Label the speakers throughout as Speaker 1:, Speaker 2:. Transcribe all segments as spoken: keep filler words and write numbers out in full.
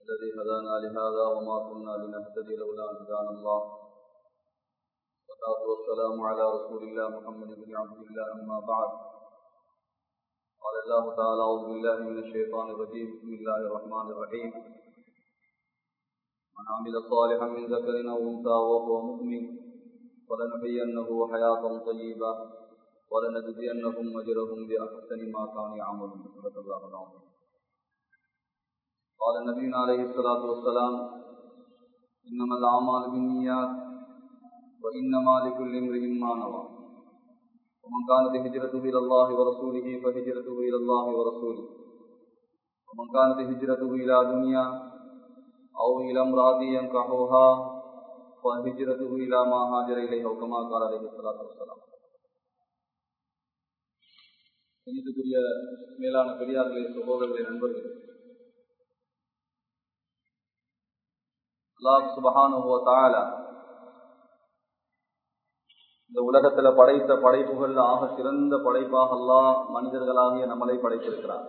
Speaker 1: الذي هدانا لهذا وما كنا لنهتدي لولا أن هدانا الله والصلاة والسلام على رسول الله محمد بن عبد الله أما بعد قال الله تعالى أعوذ بالله من الشيطان الرجيم بسم الله الرحمن الرحيم من عمل صالحا من ذكر أو أنثى وهو مؤمن فلنحيينه حياة طيبة ولنجزينهم أجرهم بأحسن ما كانوا يعملون صدق الله العظيم. قال النبي عليه الصلاة والسلام إنما الأعمال بالنيات وإنما لكل امرئ ما نوى ومن كانت هجرته إلى الله ورسوله فهجرته إلى الله ورسوله ومن كانت هجرته إلى دنيا أو إلى امرأة ينكحها فهجرته إلى ما هاجر إليه أو كما قال عليه الصلاة والسلام. இதுக்குரிய மேலான பெரியார்களே, சகோதரர்களே, நண்பர்களே, அல்லாஹ் சுப்ஹானஹு வ தஆலா இந்த உலகத்தில் படைத்த படைப்புகள் ஆக சிறந்த படைப்பாக அல்லாஹ் மனிதர்களாகிய நம்மளை படைத்திருக்கிறார்.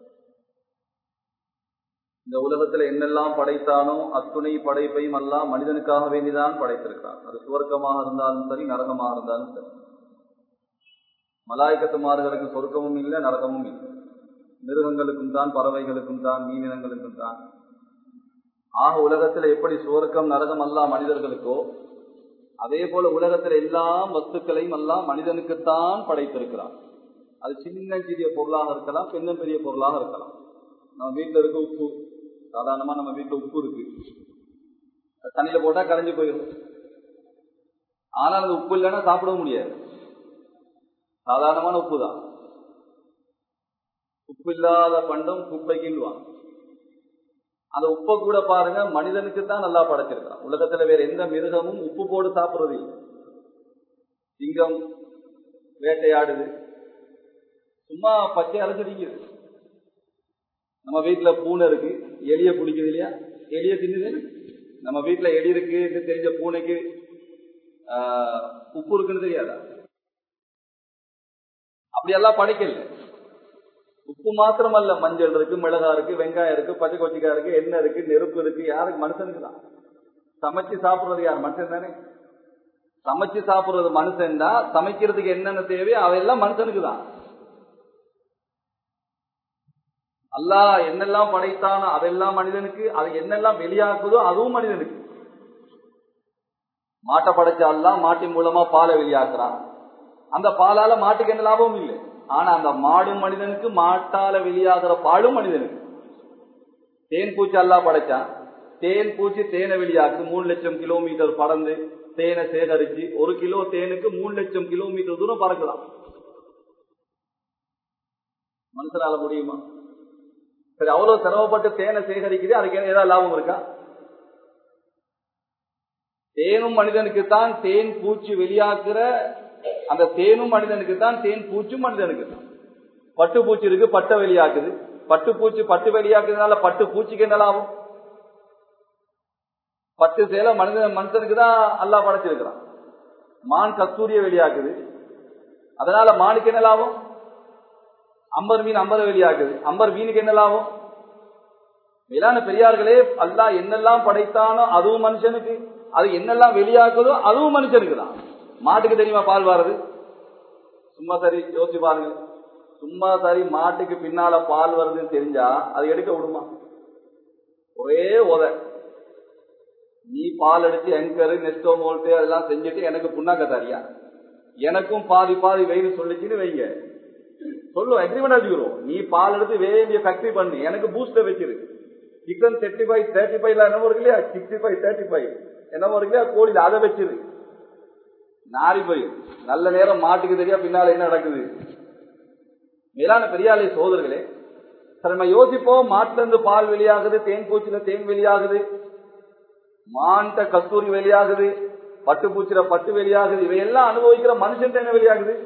Speaker 1: இந்த உலகத்தில் என்னெல்லாம் படைத்தானோ அத்துணை படைப்பையும் அல்லாஹ் மனிதனுக்காக வேண்டிதான் படைத்திருக்கிறார். அது சுவர்க்கமாக இருந்தாலும் சரி, நரகமாக இருந்தாலும் சரி. மலாய்க்கத்துமார்களுக்கு சொர்க்கமும் இல்லை, நரகமும் இல்லை. மிருகங்களுக்கும் தான், பறவைகளுக்கும் தான், மீனினங்களுக்கும் தான். ஆக உலகத்தில் எப்படி சுவர்க்கம் நரகம் அல்லாஹ் மனிதர்களுக்கோ அதே போல உலகத்தில் எல்லா வஸ்துக்களையும் அல்லாஹ் மனிதனுக்குத்தான் படைத்திருக்கிறான். அது சின்ன சிறிய பொருளாக இருக்கலாம், பெரிய பெரிய பொருளாக இருக்கலாம். நம்ம வீட்டில் இருக்க உப்பு, சாதாரணமா நம்ம வீட்டில் உப்பு இருக்கு, தண்ணியில போட்டா கரைஞ்சு போயிடும். ஆனால் அந்த உப்பு இல்லைன்னா சாப்பிடவும் முடியாது. சாதாரணமான உப்பு தான். உப்பு இல்லாத பண்டம் குப்பைக்குவான். அந்த உப்பை கூட பாருங்க, மனிதனுக்கு தான் நல்லா படைச்சிருக்கான். உலகத்துல வேற எந்த மிருகமும் உப்பு போட்டு சாப்பிடுறது இல்லை. சிங்கம் வேட்டையாடுது, சும்மா பச்சை அரைச்சிருக்குது. நம்ம வீட்டுல பூனை இருக்கு, எலிய பிடிக்குது இல்லையா, எலிய தின்னுது. நம்ம வீட்டுல எலி இருக்கு தெரிஞ்ச பூனைக்கு ஆஹ் உப்பு இருக்குன்னு தெரியாதா? அப்படியெல்லாம் படைக்கல. உப்பு மாத்திரமல்ல, மஞ்சள் இருக்கு, மிளகா இருக்கு, வெங்காயம் இருக்கு, பச்சை கொச்சிக்காய் இருக்கு, எண்ணெய் இருக்கு, நெருப்பு இருக்கு. யாருக்கு? மனுஷனுக்கு தான். சமைச்சு சாப்பிடுறது யார்? மனுஷன் தானே. சமைச்சு சாப்பிடுறது மனுஷன் தான். சமைக்கிறதுக்கு என்னென்ன தேவையோ அவையெல்லாம் மனுஷனுக்கு தான். அல்லாஹ் என்னெல்லாம் படைத்தானோ அதெல்லாம் மனிதனுக்கு. அது என்னெல்லாம் வெளியாக்குதோ அதுவும் மனிதனுக்கு. மாட்டை படைச்ச அல்லாஹ் மாட்டின் மூலமா பாலை வெளியாக்குறான். அந்த பாலால மாட்டுக்கு என்ன லாபமும் இல்லை. ஆனா அந்த மாடும் மனிதனுக்கு, மாட்டால வெளியாகிற பாலும் மனிதனுக்கு. தேன் பூச்சி அல்லாஹ் படைச்சான். தேன் பூச்சி தேனை வெளியாக்குது. மூணு லட்சம் கிலோமீட்டர் பறந்து தேனை சேகரிச்சு ஒரு கிலோ தேனுக்கு மூணு லட்சம் கிலோமீட்டர் தூரம் பறக்கலாம். மனுஷனால முடியுமா? சரி, அவ்வளவு சிரமப்பட்டு தேனை சேகரிக்குது, அதுக்கு ஏதாவது லாபம் இருக்கா? தேனும் மனிதனுக்கு தான். தேன் பூச்சி வெளியாக்குற அந்த தேனும் மனிதனுக்கு தான், தேன் பூச்சும் மனிதனுக்கு தான். பட்டு பூச்சி இருக்கு, பட்டை வெளியாக்குது. பட்டு பூச்சி பட்டு வெளியாக்குறதுனால பட்டு பூச்சிக்கு என்ன லாபம்? பட்டு சேலை மனிதன் மனுஷனுக்கு தான் அல்லாஹ் படைச்சிருக்கிறான். மான் கஸ்தூரிய வெளியாக்குது, அதனால மானுக்கு என்ன லாபம்? அம்பர் மீன் அம்பரை வெளியாக்குது, அம்பர் மீனுக்கு என்ன லாபம்? மேலான பெரியார்களே, அல்லாஹ் என்னெல்லாம் படைத்தானோ அதுவும் மனுஷனுக்கு, அது என்னெல்லாம் வெளியாக்குதோ அதுவும் மனுஷனுக்கு தான். மாட்டுக்கு தெரியுமா பால் வாரது? சும்மா சரி யோசிச்சு பாருங்க. சும்மா சரி மாட்டுக்கு பின்னால பால் வருதுன்னு தெரிஞ்சா அது எடுக்க விடுமா? ஒரே உத. நீ பால் எடுத்து எங்கரு நெஸ்டோ மோல்ட்டு அதெல்லாம் செஞ்சுட்டு எனக்கு புண்ணாக்க தரியா, எனக்கும் பாதி பாதி வெயில் சொல்லிச்சுன்னு வைங்க, சொல்லுவோம், அக்ரிமெண்ட் அடிக்கிறோம். நீ பால் எடுத்து வேண்டிய ஃபேக்டரி பண்ணு, எனக்கு பூஸ்டர் வச்சிரு. சிக்கன் தேர்ட்டி ஃபைவ் தேர்ட்டி ஃபைவ்ல என்னமோ இருக்கு இல்லையா, சிக்ஸ்டி ஃபைவ் தேர்ட்டி ஃபைவ் என்னமோ இருக்கு இல்லையா, கோழியில் அதை வச்சிரு. நாரி போய் நல்ல நேரம் மாட்டுக்கு தெரியா பின்னால என்ன நடக்குது. மேலான பெரியாலே சோதர்களே, நம்ம யோசிப்போம், மாட்டுல இருந்து பால் வெளியாகுது, தேன் பூச்சில தேன் வெளியாகுது, மான்ட கஸ்தூரி வெளியாகுது, பட்டு பூச்சில பட்டு வெளியாகுது. இவையெல்லாம் அனுபவிக்கிற மனுஷன் என்ன வெளியாகுது?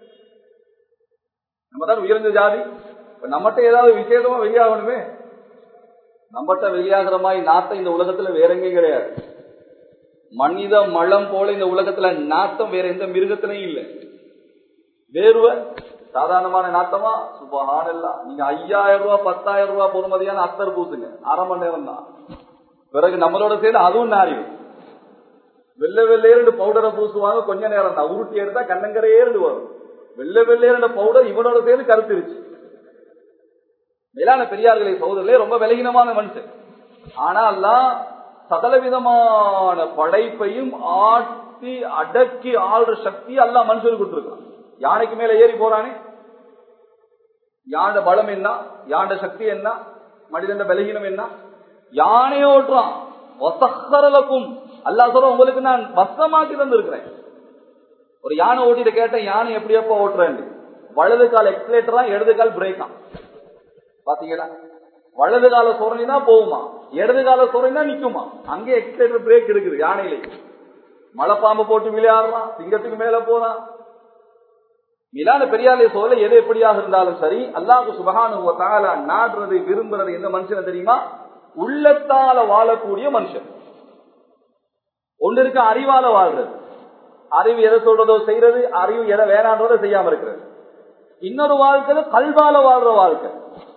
Speaker 1: நம்ம தான் உயர்ந்த ஜாதி. நம்மகிட்ட ஏதாவது விசேஷமா வெளியாகணுமே. நம்மகிட்ட வெளியாகிற மாதிரி நாட்டம் இந்த உலகத்துல வேற எங்கேயும் கிடையாது. மனித மலம் போல இந்த உலகத்துல நாட்டம் வேற எந்த மிருகத்திலையும் இல்லை. வேர்வை சாதாரணமான நாட்டமா சுபஹானல்லாஹ். நீங்க ஐயாயிரம் ரூபாய் பத்தாயிரம் ரூபாய் பொறுமதியான அத்தர் பூசுங்க, அரை மணி நேரம் தான். பிறகு நம்மளோட சேர்ந்து அதுவும் நாரிடும். வெள்ளை வெள்ளையேண்டு பவுடரை பூசுவாங்க, கொஞ்ச நேரம் தான். உருட்டி எடுத்தா கண்ணங்கரையேண்டு வரும். வெள்ளை வெள்ளையேண்ட பவுடர் இவனோட சேர்ந்து கருத்துருச்சு. மேலான பெரியார்களை சகோதரர்களே, ரொம்ப விலகினமான மனுஷன். ஆனால் சகல விதமான படைப்பையும் ஆட்டி அடக்கி ஆள்ற சக்தி அல்லாஹ் மனுஷனுக்கு கொடுத்திருக்கான். யானைக்கு மேல ஏறி போறானே, யாண்ட பலம் என்ன, யாண்ட சக்தி என்ன, மனிதன் விலகினம் என்ன, யானையை ஓட்டுறான். வசக்கரலக்கும் அல்லாஹ் சொல்ற, உங்களுக்கு நான் வசமாக்கி தந்திருக்கிறேன். ஒரு யானை ஓட்டிட்டு கேட்டேன், யானை எப்படி எப்ப ஓட்டுறேன்? வலது கால் எக்ஸலேட்டரா, இடது கால் பிரேக்கா. பாத்தீங்களா? வலது கால சோரணினா போகுமா, இடது கால சோரணினா நிக்குமா. அங்கே எக்ஸலேட்டர் பிரேக் இருக்குது யானையிலே. மலைப்பாம்பு போட்டு விளையாடுறான், சிங்கத்துக்கு மேல போறான். மிலான பெரியாலே சோழ எது எப்படியாக இருந்தாலும் சரி, அல்லாஹ் சுப்ஹானஹு வ தஆலா நாடுறது விரும்புறது எந்த மனுஷன் தெரியுமா? உள்ளத்தால வாழக்கூடிய மனுஷன். ஒன்று இருக்க அறிவால வாழ்றது, அறிவு எதை சொல்றதோ செய்யறது, அறிவு எதை வேணான்றதை செய்யாம இருக்கிறது. இன்னொரு வாழ்க்கை கல்வால வாழ்ற வாழ்க்கை.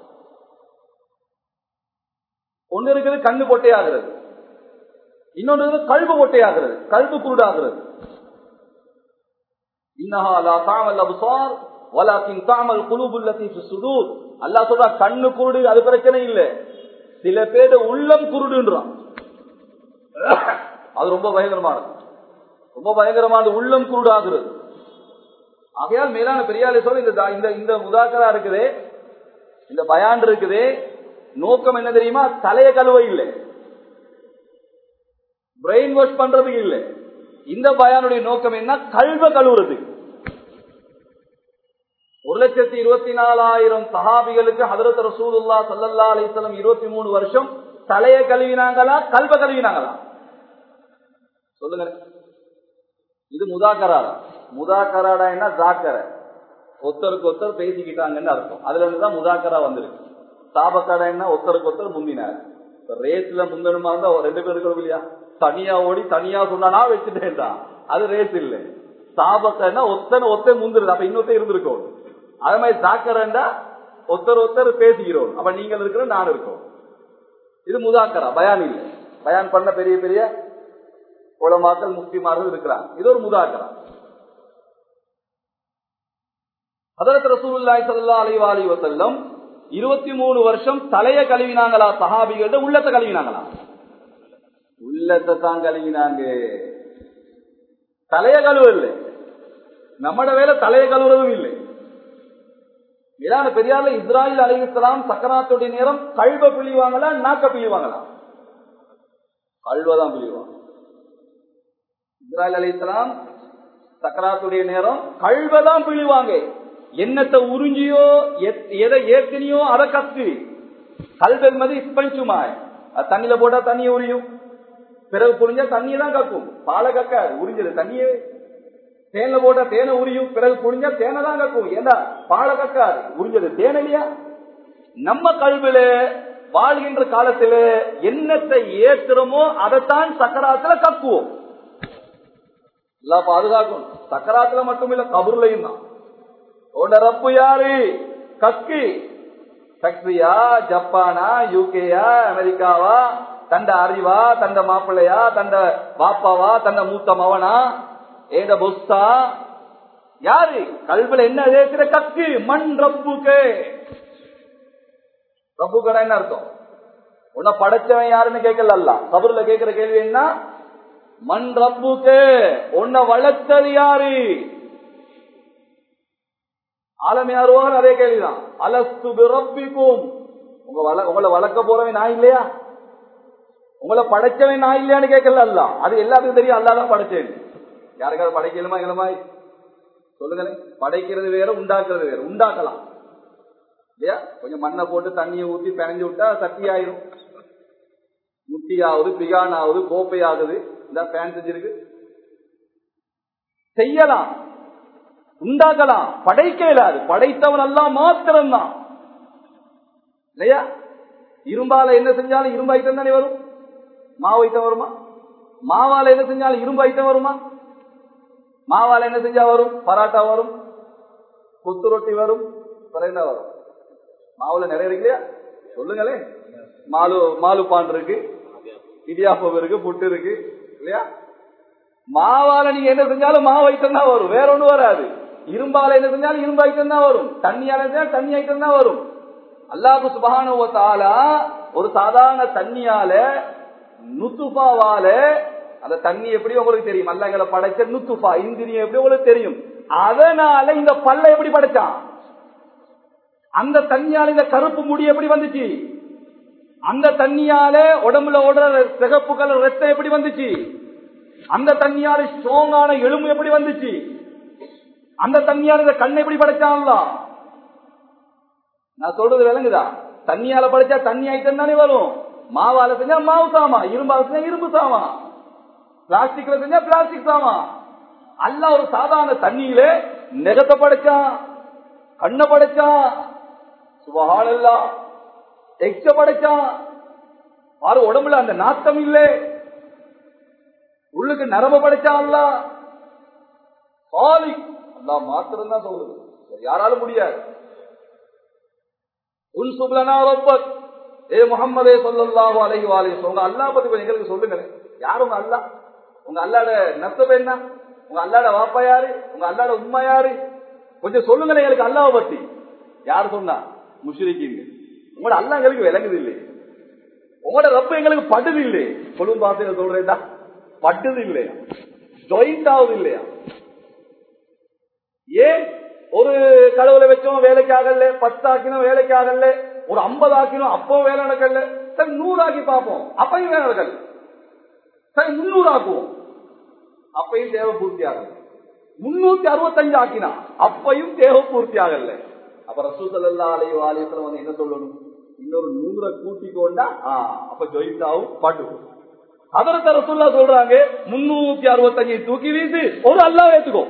Speaker 1: ஒன்று இருக்கிறது கண்ணு பொட்டையாகிறது, இன்னொன்று கல்பு பொட்டையாகிறது, கல்பு குருடாகிறது. அல்லாஹ் சொல்றா கண்ணு குருடு, அது பிரச்சனை இல்லை. சில பேர் உள்ளம் குருடுன்றான். அது ரொம்ப பயங்கரமானது, ரொம்ப பயங்கரமானது. உள்ளம் குருடாகிறது. ஆகையால் மேலான பெரியாலே சொல்ல, இந்த இந்த முதாக்கரா இருக்குதே, இந்த பயான் இருக்குதே, நோக்கம் என்ன தெரியுமா? தலைய கழுவ இல்லை, பிரெயின் வாஷ் பண்றதுக்கு இல்லை. இந்த பயானுடைய நோக்கம் என்ன? கல்வ கழுவுறது. ஒரு லட்சத்தி இருபத்தி நாலாயிரம் சஹாபிகளுக்கு ஹதரத் ரசூலுல்லாஹ் ஸல்லல்லாஹு அலைஹி வஸல்லம் இருபத்தி மூணு வருஷம் தலைய கழுவினாங்களா, கல்வ கழுவினாங்களா? சொல்லுங்க. இது முதாக்கரா. முதாக்கராடா என்ன? ஜாக்கர, ஒத்தருக்கு ஒத்தர் பேசிக்கிட்டாங்கன்னு அர்த்தம். அதுல இருந்துதான் முதாக்கரா வந்திருக்கு. சாபக்காடா என்ன? ஒத்தருக்கு ஒத்தர் முந்தினார். ரேஸ்ல முந்தணுமா இருந்தா ரெண்டு பேருக்கு இல்லையா? தனியா ஓடி தனியா சொன்னா வச்சுட்டேன்டா, அது ரேஸ் இல்லை. சாபக்கா ஒத்தனை ஒத்த முந்துருது, அப்ப இன்னொத்த இருந்திருக்கோம். அதே மாதிரி ஜாக்கரண்டா ஒத்தர் ஒத்தர் பேசிக்கிறோம், அப்ப நீங்கள் இருக்கிற நான் இருக்கோம். இது முதாக்கரா, பயான் இல்லை. பயான் பண்ண பெரிய பெரிய உலமாக்கள் முஃப்திமார்கள் இருக்கிறாங்க. இது ஒரு முதாக்கரா. ஹதரத் ரசூலுல்லாஹி ஸல்லல்லாஹு அலைஹி வஸல்லம் இருபத்தி மூணு வருஷம் தலைய கழுவினாங்களா? சஹாபிகள்ட்ட உள்ளத்தை கழுவினாங்களா? உள்ளத்தை தான் கழுவினாங்க, தலைய கழுவ இல்லை. நம்மட வேலை தலைய கழுவுறதும் இல்லை. மேலான பெரியார்ல இஸ்ராயில் அலைஹிஸ்ஸலாம் சக்கராத்துடைய நேரம் கல்வ பிழிவாங்களா, நாக்க பிழிவாங்களா? கல்வதான் பிழிவாங்க. இஸ்ராயில் அலைஹிஸ்ஸலாம் சக்கராத்துடைய நேரம் கல்வதான் பிழிவாங்க. என்னத்தை உறிஞ்சியோ எதை ஏத்தினியோ அதை கத்து. கல்வெல் மதி ஸ்பஞ்சுமாய், தண்ணியில போட்டா தண்ணியை உரியும், பிறகு புரிஞ்சா தண்ணியை தான் கக்கும், பாலை கக்காது, உறிஞ்சது தண்ணியே. தேன்ல போட்டா தேனை உரியும், பிறகு புரிஞ்சா தேனை தான் கக்கும், ஏண்டா பாலை கக்காது, உறிஞ்சது தேன் இல்லையா? நம்ம கல்வில வாழ்கின்ற காலத்துல என்னத்தை ஏத்துறோமோ அதைத்தான் சக்கராத்துல கக்குவோம். எல்லாம் பாதுகாக்கும். சக்கராத்துல மட்டும் இல்ல, கபூர்லையும் தான். உன்ன ரப்பு யாரு? கக்கி ஃபேக்டரியா, ஜப்பானா, யூகேயா, அமெரிக்காவா, தண்ட அறிவா, தண்ட மாப்பிள்ளையா, தண்ட பாப்பாவா, தண்ட மூத்த மவனா, ஏத பொஸ்தா யாரு? கல்வில என்ன ஏற்கிற கக்கு? மண் ரப்புக்கு. ரப்புக்கடா என்ன அர்த்தம்? உன்னை படைச்சவன் யாருன்னு கேட்கல. கபூர்ல கேட்கிற கேள்வி என்ன? மண் ரப்புக்கு, உன்னை வளர்த்தது யாரு? ஆலமியாருவாக அதே கேள்விதான். அலஸ்து பிரப்பிக்கும், உங்களை வளர்க்க போறவன் நான் இல்லையா? உங்களை படைச்சவன் நான் இல்லையான்னு கேட்கல. அல்ல, அது எல்லாத்துக்கும் தெரியும், அல்லாதான் படைச்சேன். யாருக்காவது படைக்கலுமா? இளமாய் சொல்லுங்களேன். படைக்கிறது வேற, உண்டாக்குறது வேற. உண்டாக்கலாம் இல்லையா? கொஞ்சம் மண்ணை போட்டு தண்ணியை ஊற்றி பிணைஞ்சு விட்டா சட்டி ஆயிரும். முட்டியாவது, பிகானாவது, கோப்பையாகுது. இந்த பேன் செஞ்சிருக்கு, செய்யலாம், உண்டாக்கலாம். படைக்க இயலாது. படைத்தவன் எல்லாம் மாத்திரம்தான் இல்லையா? இரும்பால என்ன செஞ்சாலும் இரும்பு ஐட்டம் தானே வரும். மாவு ஐட்டம் வருமா? மாவால என்ன செஞ்சாலும் இரும்பு ஐட்டம் வருமா? மாவால என்ன செஞ்சா வரும்? பராட்டா வரும், கொத்து ரொட்டி வரும், என்ன வரும்? மாவுல நிறைய இருக்கு இல்லையா? சொல்லுங்களேன். மாலு மாலு பான் இருக்கு, இடியாப்பம் இருக்கு, புட்டு இருக்கு இல்லையா? மாவால நீங்க என்ன செஞ்சாலும் மாவு ஐட்டம் தான் வரும், வேற ஒண்ணு வராது. இரும்பால என்ன செஞ்சாலும் இரும்பு ஐட்டம் தான் வரும், தண்ணியால செஞ்சாலும் தண்ணி ஐட்டம் தான் வரும். அல்லாஹ் சுப்ஹானஹு வ தஆலா ஒரு சாதாரண தண்ணியால நுத்துஃபாவால, அந்த தண்ணி எப்படி உங்களுக்கு தெரியும்? அல்லாஹ் எங்களை படைச்ச நுத்துஃபா இந்திரியம் எப்படி உங்களுக்கு தெரியும்? அதனால இந்த பல்ல எப்படி படைச்சான்? அந்த தண்ணியால இந்த கருப்பு முடி எப்படி வந்துச்சு? அந்த தண்ணியால உடம்புல ஓடுற சிகப்பு கலர் ரத்தம் எப்படி வந்துச்சு? அந்த தண்ணியால ஸ்ட்ராங்கான எலும்பு எப்படி வந்துச்சு? அந்த தண்ணியால இந்த கண்ணை எப்படி படைச்சான்ல? நான் சொல்றது விளங்குதா? தண்ணியால படைச்சா தண்ணி ஐட்டம் தானே வரும். மாவால செஞ்சா மாவு சாமா, இரும்பால செஞ்சா இரும்பு சாமா, பிளாஸ்டிக்ல செஞ்சா பிளாஸ்டிக் சாமா. அல்லாஹ் ஒரு சாதாரண தண்ணியில நெகத்தை படைச்சான், கண்ணை படைச்சான், சுபஹானல்லாஹ், எக்ஸ படைச்சான். பாரு, உடம்புல அந்த நாட்டம் இல்லை, உள்ளுக்கு நரம்பு படைச்சான் அல்லாஹ். அல்லாஹ் மாத்திரம் தான் சொல்றது, யாராலும் முடியாது. உன் சுப்லனா ரப்பக், ஏ முஹம்மதே ஸல்லல்லாஹு அலைஹி வஸல்லம், உங்க அல்லாஹ் பத்தி கொஞ்சம் எங்களுக்கு சொல்லுங்களேன். யார் உங்க அல்லாஹ்? உங்க அல்லாஹ்ட நஸ்ப என்ன? உங்க அல்லாஹ்ட வாப்பா யாரு? உங்க அல்லாஹ்ட உம்மா யாரு? கொஞ்சம் சொல்லுங்களேன் எங்களுக்கு அல்லாஹ்வை பத்தி. யார் சொன்னா? முஷ்ரிக்கீங்க. உங்களோட அல்லாஹ் எங்களுக்கு விளங்குது இல்லை, உங்களோட ரப்ப எங்களுக்கு படுது இல்லை. சொல்லும் பாசையில சொல்றேன்டா, படுது இல்லையா, ஜாயிண்ட் ஆகுது இல்லையா? ஏன் ஒரு கடவுளை வச்சோம் வேலைக்கு ஆகல, பத்து ஆக்கினோம் வேலைக்கு ஆகல, ஒரு ஐம்பது ஆக்கினோம் அப்போ வேலை நடக்கல, சரி நூறு ஆக்கி பார்ப்போம் அப்பையும் வேலை நடக்கல, சரி முன்னூறு ஆக்குவோம் அப்பையும் தேவை பூர்த்தி ஆகல, முன்னூத்தி அறுபத்தஞ்சு ஆக்கினா அப்பையும் தேவை பூர்த்தி ஆகல. அப்ப ரசூல் ஸல்லல்லாஹு அலைஹி வஸல்லம் வந்து என்ன சொல்லணும்? இன்னொரு நூறை கூட்டிக்கொண்டா அப்ப ஜொயிட்டாவும் பாட்டு. ஹதரத் ரசூலுல்லாஹ் சொல்றாங்க, முன்னூத்தி அறுபத்தஞ்சு தூக்கி வீசி ஒரு அல்லாஹ் ஏத்துக்கோ,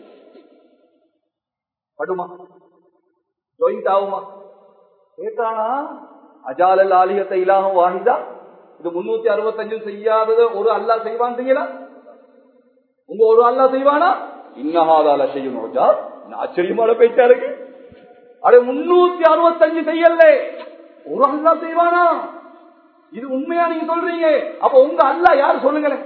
Speaker 1: படுமா? ஜொயிண்ட் ஆகுமா? கேட்டானா அஜாலல் ஆலியத்தை இலாஹம் வாஹிதா, இது முன்னூத்தி அறுபத்தஞ்சு செய்யாதது ஒரு அல்லாஹ் செய்வான்றீங்களா? உங்க ஒரு அல்லாஹ் செய்வானா? இன்னஹாதால செய்யும் ஆச்சரியமான பேச்சா இருக்கு. அட முன்னூத்தி அறுபத்தஞ்சு செய்யல, ஒரு அல்லாஹ் செய்வானா? இது உண்மையா நீங்க சொல்றீங்க? அப்ப உங்க அல்லாஹ் யாரு சொல்லுங்களேன்?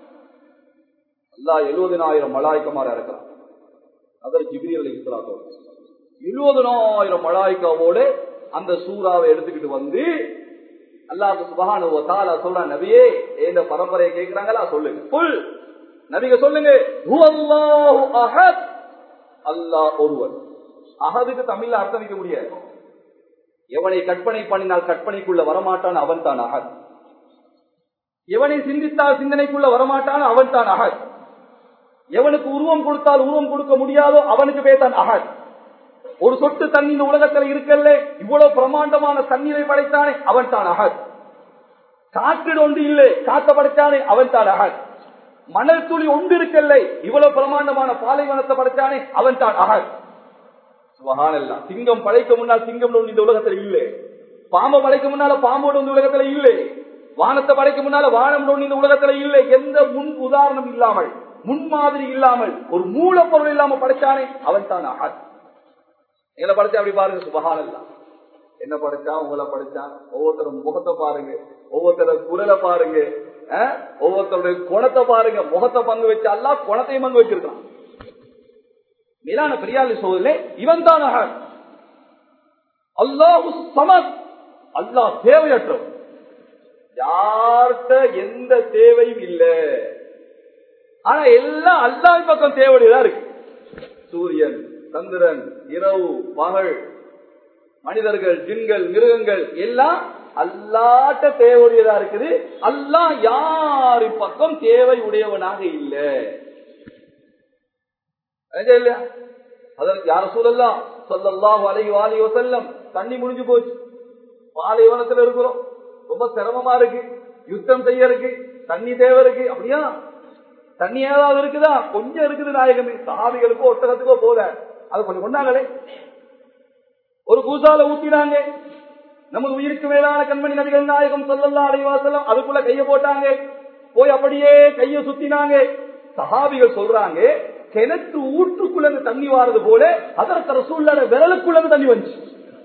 Speaker 1: அல்லாஹ் எழுபதினாயிரம் மலாய்க்கமாரா இருக்கிறான். அதற்கு ஜிப்ரீல் அலைஹிஸ்ஸலாத்து எழுபதினாயிரம் மலாய்க்காவோட அந்த சூறாவை எடுத்துக்கிட்டு வந்து அல்லாஹ் சுப்ஹானஹு வ தஆலா சொல்றான், நபியே இந்த பரம்பரையை கேட்கிறாங்களா? சொல்லுங்க, புல் நபிங்க சொல்லுங்க, ஹுவல்லாஹு அஹத், அல்லாஹ் ஒருவன். அஹதுக்கு தமிழ்ல அர்த்தம் வைக்க முடியாது. எவனை கற்பனை பண்ணினால் கற்பனைக்குள்ள வரமாட்டான் அவன் தான் அஹத். எவனை சிந்தித்தால் சிந்தனைக்குள்ள வரமாட்டான் அவன் தான் அஹத். எவனுக்கு உருவம் கொடுத்தால் உருவம் கொடுக்க முடியாதோ அவனுக்கு பேசான் அஹத். ஒரு சொட்டு தண்ணி இந்த உலகத்தில் இருக்கல்ல, இவ்வளவு பிரமாண்டமான தண்ணீரை படைத்தானே அவன் தான் அஹத். காற்றில் ஒன்று இல்லை, காத்த படைத்தானே அவன் தான் அஹத். மணல் துளி ஒன்று இருக்கல்ல, இவ்வளவு பிரமாண்டமான பாலைவனத்தை படைத்தானே அவன் தான் அஹத். சுப்ஹானல்லாஹ். சிங்கம் படைக்க முன்னால் சிங்கம் ஒன்று இந்த உலகத்தில் இல்லை, பாம்பு படைக்க முன்னால பாம்போடு இந்த உலகத்தில் இல்லை, வானத்தை படைக்க முன்னால வானம் ஒன்று இந்த உலகத்தில் இல்லை. எந்த முன் உதாரணம் இல்லாமல், முன்மாதிரி இல்லாமல், ஒரு மூலப்பொருள் இல்லாம படைச்சானே அவன் தான் அஹத். எங்களை படைச்சா அப்படி பாருங்க, சுப்ஹானல்லாஹ். என்ன படைச்சான்? உங்களை படைச்சான். ஒவ்வொருத்தரும் முகத்தை பாருங்க, ஒவ்வொருத்தர குரலை பாருங்க, ஒவ்வொருத்தருடைய குணத்தை பாருங்க. முகத்தை பங்கு வச்சு அல்லாஹ் குணத்தையும் பங்கு வச்சிருக்கான். மேலான பெரியாளி சோதனை, இவன் தான் அஹத். அல்லாஹு ஸமத், அல்லாஹ் தேவையற்றவன், யார்கிட்ட எந்த தேவையும் இல்லை. ஆனா எல்லாம் அல்லாஹ் பக்கம் தேவையா இருக்கு. சூரியன், சந்திரன், இரவு, பகல், மனிதர்கள், ஜின்கள், மிருகங்கள் எல்லாம் அல்லாஹ்ட்ட தேவையுடையதா இருக்குது. அல்லாஹ் யாரு பக்கம் தேவை உடையவனாக இல்லை. இல்லையா? அதற்கு யார் ரசூலுல்லாஹ் ஸல்லல்லாஹு அலைஹி வஸல்லம், தண்ணி முடிஞ்சு போச்சு, பாலைவனத்துல இருக்கிறோம், ரொம்ப சிரமமா இருக்கு, யுத்தம் செய்ய இருக்கு, தண்ணி தேவை இருக்கு. அப்படியா? தண்ணி ஏதாவது இருக்குதா? கொஞ்சம் இருக்குது நாயகமே, சஹாபிகளுக்கோ ஒட்டகத்துக்கோ போத, அது கொஞ்சம் கொண்டாங்களே. ஒரு பூசால ஊத்தினாங்க, நமது உயிருக்கு மேலான கண்மணி நபிகள் நாயகம் ஸல்லல்லாஹு அலைஹி வஸல்லம் அதுக்குள்ள கைய போட்டாங்க, போய் அப்படியே கைய சுத்தினாங்க. சஹாபிகள் சொல்றாங்க, கிணற்று ஊற்றுக்குள்ள தண்ணி வாரது போல அதற்கு ரசூலுல்லாஹ் விரலுக்குள்ள தண்ணி வந்துச்சு.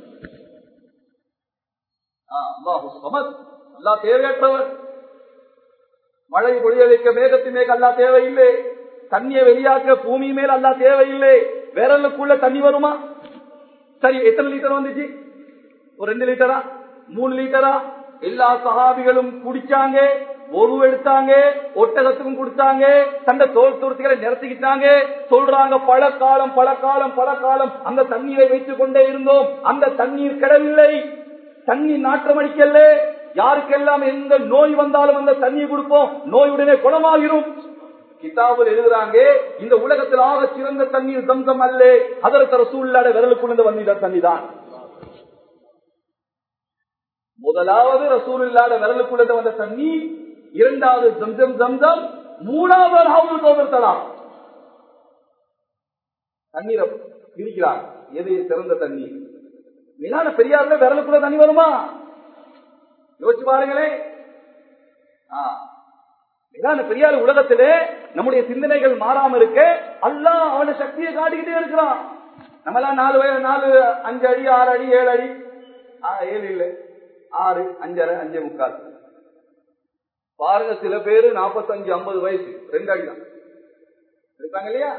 Speaker 1: அல்லாஹ் தேவையற்றவர். மழை பொழிய வைக்க மேகத்தின் மேல் அல்லாஹ் தேவையில்லை. தண்ணியை வெளியாக்க பூமி மேல் அல்லாஹ் தேவையில்லை. விரலுக்குள்ள தண்ணி வருமா? சரி, எத்தனை லிட்டர் வந்துச்சு? ஒரு ரெண்டு லிட்டரா, மூணு லிட்டரா? எல்லா சஹாபிகளும் குடிச்சாங்க, ஒரு எடுத்தாங்க, ஒட்டகத்துக்கும் குடிச்சாங்க, தந்த தோல் துருத்திகளை நிறுத்திக்கிட்டாங்க. சொல்றாங்க, பல காலம் பல காலம் பல காலம் அந்த தண்ணீரை வைத்துக் கொண்டே இருந்தோம். அந்த தண்ணீர் கிடவில்லை, தண்ணீர் நாற்றம் அடிக்கல. யாருக்கெல்லாம் எந்த நோய் வந்தாலும் அந்த தண்ணியை கொடுப்போம், நோயுடனே குணமாகிரும். கிதாபில் எழுதுறாங்க, இந்த உலகத்தில் ஆக சிறந்த தண்ணீர் சம்சம் அல்ல, அதற்கு ரசூலுல்லாஹ் விரலுக்குள்ள வந்த தண்ணி தான். முதலாவது ரசூலுல்லாஹ் விரலுக்குள்ள வந்த தண்ணி, இரண்டாவது சம்சம் சம்சம், மூணாவது ஹவுல் கௌசர் தலாம். தண்ணீரை பிரிக்கிறார், எது சிறந்த தண்ணீர்? மேலான பெரியார்ல விரலுக்குள்ள தண்ணி வருமா? யோசிச்சு பாருங்களே. மேலான பெரியார் உலகத்திலே நம்முடைய சிந்தனைகள் மாறாம இருக்க அல்லாஹ் அவனுடைய சக்தியை காட்டிக்கிட்டே இருக்கிறான். நம்மளாம் நாலு வயது நாலு அஞ்சு அடி ஆறு அடி ஏழு அடி ஏழு இல்ல ஆறு அஞ்சரை அஞ்சே முக்கால். பாருங்க, சில பேரு நாற்பத்தஞ்சு ஐம்பது வயசு ரெண்டு அடி தான் இருக்காங்க இல்லையா?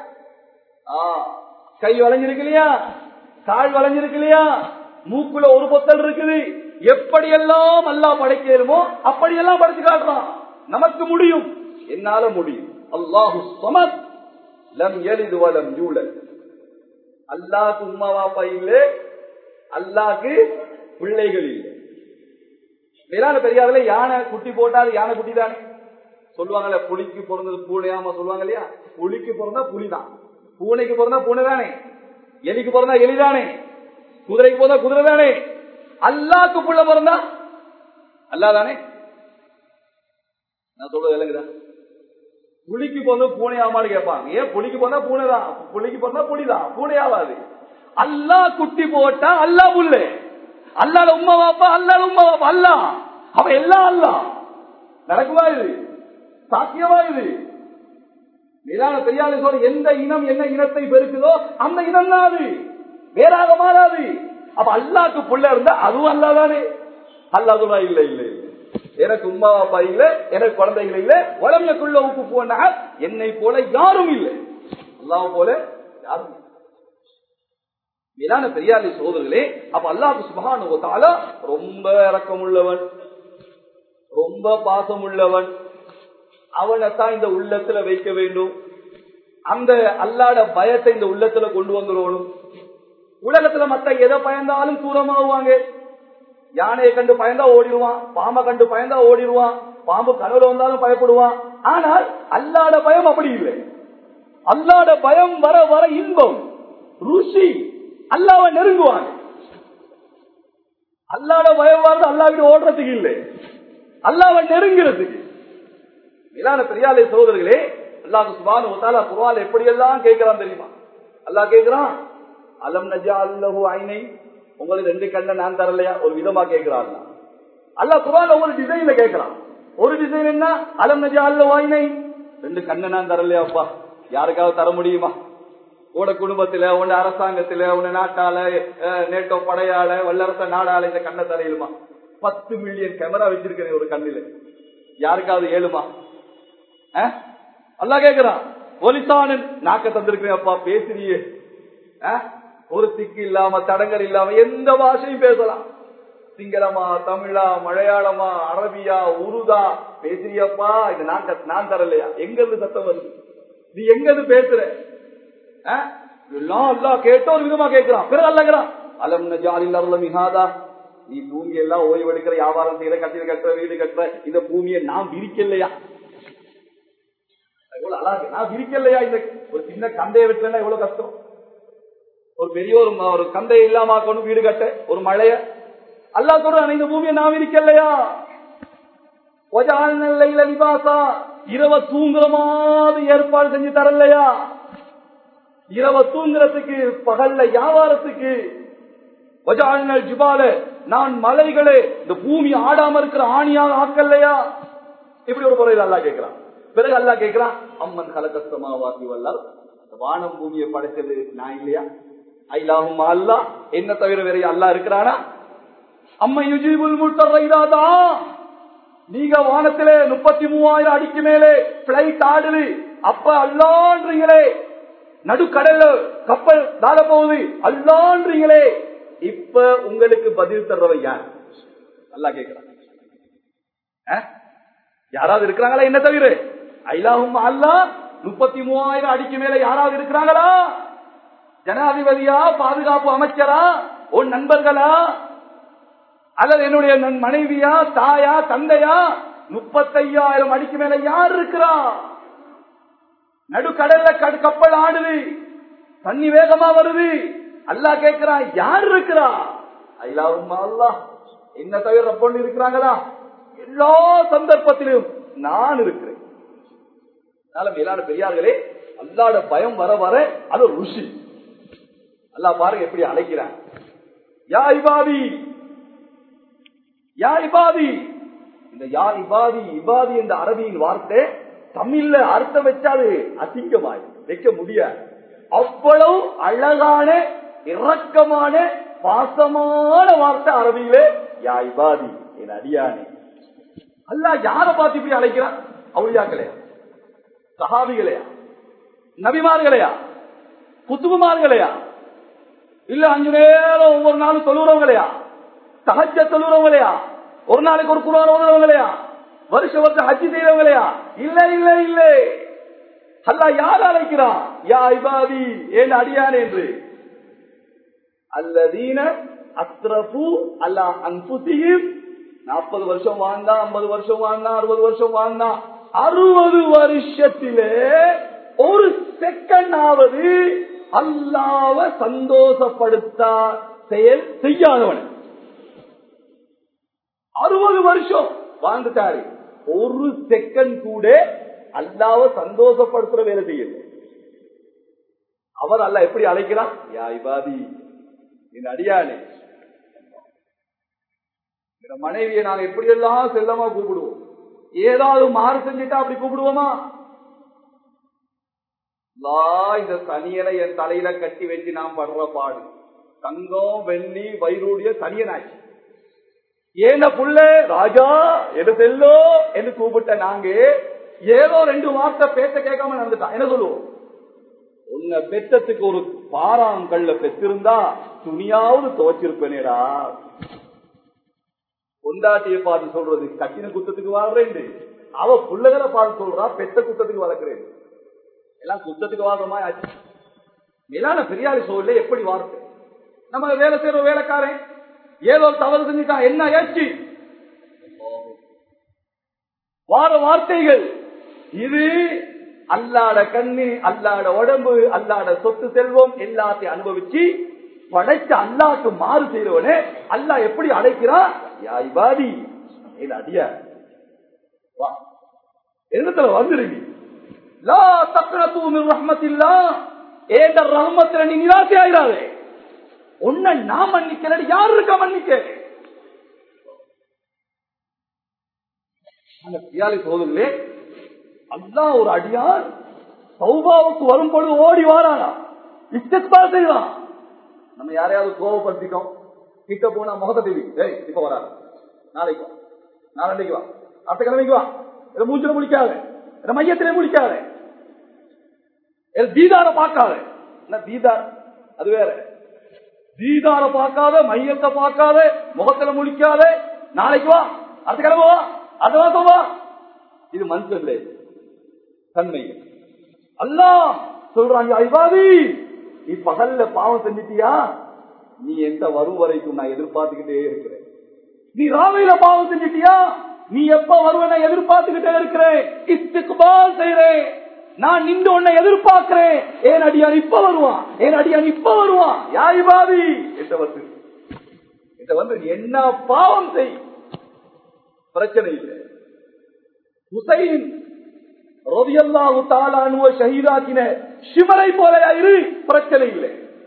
Speaker 1: கை வளைஞ்சிருக்கு இல்லையா? கால் வளைஞ்சிருக்கு இல்லையா? மூக்குல ஒரு பொத்தல் இருக்குது. எப்படியெல்லாம் அல்லாஹ் படைக்கணுமோ அப்படியெல்லாம் படைச்சு காட்டுறான். நமக்கு முடியும், என்னால முடியும். அல்லாஹு ஸமத் லம் யலித் வ லம் யூலத். அல்லாஹ்க்கு உம்மா வாப்பா இல்லை, அல்லாஹ்க்கு பிள்ளைகள் இல்லை. மேலான பெரியாரில் யானை குட்டி போட்டாரு, யானை குட்டி தானே சொல்லுவாங்கல்ல. புலிக்கு பிறந்தது பூனையாம சொல்லுவாங்க இல்லையா? புலிக்கு பிறந்தா புலிதான், பூனைக்கு பிறந்தா பூனை தானே, எலிக்கு பிறந்தா எலிதானே, குதிரைக்கு பிறந்தா குதிரை தானே. அல்லாஹ்க்கு புள்ள பிறந்தா அல்லாஹ் தானே. நான் சொல்றது இல்லைங்கதா? புலிக்கு பிறந்த பூனையாமான்னு கேட்பாங்க. ஏன் புலிக்கு பிறந்தா பூனை தான், புலிக்கு பிறந்தா புலிதான், பூனையாவாது. அல்லாஹ் குட்டி போட்டா அல்லாஹ் புள்ள, அல்லாத உம்மா வாப்பா, அல்லாத உம்மா வாப்பா அல்லாஹ். அவ எல்லாம் அல்லாஹ். நடக்குமா இது? சாத்தியமா இது? மேலான பெரியாரை சொல்ற, எந்த இனம் என்ன இனத்தை பெருக்குதோ அந்த இனம் தான் அது, வேறாக மாறாது. அப்ப அல்லாஹ்க்கு புள்ள இருந்தா அதுவும் அல்லாஹ் தானே. அல்லாஹ் இல்ல இல்ல எனக்கு உம்மா வாப்பா இல்ல, எனக்கு குழந்தைகள் இல்ல, உலகக்குள்ள உப்பு போன என்னை போல யாரும் இல்லை, அல்லாஹ் போல யாரும். மேலான பெரியாரை சோதர்களே, அப்ப அல்லாஹ் சுப்ஹானஹு வ தஆலா ரொம்ப இரக்கம் உள்ளவன், ரொம்ப பாசம் உள்ளவன். அவனைத்தான் இந்த உள்ளத்துல வைக்க வேண்டும். அந்த அல்லாஹ்ட பயத்தை இந்த உள்ளத்துல கொண்டு வந்துடணும். உலகத்துல மத்த எதை பயந்தாலும் தூரமாகுவாங்க. யானையை கண்டு பயந்தா ஓடிடுவான், பாம்பை கண்டு பயந்தா ஓடிடுவான், பாம்பு கனவுல வந்தாலும் பயப்படுவான். ஆனால் அல்லாஹ்ட பயம் அப்படி இல்லை. அல்லாஹ்ட பயம் வர வர இன்பம் ருசி, அல்லாஹ்வை நெருங்குவாங்க. அல்லாஹ்ட பயம் வரது அல்லாஹ்விட ஓடுறதுக்கு இல்லை, அல்லாஹ்வை நெருங்கிறதுக்கு. மேலான பெரியாரை சகோதரர்களே, அல்லாஹ் சுப்ஹானஹு வ தஆலா குர்ஆன்ல எப்படி எல்லாம் கேட்கிறான் தெரியுமா? அல்லாஹ் கேட்கிறான், அலம் நஜஅல் லஹு ஐனைன், உங்களுக்கு ரெண்டு கண்ணை நான் தரலையா? ஒரு விதமா கேட்கிறான் அல்லாஹ் குர்ஆன்ல. ஒரு டிசைன்ல கேட்கிறான். ஒரு டிசைன் என்ன? அலம் நஜஅல் லஹு ஐனைன், ரெண்டு கண்ணை நான் தரலையாப்பா. யாருக்காவது தர முடியுமா? உட குடும்பத்துல, உன்ன அரசாங்கத்துல, உன்ன நாட்டால, நேட்டோ படையால, வல்லரச நாடால இந்த கண்ணை தரையிலுமா? பத்து மில்லியன் கேமரா வச்சிருக்கிறேன் ஒரு கண்ணில, யாருக்காவது ஏழுமா? அல்லாஹ் கேட்கிறான். ஒலிசானன், நாக்க தந்திருக்கிறேன் அப்பா, பேசுறியே. ஒரு திக்கு இல்லாம தடங்கல் இல்லாம எந்த பாஷையும் பேசலாம். சிங்களமா, தமிழா, மலையாளமா, அரபியா, உருதா பேசுறியப்பா. இது நாக்க நான் தரலையா? எங்க இருந்து சத்தம் வருது? நீ எங்க இருந்து பேசுற? கேட்ட ஒரு விதமா கேட்கிறான். பிறகு அல்லாஹ் அலம் நஜஅலில் அர்த மிஹாதா, நீ பூமி எல்லாம் ஓய்வெடுக்கிற, வியாபாரம் செய்யற, கட்டிட கட்டுற, வீடு கட்டுற, இந்த பூமியை நான் விரிக்கலையா? எவ்வளவு அழகு, நான் விரிக்கலையா? இந்த ஒரு சின்ன கந்தையை வெட்டலன்னா எவ்வளவு கஷ்டம். ஒரு பெரிய ஒரு கந்தையை இல்லாம வீடு கட்ட, ஒரு மழைய அல்லாஹ் சொல்றான், இந்த பூமியை நான் விரிக்கலையா? இரவ தூங்குற மாதிரி ஏற்பாடு செஞ்சு தரலையா? இரவ தூங்குறதுக்கு, பகல்ல வியாபாரத்துக்கு. ஜிபால, நான் மலைகளே இந்த பூமி ஆடாம இருக்கிற ஆணியாக ஆக்கலையா? இப்படி ஒரு முறையில் அல்லாஹ் கேட்கிறான். பிறகு அல்லாஹ் கேட்கிறான், அம்மன் கலகஸ்தமாவாசி வல்லால், வானம் பூமியை படைச்சது நான் இல்லையா? ஐலாஹும் அல்லா, என்ன தவிர வேற அல்லா இருக்கிறானா? அம்மை யுஜீபுல் முல்தர்ரைதாதா, நீங்க வானத்திலே முப்பத்தி மூவாயிரம் அடிக்கு மேலே பிளைட் ஆடுது, அப்ப அல்லான்றீங்களே, நடுக்கடல்ல கப்பல் தாழ போகுது அல்லான்றீங்களே, இப்ப உங்களுக்கு பதில் தர்றவை யார்? அல்லாஹ் கேட்கிறான். யாராவது இருக்கிறாங்களா என்ன தவிர? ஐலாஹும் அல்லா, முப்பத்தி மூவாயிரம் அடிக்கு மேல யாராவது இருக்கிறாங்களா? ஜனாதிபதியா, பாதுகாப்பு அமைச்சரா, உன் நண்பர்களா, அல்லது என்னுடைய மனைவியா, தாயா, தந்தையா? முப்பத்தையாயிரம் அடிக்கு மேல யார் இருக்கிறா? நடுக்கடல்ல கப்பல் ஆடுது, தண்ணி வேகமா வருது, அல்லாஹ் கேட்கிறான் யார் இருக்கிறா? ஐலாஹும் அல்லாஹ், என்ன தவிர ரப்பொண்டு இருக்கிறாங்களா? எல்லா சந்தர்ப்பத்திலும் நான் இருக்கிறேன். மேலான பெரியார்களே, அல்லாஹ்வுடைய பயம் வர வர அது ஒரு ருசி. அல்லாஹ் பாருங்க எப்படி அழைக்கிறான். யா இபாதி, யா இபாதி. இந்த யா இபாதி, இபாதி என்ற அரபியின் வார்த்தை தமிழ்ல அர்த்தம் வச்சாது அசிங்கமாய் வைக்க முடியாது. அவ்வளவு அழகான, இரக்கமான, பாசமான வார்த்தை அரபியிலே யா இபாதி, என் அடியானே. அல்லாஹ் யாரை பார்த்து இப்படி அழைக்கிறான்? அவுலியாக்களையா, சஹாபிகளையா, நபிமார்களையா, குத்துபுமார்களையா, இல்ல அஞ்சு நேரம் ஒவ்வொரு நாளும் தொழுறவங்களையா, தஹஜ்ஜத் தொழுறவங்களையா, ஒரு நாளைக்கு ஒரு குர்ஆன் ஓதுறவங்களையா, வருஷ வருஷம் ஹஜ் செய்யறவங்களையா? இல்ல இல்ல இல்ல. அல்லாஹ் யார் அழைக்கிறான்? யா இபாதி, என் அடியானே என்று. அல்லதீன அஸ்ரஃபு அலா அன்ஃபுஸிஹிம், நாற்பது வருஷம் வாழ்ந்தா, ஐம்பது வருஷம் வாழ்ந்தா, அறுபது வருஷம் வாழ்ந்தா, அறுபது வருஷத்திலே ஒரு செகண்ட் ஆவது அல்லாஹ்வை சந்தோஷப்படுத்தா செயல் செய்யாதவன். அறுபது வருஷம் வாழ்ந்துட்டாரு, ஒரு செகண்ட் கூட அல்லாஹ்வை சந்தோஷப்படுத்துற வேலை செய்யல. அவர் அல்லாஹ் எப்படி அழைக்கிறான்? யா இபாதி, என் அடியானே. மனைவியை நாங்க எப்படி எல்லாம் செல்லமா கூப்பிடுவோம், ஏதாவது மாறு செஞ்சுட்டா அப்படி கூப்பிடுவோமா? இந்த சனியனை என் தலையில கட்டி வச்சு நாம் படுற பாடு, தங்கம் வெள்ளி வைரூடிய சனியனாச்சு. ஏன புள்ள ராஜா எது செல்லோ என்று கூப்பிட்ட நாங்க ஏதோ ரெண்டு வார்த்தை பேச கேட்காம நடந்துட்டான். என்ன சொல்லுவோம்? உன்னை பெற்றத்துக்கு ஒரு பாறாங்கல்ல பெற்றிருந்தா துணியாவது துவச்சிருப்பேனேடா. கொண்டாட்டியை பார்த்து சொல்றது கட்டின குத்தத்துக்கு வாழ்றேன், அவ புள்ளகளை பார்த்து சொல்றா பெத்த குத்தத்துக்கு வளர்க்கிறேன். எல்லாம் குத்தத்துக்கு வாழ்ற மாதிரி ஆச்சு. மேலான பெரியாரி சோழல எப்படி வார்த்தை? நம்ம வேலை செய்யற வேலைக்காரன் ஏதோ தவறு செஞ்சுட்டான், என்ன ஏச்சு வார வார்த்தைகள். இது அல்லாட கண்ணு, அல்லாட உடம்பு, அல்லாட சொத்து செல்வம் எல்லாத்தையும் அனுபவிச்சு படைச்ச அல்லாஹ்க்கு மாறு செய்யறவனே அல்லாஹ் எப்படி அழைக்கிறான்? யா இபாதி, என் அடியார். வா, என்னத்துல வந்துருங்க. லா தக்னது மின் ரஹ்மத்தில்லாஹ், ஏண்ட ரஹ்மத்துல நீ நிராசை ஆயிராதே. உன்னை நான் மன்னிக்கிறேன், யார் இருக்கா மன்னிக்க? அந்த பியாலி சோதரிலே அல்லாஹ் ஒரு அடியார் தௌபாவுக்கு வரும் பொழுது ஓடி வாரானா, இஸ்திக்பார் செய்வான். நம்ம யாரையாவது கோபப்படுத்திட்டோம், கிட்ட போனா முகத்தை தேவி, ஏய் இப்ப வராது, நாளைக்கு வா, நாளைக்கு வா, அடுத்த கிழமைக்கு வா, இதை மூஞ்சில முடிக்காத, இதை மையத்திலே முடிக்காத, தீதார பார்க்காத. என்ன தீதார்? அது வேற. தீதார பார்க்காத, மையத்தை பார்க்காத, முகத்துல முடிக்காத, நாளைக்கு வா, அடுத்த கிழமை வா, அடுத்த மாசம் வா. இது மனுஷன் தன்மை. அல்லாஹ் சொல்றாங்க, ஐபாதி நீ பகல்ல பாவம் செஞ்சிட்டியா, நீ எந்த வரும் வரைக்கும் நான் எதிர்பார்த்துக்கிட்டே இருக்கிறேன். நீ ராவையில பாவம் செஞ்சிட்டியா, நீ எப்ப வருவன எதிர்பார்த்துக்கிட்டே இருக்கிறேன். இஸ்திக்பால் செய்றேன், நான் நின்று உன்னை எதிர்பார்க்கிறேன். ஏன் அடியான் இப்ப வருவான், ஏன் அடியான் இப்ப வருவான். யா இபாதி, என்ற வந்து என்ற வந்து என்ன பாவம் செய், பிரச்சனை இல்லை. ஹுசைன் ரலியல்லாஹு தஆலா அன்ஹு ஷஹீதாக்கின ஷிமரை போல இரு, பிரச்சனை இல்லை.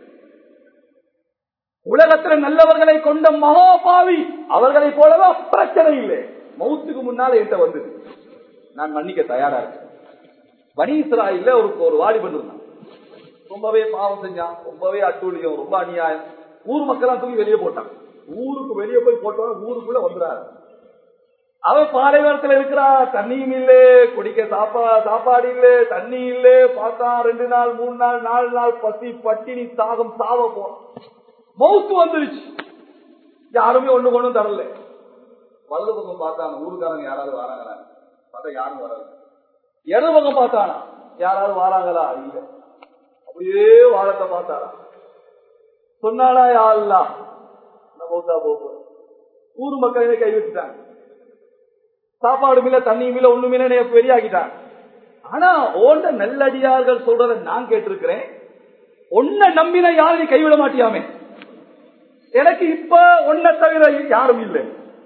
Speaker 1: உலகத்தில் நல்லவர்களை கொண்ட மகாபாவி அவர்களை போலவே பிரச்சனை இல்லை. மௌத்துக்கு முன்னால என்கிட்ட வந்தது, நான் மன்னிக்க தயாரா இருக்கேன். பனி இஸ்ராயீல்ல ஒரு ஒரு வாலிபன் இருந்தான், ரொம்பவே பாவம் செஞ்சான், ரொம்பவே அட்டூழியம், ரொம்ப அநியாயம். ஊர் மக்கள் தூக்கி வெளியே போட்டான். ஊருக்கு வெளியே போய் போட்டவன் ஊருக்குள்ள வந்துறாரு. அவன் பாலைவனத்துல இருக்கிறா, தண்ணியும் இல்லே, குடிக்க சாப்பா சாப்பாடு இல்லே, தண்ணி இல்லே. பார்த்தா ரெண்டு நாள் மூணு நாள் நாலு நாள் பசி பட்டினி தாகம் சாவ போறான். மவுத்து வந்துருச்சு. யாருமே ஒண்ணு கொண்டும் தரல. வலது பக்கம் பார்த்தாங்க, ஊருக்காரங்க யாராவது வராங்களா? பார்த்தா யாரும் வரல. இடது பக்கம் பார்த்தானா, யாராவது வராங்களா? இல்ல. அப்படியே வாழத்தை பார்த்தாரா. சொன்னாலா யாருலாம் மௌத்தா போக ஊர் மக்களே கைவிட்டுட்டாங்க. சாப்பாடு மில்ல, தண்ணி மில்ல, ஒண்ணுமில்ல பெரியாக்கிட்டாங்க. ஆனா ஓண்ட நல்லடியார்கள் சொல்றத நான் கேட்டிருக்கிறேன். ஒன்ன நம்பின யாரும் கைவிட மாட்டியாமே. எனக்கு இப்ப ஒன்ன தவிர யாரும் இல்லை.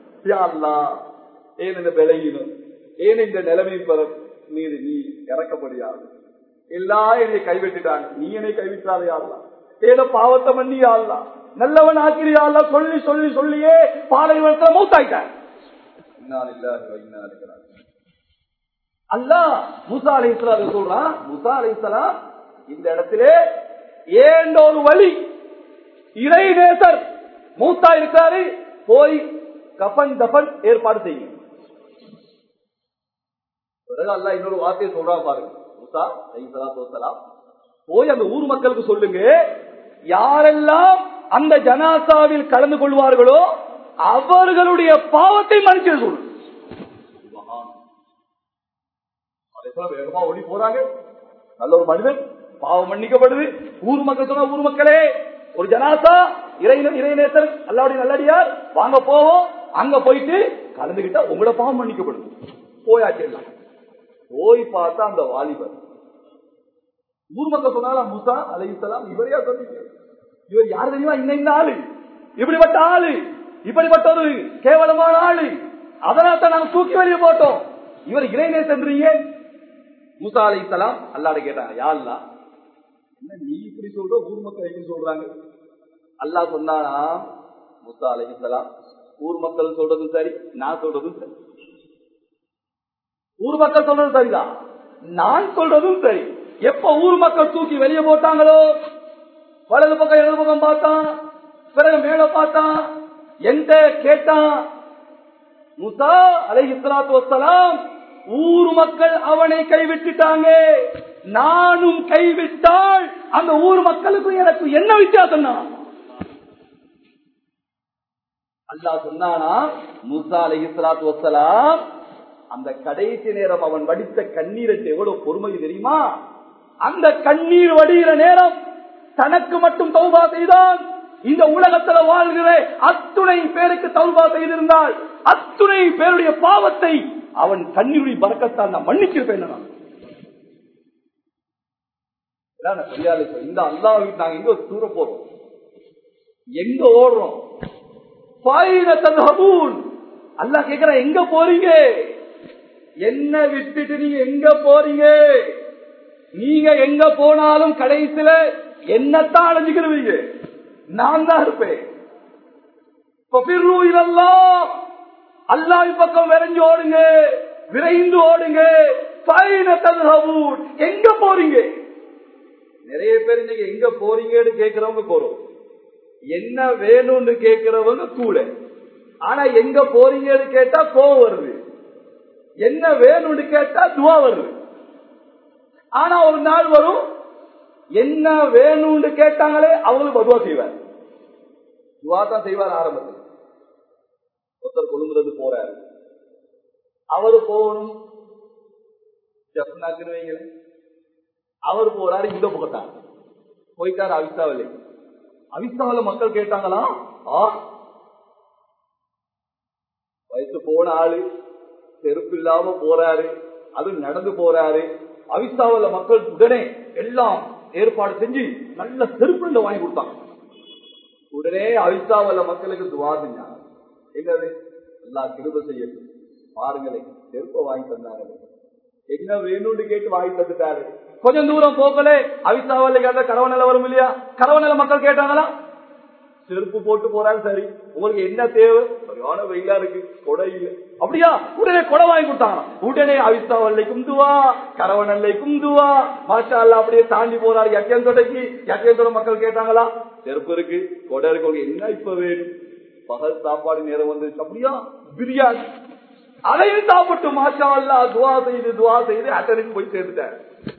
Speaker 1: ஏன் இந்த விலையினும் ஏன் இந்த நிலைமை மீது நீ இறக்கப்படியாது. எல்லாம் என்னை கைவிட்டுட்டாங்க, நீ என்னை கைவிட்டாத யாருலாம். ஏதோ பாவத்தை பண்ணி யாருலாம், நல்லவன் ஆக்கிரியால சொல்லி சொல்லி சொல்லியே பாலைவனத்துல மௌத்தாயிட்டாங்க. அல்லாஹ் மூசா அலைஹிஸ்ஸலாம் சொல்றான், மூசா அலைஹிஸ்ஸலாம் இந்த இடத்திலே ஏண்ட ஒரு வழி, இறைநேசர் மூத்தா இருக்காரு, போய் கஃன் தஃன் ஏற்பாடு செய்யும். அல்லாஹ் இன்னொரு வார்த்தையை சொல்றான் பாருங்க. மூசா அலைஹிஸ்ஸலாத்து வஸ்ஸலாம் போய் அந்த ஊர் மக்களுக்கு சொல்லுங்க, யாரெல்லாம் அந்த ஜனாசாவில் கலந்து கொள்வார்களோ அவர்களுடைய பாவத்தை மன்னிச்சு சொல்லு. வேகமா ஓடி போறாங்க. நல்ல ஒரு மனிதன், பாவம் மன்னிக்கப்படுது. ஊர் மக்கள் சொன்ன, ஊர் மக்களே ஒரு ஜனாசா, இறை இறைநேசர் அல்லாஹ்வுடைய நல்லடியார், வாங்க போவோம். அங்க போயிட்டு கலந்துகிட்டா உங்களோட பாவம் மன்னிக்கப்படுது. போயாச்சு. போய் பார்த்தா அந்த வாலிபர், ஊர் மக்கள் சொன்னால மூசா அலைஹிஸ்ஸலாம் இவரையா சொன்னீங்க, இவர் யாரு தெரியுமா? இந்த ஆளு, இப்படிப்பட்ட ஆளு, இப்படிப்பட்ட ஒரு கேவலமான ஆளு, அதனால தான் நாங்க தூக்கி வெளியே போட்டோம். இவர் இறைநேசன்றீங்க. மூசா அலைஹிஸ்ஸலாம் அல்லாஹ்ட்ட கேட்டாங்க, யா அல்லாஹ், என்ன நீ இப்படி சொல்ற, ஊர் மக்கள் எப்படி சொல்றாங்க? அல்லாஹ் சொன்னானா, மூசா அலைஹிஸ்ஸலாம் ஊர் மக்கள் சொல்றதும் சரி, நான் சொல்றதும் சரி. ஊர் மக்கள் சொல்றது சரிதான், நான் சொல்றதும் சரி. எப்ப ஊர் மக்கள் தூக்கி வெளியே போட்டாங்களோ, வலது பக்கம் இடது பக்கம் பார்த்தான், பிறகு மேல பார்த்தான், எந்த கேட்டான். மூசா அலைஹிஸ்ஸலாத்து வஸ்ஸலாம் ஊர் மக்கள் அவனை கைவிட்டுட்டாங்க, நானும் கைவிட்டால் அந்த ஊர் மக்களுக்கு எனக்கு என்ன வித்தியாசம்? அல்லாஹ் சொன்னானா, மூசா அலைஹிஸ்ஸலாத்து வஸ்ஸலாம் அந்த கடைசி நேரம் அவன் வடித்த கண்ணீரை எவ்வளவு பொறுமை தெரியுமா? அந்த கண்ணீர் வடிகிற நேரம் தனக்கு மட்டும் தௌபா செய்தான். இந்த உலகத்துல வாழ்கிற அத்துணை பேருக்கு தௌபா செய்திருந்தால் அத்துணை பேருடைய பாவத்தை அவன் கண்ணீருடைய பரக்கத்தால் நான் மன்னிச்சிருப்பேன். இந்த அல்லாஹ் நாங்க எங்க தூர போறோம், எங்க ஓடுறோம்? அல்லாஹ் கேக்குற, எங்க போறீங்க? என்ன விட்டுட்டு நீங்க எங்க போறீங்க? நீங்க எங்க போனாலும் கடைசியில என்னத்தான் அடைஞ்சுக்கிறீங்க, நான் தான் இருப்பேன். அல்லாஹ் பக்கம் விரைஞ்சு ஓடுங்க, விரைந்து ஓடுங்க. எங்க போறீங்க? நிறைய பேர் இன்னைக்கு எங்க போறீங்கன்னு கேட்கிறவங்க போறோம், என்ன வேணும்னு கேட்கிறவங்க கூட. ஆனா எங்க போறீங்கன்னு கேட்டா கோவம் வருது, என்ன வேணும்னு கேட்டா துவா வருது. ஆனா ஒரு நாள் வரும், என்ன வேணும்னு கேட்டாங்களே அவங்களுக்கு பதுவா செய்வார், துவா தான் செய்வார். ஆரம்பத்தில் ஒருத்தர் கொழும்புறது போறாரு, அவரு போகணும், அவர் போறாரு இந்த பக்கத்தான் போயிட்டாரு அவிஸ்தாவிலே. அவிஸ்தாவில மக்கள் கேட்டாங்களா, வயசு போன ஆளு செருப்பு இல்லாம போறாரு, அது நடந்து போறாரு. அவிஸ்தாவில மக்கள் உடனே எல்லாம் ஏற்பாடு செஞ்சு நல்ல செருப்பு வாங்கி கொடுத்தாங்க. உடனே அவிஸ்தாவில மக்களுக்கு துவா செஞ்சாங்க, என்னது எல்லாம் கிருபை செய்யணும், பாருங்களே செருப்பை வாங்கி தந்தாங்க. என்ன வேணும்னு கேட்டு வாங்கி தந்துட்டாரு. கொஞ்சம் தூரம் போக்கலே அவிஸ்தாவில கேட்ட கரவநில வரும் இல்லையா, கரவநில மக்கள் கேட்டாங்களா, செருப்பு போட்டு போறாரு சரி, உங்களுக்கு என்ன தேவை? சரியான வெயிலா இருக்கு, கொடை இல்லை. அப்படியா? உடனே கொடை வாங்கி கொடுத்தாங்க. உடனே அவிஸ்தாவல்லை குந்துவா, கரவனல்லை குந்துவா, மாஷா அல்லாஹ் அப்படியே தாண்டி போறாரு யக்கியந்தோடைக்கு. யக்கியந்தோட மக்கள் கேட்டாங்களா, செருப்பு இருக்கு, கொடை இருக்கு, என்ன இப்ப வேணும்? பகல் சாப்பாடு நேரம் வந்துருச்சு. அப்படியா? பிரியாணி. அதையும் சாப்பிட்டு மாஷா அல்லாஹ் துவா செய்து துவா செய்து அட்டனுக்கு போய் சேர்ந்துட்டார்.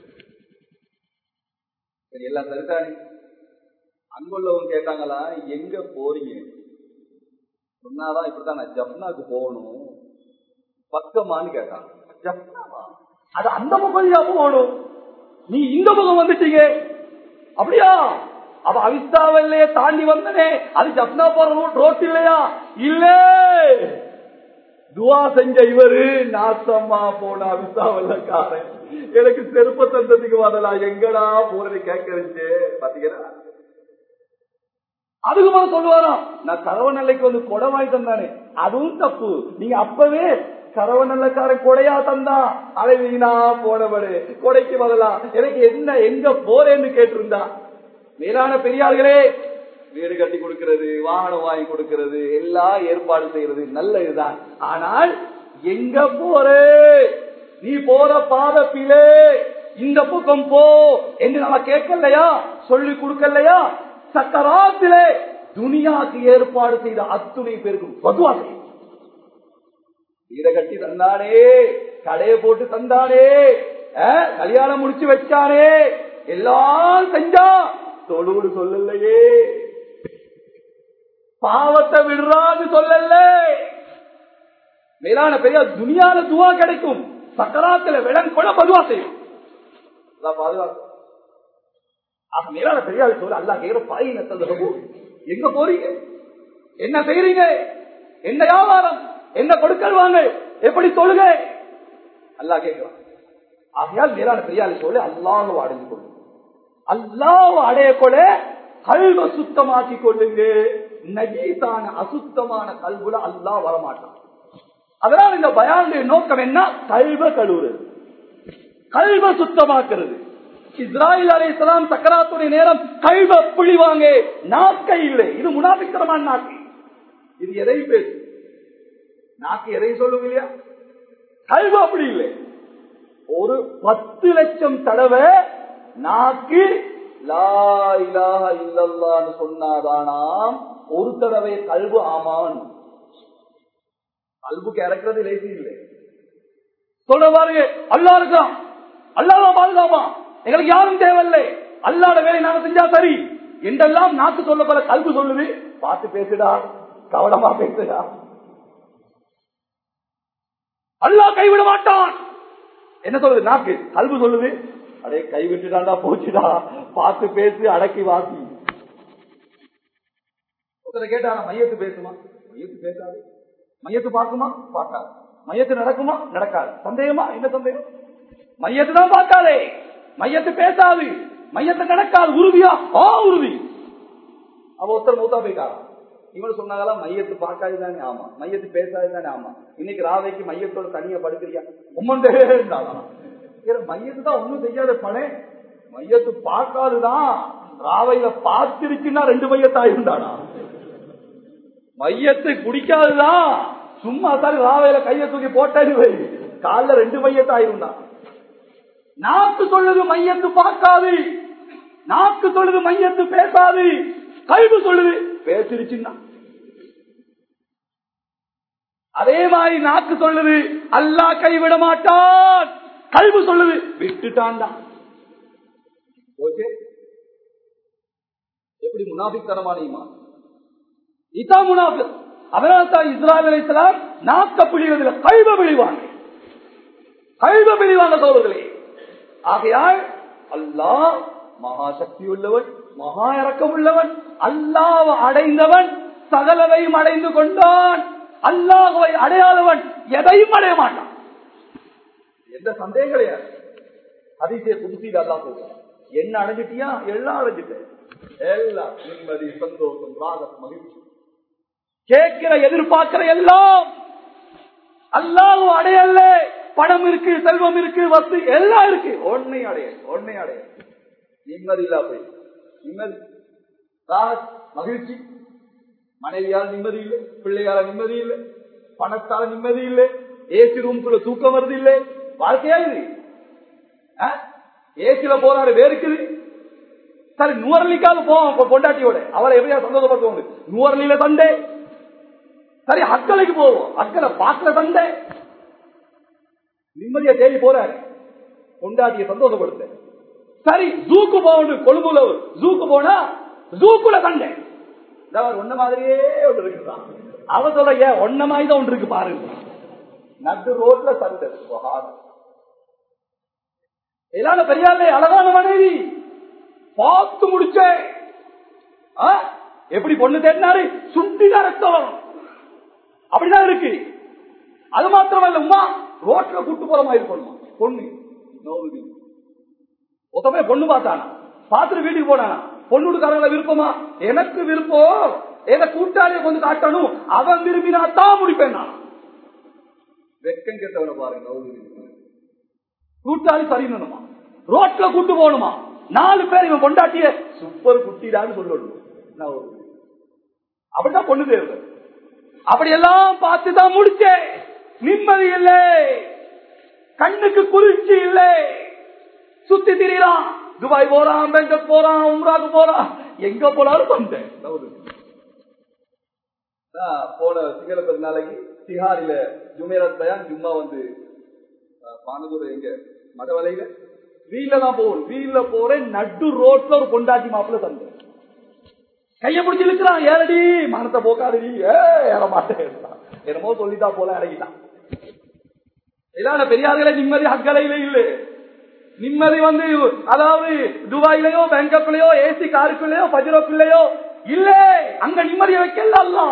Speaker 1: எல்லாம் சரிதானே? அங்குள்ளவங்க கேட்டாங்களா, எங்க போறீங்க? சொன்னாதான் இப்படித்தான், நான் ஜப்னாக்கு போகணும். பக்கமானு கேட்டாங்க. ஜப்னாவா? அது அந்த முகம்யா போகணும், நீ இந்த முகம் வந்துட்டீங்க. அப்படியா? அப்ப அவிஸ்தாவிலே தாண்டி வந்தனே, அது ஜப்னா போற ரோட் இல்லையா? இல்ல, துவா செஞ்ச இவரு நாசமா போன அவிஸ்தாவல்லக்காரன். எனக்கு செருப்ப தந்ததுக்கு வரலாம், எங்கடா போறது கேட்கறது. பாத்தீங்கன்னா அதுக்கு மேல சொல்லுவாராம், நான் கரவநல்லைக்கு வந்து கொடை வாங்கி தந்தானே, அதுவும் தப்பு. நீங்க அப்பவே கரவநல்லக்காரன் கொடையா தந்தா, அதை வீணா போனவரு கொடைக்கு வரலாம், எனக்கு என்ன எங்க போறேன்னு கேட்டிருந்தா. மேலான பெரியார்களே, வீடு கட்டி கொடுக்கிறது, வாகனம் வாங்கி கொடுக்கிறது, எல்லாம் ஏற்பாடு செய்யறது நல்லதுதான். ஆனால் எங்க போறே, நீ போற பாதப்பிலே இந்த பக்கம் போ என்று நம்ம கேட்கலையா, சொல்லி கொடுக்கலையா? சக்கராத்திலே துனியாக்கு ஏற்பாடு செய்த அத்துணை பேருக்கும் பதுவா செய்யும். வீடை கட்டி தந்தானே, கடையை போட்டு தந்தானே, கல்யாணம் முடிச்சு வச்சானே, எல்லாம் செஞ்சா தொழுடு சொல்லலையே, பாவத்தை விடுறான்னு சொல்லல. மேலான பெரிய துனியால துவா கிடைக்கும், சக்கராத்துல விடன் கூட பதுவா செய்யும். பாதுகாப்பு மேலான பெரியாரு சொல்ல அல்லா கேட்கிற பாயின, எங்க போறீங்க, என்ன செய்யறீங்க, என்ன வியாபாரம், என்ன கொடுக்கல் வாங்க, எப்படி தொழுக, அல்லா கேட்கிறான். ஆகையால் மேலான பெரியாரு சொல்ல அல்லாஹ் அடைந்து கொள்ளுங்க, அல்லாஹ் அடைய கொள்ள கல்வ சுத்தமாக்கி கொள்ளுங்க. நஜீசான அசுத்தமான கல்வுல அல்லாஹ் வரமாட்டான். அதனால இந்த பயானுடைய நோக்கம் என்ன? கல்வ கழுவுறது, கல்வ சுத்தமாக்குறது. இஸ்ராயில் அலைஹிஸ்ஸலாம் சக்கராத்துடைய நேரம் கல்வ புழிவாங்க, நாக்கை இல்லை. இது முனாபித்தனமான நாக்கு. இது எதை பேசு, நாக்கு எதை சொல்லுங்க இல்லையா? கல்வ அப்படி இல்லை. ஒரு பத்து லட்சம் தடவை நாக்கு லா இலாஹ இல்லல்லாஹ்னு சொன்னாதானாம் ஒரு தடவை கல்வு ஆமான். கல்வுக்கு இறக்குறது லேசி இல்லை. சொல்ற பாருங்க, அல்லாஹ் இருக்கான், அல்லாஹ் பாதுகாப்பா, எங்களுக்கு யாரும் தேவையில்லை, அல்லாஹ்ட வேலை நாம செஞ்சா சரி என்றெல்லாம் நாக்கு சொல்ல போல கல்வு சொல்லுது. பார்த்து பேசுடா, கவனமா பேசுடா, அல்லாஹ் கைவிட மாட்டான். என்ன சொல்லுது நாக்கு? கல்வு சொல்லுது, அடே கைவிட்டுடாண்டா போச்சுடா, பார்த்து பேசு, அடக்கி வாசி. கேட்டா மையத்து பேசுமா? மையத்து பேசாது. மையத்து பார்க்குமா? பார்க்காது. மையத்து நடக்குமா? நடக்காது. சந்தேகமா? என்ன சந்தேகம்? மையத்து தான் பார்க்காதே, மையத்து பேசாது, மையத்து நடக்காது. உறுதியா? ஆ உறுதி. அவ ஒருத்தர் மூத்தா போய்க்காரா, இவனு சொன்னாங்களா மையத்து பார்க்காது தானே? ஆமா. மையத்து பேசாது தானே? ஆமா. இன்னைக்கு ராவைக்கு மையத்தோட தனியா படுக்கிறியா? உம்மண்டே இருந்தாலும் மையத்து தான் ஒண்ணும் செய்யாத பணே, மையத்து பார்க்காதுதான். ராவையில பார்த்திருக்குன்னா ரெண்டு மையத்தாயிருந்தானா? மையத்தை குடிக்காதுதான், சும்மா சாரி ராவையில கைய தூக்கி போட்டது கால ரெண்டு மையத்தாயிருந்தான். நாக்கு சொல்லுது மையத்து பார்க்காது, நாக்கு சொல்லுது மையத்து பேசாது, கல்வி சொல்லுது பேசிருச்சுன்னா. அதே மாதிரி நாக்கு சொல்லுது அல்லாஹ் கைவிட மாட்டான், கல்வி சொல்லுது விட்டுட்டான். எப்படி முனாபித்தனமான ஈமான், இதான் முனாபிக். அதனால்தான் இஸ்ராயீல் அலைஹிஸ்ஸலாம் நாக்க பிழிவதில்லை, கல்வ பிழிவாங்க, கல்வ பிழிவாங்க சோழர்களே. ஆகையால் அல்லாஹ் மகா சக்தி உள்ளவன், மகா இரக்கம் உள்ளவன். அல்லாஹ்வை அடைந்தவன் சகலவையும் அடைந்து கொண்டான். அல்லாஹ்வை அடையாதவன் எதையும் அடைய மாட்டான். எந்த சந்தேகம் கிடையாது. ஹதீஸே குத்ஸில அல்லாஹ் சொல்றான், என்ன அடைஞ்சிட்டியா? எல்லாம் அடைஞ்சிட்டேன், எல்லாம் நிம்மதி, சந்தோஷம், ராகம், மகிழ்ச்சி, கேட்கிற எதிர்பார்க்கிற எல்லாம் அல்லாஹ் அடையல. பணம் இருக்கு, செல்வம் இருக்கு, வசதி எல்லாம் இருக்கு, ஒன்னை அடைய, ஒன்னை அடைய நிம்மதி இல்லா போய், நிம்மதி, ராகம், மகிழ்ச்சி மனைவியால் நிம்மதி இல்லை, பிள்ளையால நிம்மதி இல்லை, பணத்தால நிம்மதி இல்லை, ஏசி ரூம்குள்ள தூக்கம் வருது இல்லை. வாழ்க்கையா இது? ஏசில போறாரு வேறுக்குது. சரி, நுவரலிக்காவது போவோம் பொண்டாட்டியோட, அவளை எப்படியா சந்தோஷப்படுத்துவாங்க. நுவரலியில சண்டை. சரி, அக்கலைக்கு போவோம், அக்கலை பாக்கல சண்டை. நிம்மதியா தேடி போறாரு பொண்டாட்டியை சந்தோஷப்படுத்த. சரி, ஜூக்கு போகணும், கொழும்புல ஜூக்கு போனா ஜூக்குல சண்டை. ஒன்ன மாதிரியே ஒன்று இருக்குதான். அவ சொல்ல ஏன் ஒன்ன மாதிரி தான் ஒன்று இருக்கு பாருங்க. நடு ரோட்ல சண்டை. எல்லாரும் பெரியாலே அழகான மனைவி பார்த்து முடிச்ச எப்படி பொண்ணு தேடினாரு, சுண்டிதான் ரத்தம் வரும். அப்படிதான் இருக்கு. அது மாத்திரமல்ல, உமா ரோட்ல கூட்டு போற மாதிரி இருக்கணுமா பொண்ணு. ஒத்தமே பொண்ணு பார்த்தானா, பார்த்துட்டு வீட்டுக்கு போனானா, பொண்ணுக்காரங்கள விருப்பமா? எனக்கு விருப்பம், ஏத கூட்டாளியை கொஞ்சம் காட்டணும், அவன் விரும்பினா தான் முடிப்பேன் நான். வெக்கம் கேட்டவனை பாருங்க. கூட்டாளி சரிணுமா, ரோட்ல கூட்டு போகணுமா, நாலு பேர் இவன் பொண்டாட்டிய சூப்பர் குட்டிடான்னு சொல்லணும். அப்படிதான் பொண்ணு தேர்வு. அப்படியெல்லாம் பார்த்துதான் முடிச்சேன். நிம்மதி இல்லை, கண்ணுக்கு குளிர்ச்சி இல்லை. சுத்தி திரியறான், துபாய் போறான், பெங்கக் போறான், உம்ராக்கு போறான், எங்க போனாலும் வந்தேன். போன சிங்கள நாளைக்கு திஹாரில ஜுமேரத் பயான் ஜும்மா வந்து பானதூர் எங்க மடவலையில வீல்ல தான் போகணும். வீல்ல போறேன், நடு ரோட்ல ஒரு பொண்டாட்டி மாப்பிள்ள தந்து கைய பிடிச்சி இழுக்கிறான். ஏறடி மனத்தை போக்காது, ஏற மாட்டேன் என்னமோ சொல்லிட்டா போல இறங்கிட்டான். இல்லாத பெரியார்களே நிம்மதி அக்கலையில இல்லை. நிம்மதி வந்து அதாவது துபாயிலையோ பேங்காக்லயோ ஏசி காருக்குள்ளயோ பஜ்ரோக்குள்ளயோ இல்ல. அங்க நிம்மதியை வைக்கல அல்ல.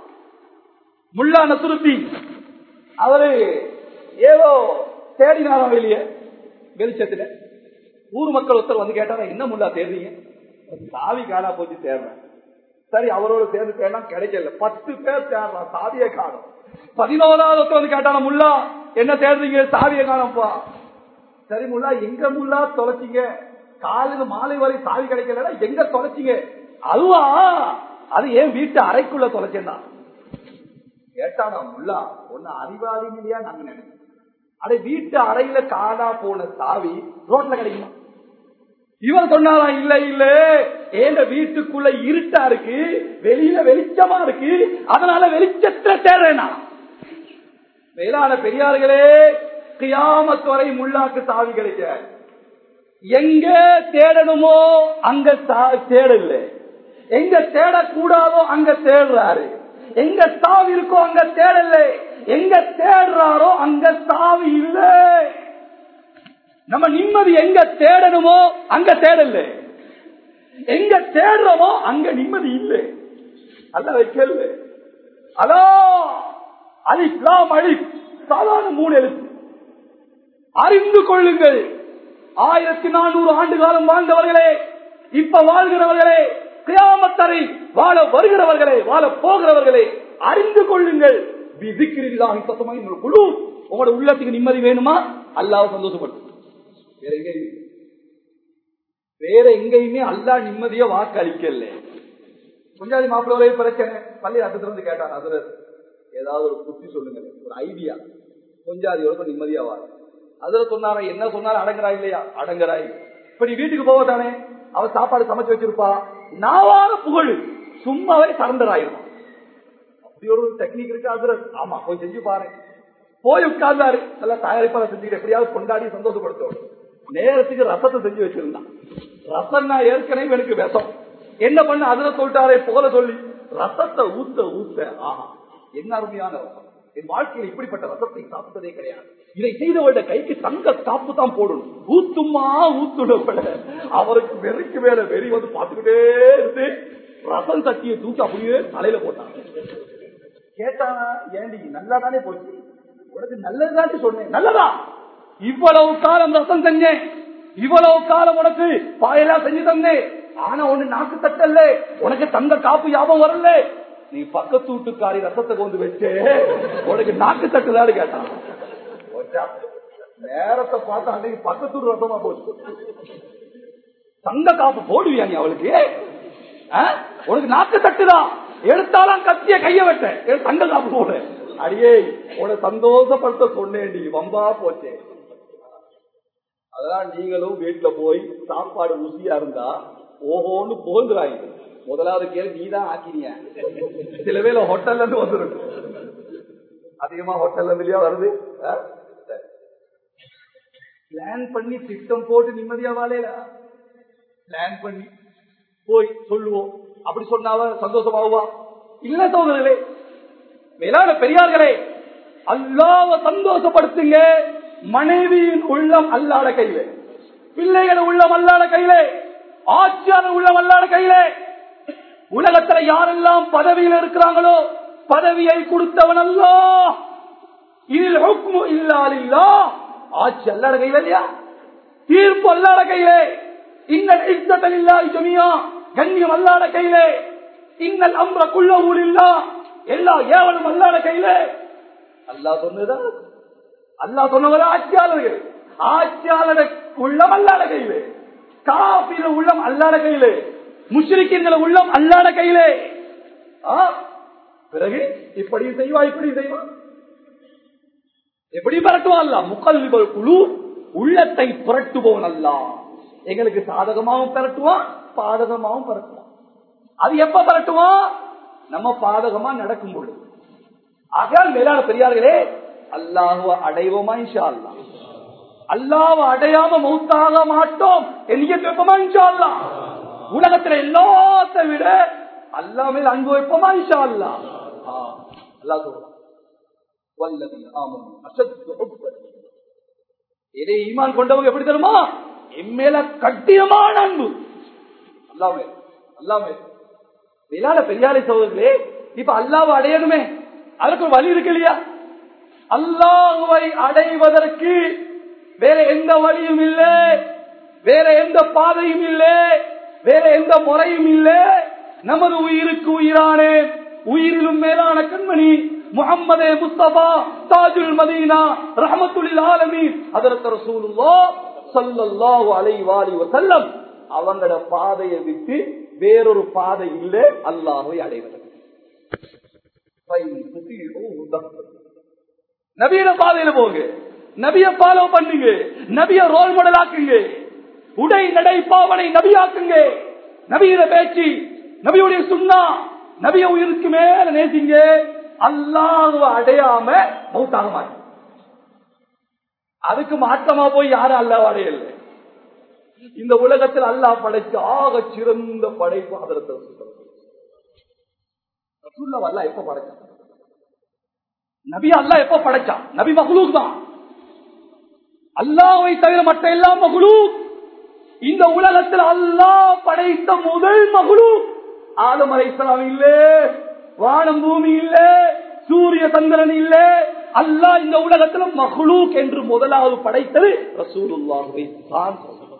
Speaker 1: முல்லா நசுருத்தீன் அவரு ஏதோ தேடினாராம் வெளியே வெளிச்சத்துல. ஊர் மக்கள் ஒருத்தர் வந்து கேட்டாரா, என்ன முல்லா தேடுறீங்க? சாவி காணா போச்சு தேடுறேன். சரி, அவரோட சேர்ந்து தேடலாம், கிடைக்கல. பத்து பேர் தேடுறான், சாவியை காணும். பதினோராவது ஒருத்தர் வந்து கேட்டானா, முல்லா என்ன தேடுறீங்க? சாவியை காணப்பா. சரி முல்லா, எங்க முல்லா தொலைச்சிங்க? காலையில மாலை வரை சாவி கிடைக்கல, எங்க தொலைச்சிங்க? அதுவா, அது ஏன் வீட்டு அறைக்குள்ள தொலைச்சேன்னா கேட்டானா. முல்லா ஒன்னு அறிவாளிங்க இல்லையா நாங்க நினைக்கிறோம். அட வீட்டு அறையில காணா போன சாவி ரோட்ல கிடைக்குமா? இவன் சொன்னாரா, இல்ல இல்ல ஏண்ட வீட்டுக்குள்ள இருட்டா இருக்கு, வெளியில வெளிச்சமா இருக்கு, அதனால வெளிச்சத்தை தேடுறேனா. மேலான பெரியார்களே, கியாமத் வரை முல்லாக்கு சாவி கிடைக்க. எங்க தேடணுமோ அங்க தேடல, எங்க தேடக்கூடாதோ அங்க தேடுறாரு. எங்க சாவி இருக்கோ அங்க தேடல, எங்க தேடுறாரோ அங்க சாவி இல்லை. நம்ம நிம்மதி எங்க தேடணுமோ அங்க தேடல, எங்க தேடுறோமோ அங்க நிம்மதி இல்லை. அல்ல வைக்கல. அதோ அலிஃப் அலிஃப் சாதாரண மூணு எழுத்து. அறிந்து கொள்ளுங்கள், ஆயிரத்தி நானூறு ஆண்டு காலம் வாழ்ந்தவர்களே, இப்ப வாழ்கிறவர்களே, கியாமத் வரை வாழ வருகிறவர்களே, வாழ போகிறவர்களே, அறிந்து கொள்ளுங்கள். குழு உங்களோட உள்ளத்துக்கு நிம்மதி வேணுமா? அல்லாஹ் சந்தோஷப்படுத்து. வேற எங்கேயுமே வேற எங்கேயுமே அல்லாஹ் நிம்மதியா வாக்கு அளிக்கல. கொஞ்சாதி மாப்பிள்ளை பிரச்சனை பள்ளி அசத்திலிருந்து கேட்டாங்க, அதுல ஏதாவது ஒரு புத்தி சொல்லுங்க, ஒரு ஐடியா. கொஞ்சாதியோட நிம்மதியா வாங்க. அதுல சொன்னாரா, என்ன சொன்னாலும் அடங்குறாய் இல்லையா? அடங்குறாய். இப்ப நீ வீட்டுக்கு போவ தானே, அவ சாப்பாடு சமைச்சு வச்சிருப்பா, நாவார புகழ் சும்மாவே சரண்டர் ஆயிரும். அப்படி ஒரு டெக்னிக் இருக்கு. அதுல ஆமா போய் செஞ்சு பாரு. போய் உட்கார்ந்தாரு, எல்லாம் தயாரிப்பாளர் செஞ்சுக்கிட்டு எப்படியாவது கொண்டாடி சந்தோஷப்படுத்த. நேரத்துக்கு ரசத்தை செஞ்சு வச்சிருந்தான். ரசம்னா ஏற்கனவே எனக்கு விஷம். என்ன பண்ண, அதுல சொல்லிட்டாரே போல சொல்லி ரசத்தை ஊத்த ஊத்த ஆஹா என்ன அருமையான ரசம். என் வாழ்க்கையில் இப்படிப்பட்ட ரசத்தை சாப்பிட்டதே கிடையாது. இதை செய்தவருடைய கைக்கு தங்க காப்பு தான் போடணும். ஊத்துமா ஊத்துட அவருக்கு வெறிக்கு மேல வெறி வந்து பார்த்துக்கிட்டே இருந்து ரசம் சட்டியை தூக்கி அப்படியே தலையில போட்டாங்க. கேட்டானா, ஏண்டி நல்லா தானே போச்சு, உனக்கு நல்லதுதான் சொன்னேன். நல்லதா? இவ்வளவு காலம் ரசம் செஞ்சேன், இவ்வளவு காலம் உனக்கு பாயெல்லாம் செஞ்சு தந்தேன், ஆனா ஒண்ணு நாக்கு தட்டல்ல, உனக்கு தங்க காப்பு ஞாபகம் வரல. நீ பக்கத்து வீட்டுக்காரி ரசத்தை கொண்டு வச்சு உனக்கு நாக்கு தட்டுதான்னு கேட்டான். நேரத்தை பார்த்தா அன்னைக்கு பக்கத்து வீட்டு ரசமா போச்சு. தங்க காப்பு போடுவியா நீ அவளுக்கு? உனக்கு நாக்கு தட்டுதான். எடுத்தாலும் கத்திய கைய வெட்ட தங்கள் காப்பு போட அடியே உன சந்தோஷப்படுத்த சொன்னேன் நீ வம்பா போச்சே. அதெல்லாம் நீங்களும் வீட்டுல போய் சாப்பாடு ருசியா இருந்தா ஓஹோன்னு போந்துறாங்க. முதலாவது கேள்வி நீதான் ஆக்கினிய. சில பேர் ஹோட்டல்ல இருந்து வந்துருக்கு, அதிகமா ஹோட்டல்ல இல்லையா வருது. பிளான் பண்ணி திட்டம் போட்டு நிம்மதியா வாழையில பிளான் பண்ணி போய் சொல்லுவோம். அப்படி சொன்னாவ சந்தோஷமாவா? இல்ல சோதரர்களே, மேலான பெரியார்களே, அல்லாஹ்வை சந்தோஷப்படுத்துங்க. மனைவியின் உள்ளம் அல்லாஹ்ட கையிலே, பிள்ளைகள் உள்ளம் அல்லாஹ்ட கையிலே, ஆட்சியாளர் உள்ளம் அல்லாஹ்ட கையிலே. உலகத்துல யாரெல்லாம் பதவியில் இருக்கிறாங்களோ பதவியை கொடுத்தவன் அல்லாஹ். இதில் ஹுக்மு இல்லா லில்லாஹ், ஆட்சி அல்லாஹ்ட கையில இல்லையா, தீர்ப்பு அல்லாஹ்ட கையிலே. இன்னல் இஸ்ஸத லில்லாஹி ஜமீஆ, கண்ணியம் அல்லாஹ்ட கையிலே. இன்னல் அம்ர குல்லஹு லில்லாஹ், எல்லா ஏவலும் அல்லாஹ்ட கையிலே. அல்லாஹ் சொன்னதா, அல்லாஹ் சொன்னவர ஆட்சியாளர்கள், ஆட்சியாளர் உள்ளம் அல்லாஹ்ட கையிலே, காஃபிர் உள்ளம் அல்லாஹ்ட கையிலே, முஷ்ரிக்கீன்கள் உள்ளம் அல்லாஹ்ட கையிலே. பிறகு இப்படி செய்வா இப்படி செய்வா எப்படி பரட்டுவான் அல்லாஹ்? முகல்லிபல் குலூப், உள்ளத்தை புரட்டுபவன் அல்லாஹ். எங்களுக்கு சாதகமாகவும் பரட்டுவான், பாதகமாகவும் பரட்டுவான். அது எப்ப பரட்டுவான்? நம்ம பாதகமா நடக்கும் பொழுது. ஆகையால் மேலான பெரியார்களே, அல்லாஹ்வை அடைவோமா இன்ஷா அல்லாஹ்? அல்லாஹ்வை அடையாம மௌத்தாக மாட்டோம் என்கிற வைப்போமா இன்ஷா அல்லாஹ்? உலகத்துல எல்லாத்தை விட அல்லாஹ் மேல் அன்பு வைப்போமா இன்ஷா அல்லாஹ்? அல்லாஹ் சொல்றான், வல்லதீன ஆமனூ அஷத்து ஹுப்பன். இதே ஈமான் கொண்டவங்க எப்படி தெரியுமா? என் மேல கட்டியமான அன்பு அல்லாஹ் மேல், அல்லாஹ் மேல். மேலான பெரியாரை சகோதரர்களே, இப்ப அல்லாஹ்வை அடையணுமே, அதற்கு ஒரு வழி இருக்கு இல்லையா? அல்லாஹ்வை அடைவதற்கு வேற எந்த வழியும் இல்லை, வேற எந்த பாதையும் இல்லை, வேற எந்த முறையும் இல்லை. நமது உயிருக்கு உயிரான, உயிரிலும் மேலான கண்மணி முஹம்மதே முஸ்தபா தாஜுல் மதீனா ரஹ்மத்துல் ஆலமீன் ஹஜ்ரத் ரசூலுல்லாஹ் ஸல்லல்லாஹு அலைஹி வஸல்லம் அவங்களோட பாதையை விட்டு வேறொரு பாதை இல்லை அல்லாஹ்வை அடைவதற்கு. நபியோட பாதையில போங்க, நபிய ஃபாலோ பண்ணுங்க, நபிய ரோல் மாடல் ஆக்குங்க, உடை நடை பாவனை நபியாக்குங்க, நபியோட பேச்சு, நபியுடைய சுன்னா, நபிய உயிருக்கு மேல நேசிங்க. அல்லாஹ்வை அடையாம மௌத்தாக மாட்டீங்க. அதுக்கு மாற்றமா போய் யாரும் அல்லாஹ்வை அடையல. இந்த உலகத்தில் அல்லாஹ் படைச்ச ஆக சிறந்த படைப்பு ஹஜ்ரத் ரசூலுல்லாஹ். அல்லாஹ் எப்ப படைச்சான்? நபி அல்லாஹ் எப்ப படைச்சான்? நபி மக்லூக் தான். அல்லாஹ்வை தவிர மற்ற எல்லாம் மக்லூக். இந்த உலகத்தில் அல்லாஹ் படைத்த முதல் மக்லூக் ஆதம் அலைஹிஸ்ஸலாம் இல்ல, வானம் பூமி இல்ல, சூரிய சந்திரன் இல்ல. அல்லாஹ் இந்த உலகத்தில் மக்லூக் என்று முதலாவது படைத்தது ரசூலுல்லாஹ்வை தான்.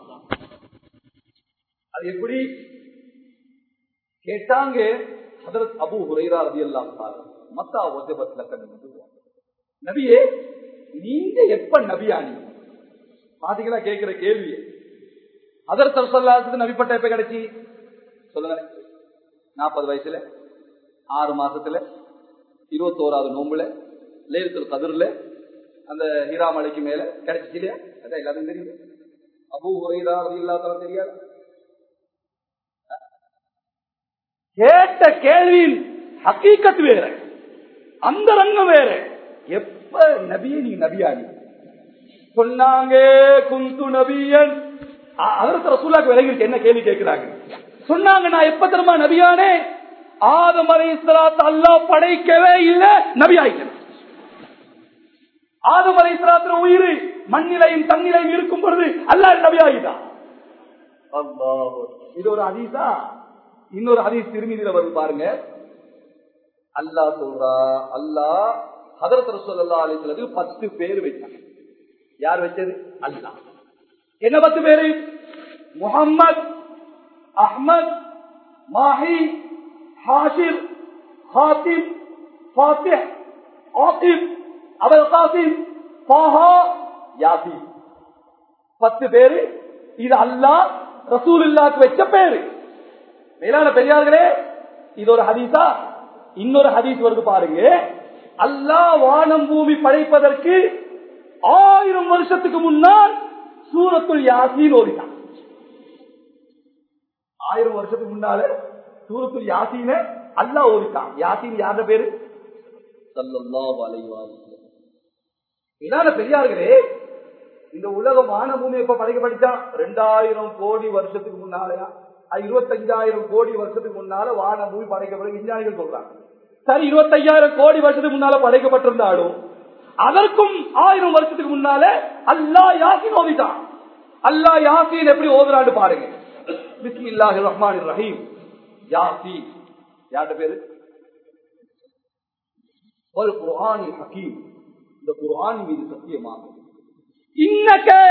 Speaker 1: அது எப்படி கேட்டாங்க? ஹஜ்ரத் அபூ ஹுரைரா ரலியல்லாஹு தஆலா மத்தா வஜபத் லக்கன் நபுவா, நபியே நீங்க எப்ப நபியானி? பாத்தீங்களா கேட்கிற கேள்வி. ஹஜ்ரத் ஸல்லல்லாஹு நபி பட்டம் எப்ப கிடைச்சி சொல்லுங்க? நாற்பது வயசுல, ஆறு மாசத்துல, இருபத்தோராவது நோம்புல, லைலத்துல் கத்ர்ல, அந்த ஹிரா மலைக்கு மேல கிடைச்சிச்சு இல்லையா? அதான் எல்லாத்தையும் தெரியும். அபூ ஹுரைரா ரலியல்லாஹு தஆலா தெரியாது? கேட்ட கேள்வியின் ஹக்கீகத் வேற, அந்த ரங்கம் வேற. எப்ப நபியே நீ நபியானி சொன்னாங்க? குந்து நபியன். ஹஜ்ரத் ரசூலுல்லாஹ்க்கு விலகிருக்கு என்ன கேள்வி கேட்கிறாங்க. சொன்னாங்க, நான் எப்ப தெரியுமா நபியானே? ஆதம் அலைஹிஸ்ஸலாத்தை அல்லாஹ் படைக்கவே இல்லை, நபி ஆயிட்டேன். ஆதம் அலைஹிஸ்ஸலாத்துல உயிர் மண்ணிலையும் தண்ணிலையும் இருக்கும் பொழுது அல்லாஹ் நபி ஆயிட்டான். அல்லாஹ். இது ஒரு ஹதீஸா? இன்னொரு ஹதீஸ் திருமீதியில வருது பாருங்க. அல்லாஹ் சொல்றா, அல்லாஹ் ஹஜ்ரத் ரசூலுல்லாஹி அலைஹி வஸல்லம் பத்து பேர் வச்சாங்க. யார் வச்சது? அல்லாஹ். என்ன பத்து பேரு? முஹம்மத், அஹ்மத், மாஹி, ஹாஷிர், ஹாத்திம், ஃபாத்திஹ், ஆகிப், அபுல் காசிம், தாஹா, யாசீன். பத்து பேரு. இது அல்லாஹ் ரசூலுல்லாஹ்க்கு வச்ச பேரு. மேலான பெரியார்களே, இது ஒரு ஹதீஸா? இன்னொரு ஹதீஸ் வருது பாருங்க, அல்லாஹ் வானம் பூமி படைப்பதற்கு ஆயிரம் வருஷத்துக்கு முன்னால் சூரத்துல் யாசீன் ஓதினான். ஆயிரம் வருஷத்துக்கு முன்னால சூரத்துல் யாசீன அல்லாஹ் ஓதிட்டான். யாசீன் யார பேரு? ஸல்லல்லாஹு அலைஹி வஸல்லம். இதான பெரியார்களே, இந்த உலகம் வான பூமி எப்ப படைக்கப்பட்டா? ரெண்டாயிரம் கோடி வருஷத்துக்கு முன்னாலயா, இருபத்தஞ்சாயிரம் கோடி வருஷத்துக்கு முன்னால வான பூமி படைக்கப்பட்ட விஞ்ஞானிகள் சொல்றாங்க. சரி, இருபத்தையாயிரம் கோடி வருஷத்துக்கு முன்னால படைக்கப்பட்டிருந்தாலும் அதற்கும் ஆயிரம் வருஷத்துக்கு முன்னால அல்லாஹ் யாசீன் ஓதிட்டான். அல்லாஹ் யாசீன் எப்படி ஓதுறான்னு பாருங்க. பிஸ்மில்லாஹிர் ரஹ்மானிர் ரஹீம். யாசீன் யார பேரு? வல் குர்ஆனில் ஹகீம். இந்த குர்ஆன் மீது சத்தியமாக, இன்னகே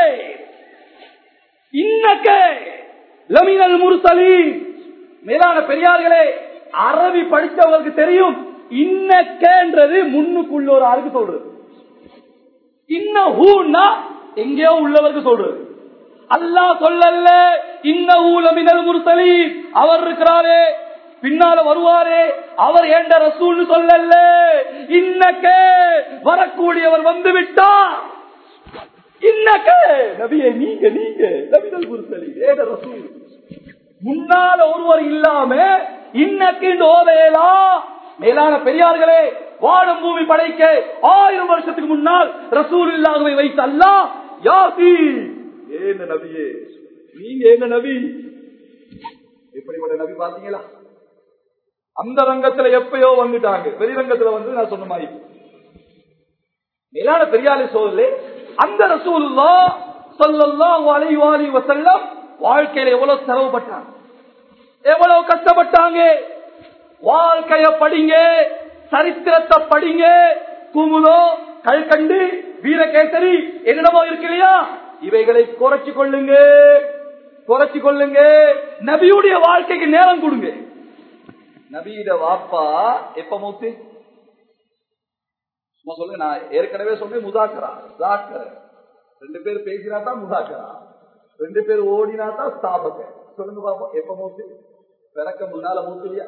Speaker 1: இன்னகே லமினல் முர்சலீன். மேலான பெரியார்களே, அரபி படித்தவர்களுக்கு தெரியும், இன்னக்கேன்றது முன்னுக்குள்ள ஒரு ஆளுக்கு சொல்றது, இன்னஹூன்னா எங்கேயோ உள்ளவருக்கு சொல்றது. அல்லாஹ் சொல்லல்ல இன்னஹூ லமினல் முர்சலீன், அவர் இருக்கிறாரே பின்னால வருவாரே அவர் ஏண்ட ரசூல் சொல்லல்ல, இன்னக்கே வரக்கூடியவர் வந்து விட்டார். இன்னக்கே நபியே நீங்க நீங்க லமினல் முர்சலீன் ஏண்ட ரசூல். முன்னால ஒருவர் இல்லாம இன்னக்கு ஓவேலா. மேலான பெரியார்களே, வானம் பூமி படைக்க ஆயிரம் வருஷத்துக்கு முன்னால் ரசூலுல்லாஹ்வை வைத்து அல்லாஹ் யாசீன் ஏன நபியே நீங்க என்ன நபி. எப்படிப்பட்ட நபி பாத்தீங்களா? அந்த ரங்கத்துல எப்பயோ வந்துட்டாங்க, வெளிரங்கத்துல வந்து நான் சொன்ன மாதிரி. மேலான பெரியாரை சோதரே, அந்த ரசூலுல்லாஹ் ஸல்லல்லாஹு அலைஹி வஸல்லம் வாழ்க்கையில எவ்வளவு செலவுப்பட்டாங்க, எவ்வளவு கஷ்டப்பட்டாங்க. வாழ்க்கைய படிங்க, சரித்திரத்தை படிங்க. குமுதோ, கல்கண்டு, வீரகேசரி என்னென்னமோ இருக்கு இல்லையா, இவைகளை குறைச்சு கொள்ளுங்க, குறைச்சு கொள்ளுங்க. நபியுடைய வாழ்க்கைக்கு நேரம் கொடுங்க. நபியிட வாப்பா எப்ப மூத்து சொல்லுங்க. நான் ஏற்கனவே சொன்னேன், முதாக்கரா ஜாக்கர ரெண்டு பேர் பேசினாதான் முதாக்கரா, ரெண்டு பேர் ஓடினாதான் ஸ்தாபக. சொல்லுங்க பாப்போம், எப்ப மூத்து? பிறக்க முன்னால மூத்து இல்லையா?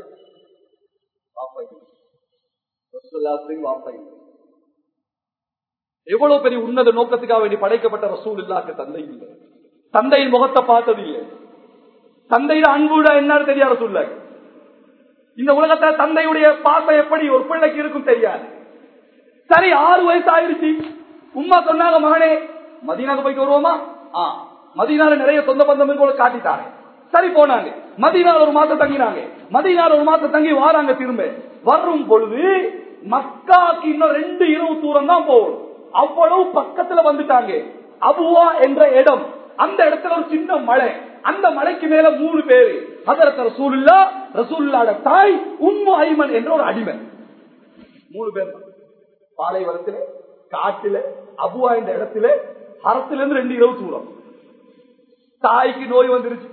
Speaker 1: எவ்வளவு பெரிய உன்னத நோக்கத்துக்காக வேண்டி படைக்கப்பட்ட ரசூலுல்லாஹ்க்கு தந்தை இல்லை, தந்தையின் முகத்தை பார்த்தது இல்லை, தந்தையில அன்புடா என்னன்னு தெரியாது ரசூலுல்லாஹ். இந்த உலகத்துல தந்தையுடைய பாசம் எப்படி ஒரு பிள்ளைக்கு இருக்கும் தெரியாது. சரி, ஆறு வயசு ஆயிடுச்சு, உம்மா சொன்னாங்க, மகனே மதீனாக்கு போயிட்டு வருவோமா? ஆ, மதீனால நிறைய சொந்த பந்தம் காட்டிட்டாங்க. சரி போனாங்க, மதீனால ஒரு மாசம் தங்கினாங்க. மதீனால ஒரு மாசம் தங்கி வாராங்க. திரும்ப வரும் பொழுது மக்காக்கு இன்னும் ரெண்டு இரவு தூரம் தான் போகும். அவ்வளவு பக்கத்துல வந்துட்டாங்க. அபுவா என்ற இடம், அந்த இடத்துல ஒரு சின்ன மலை, அந்த மலைக்கு மேல மூணு பேரு, ஹஜ்ரத் ரசூலுல்லாஹ், ரசூலுல்லாஹ்வுடைய தாய் உம்மு ஐமன் என்ற ஒரு அடிமை, மூணு பேர். பாலைவனத்திலே, காட்டில, அபுவா என்ற இடத்துல, ஹரத்திலிருந்து ரெண்டு இரவு தூரம். தாய்க்கு நோய் வந்துருச்சு.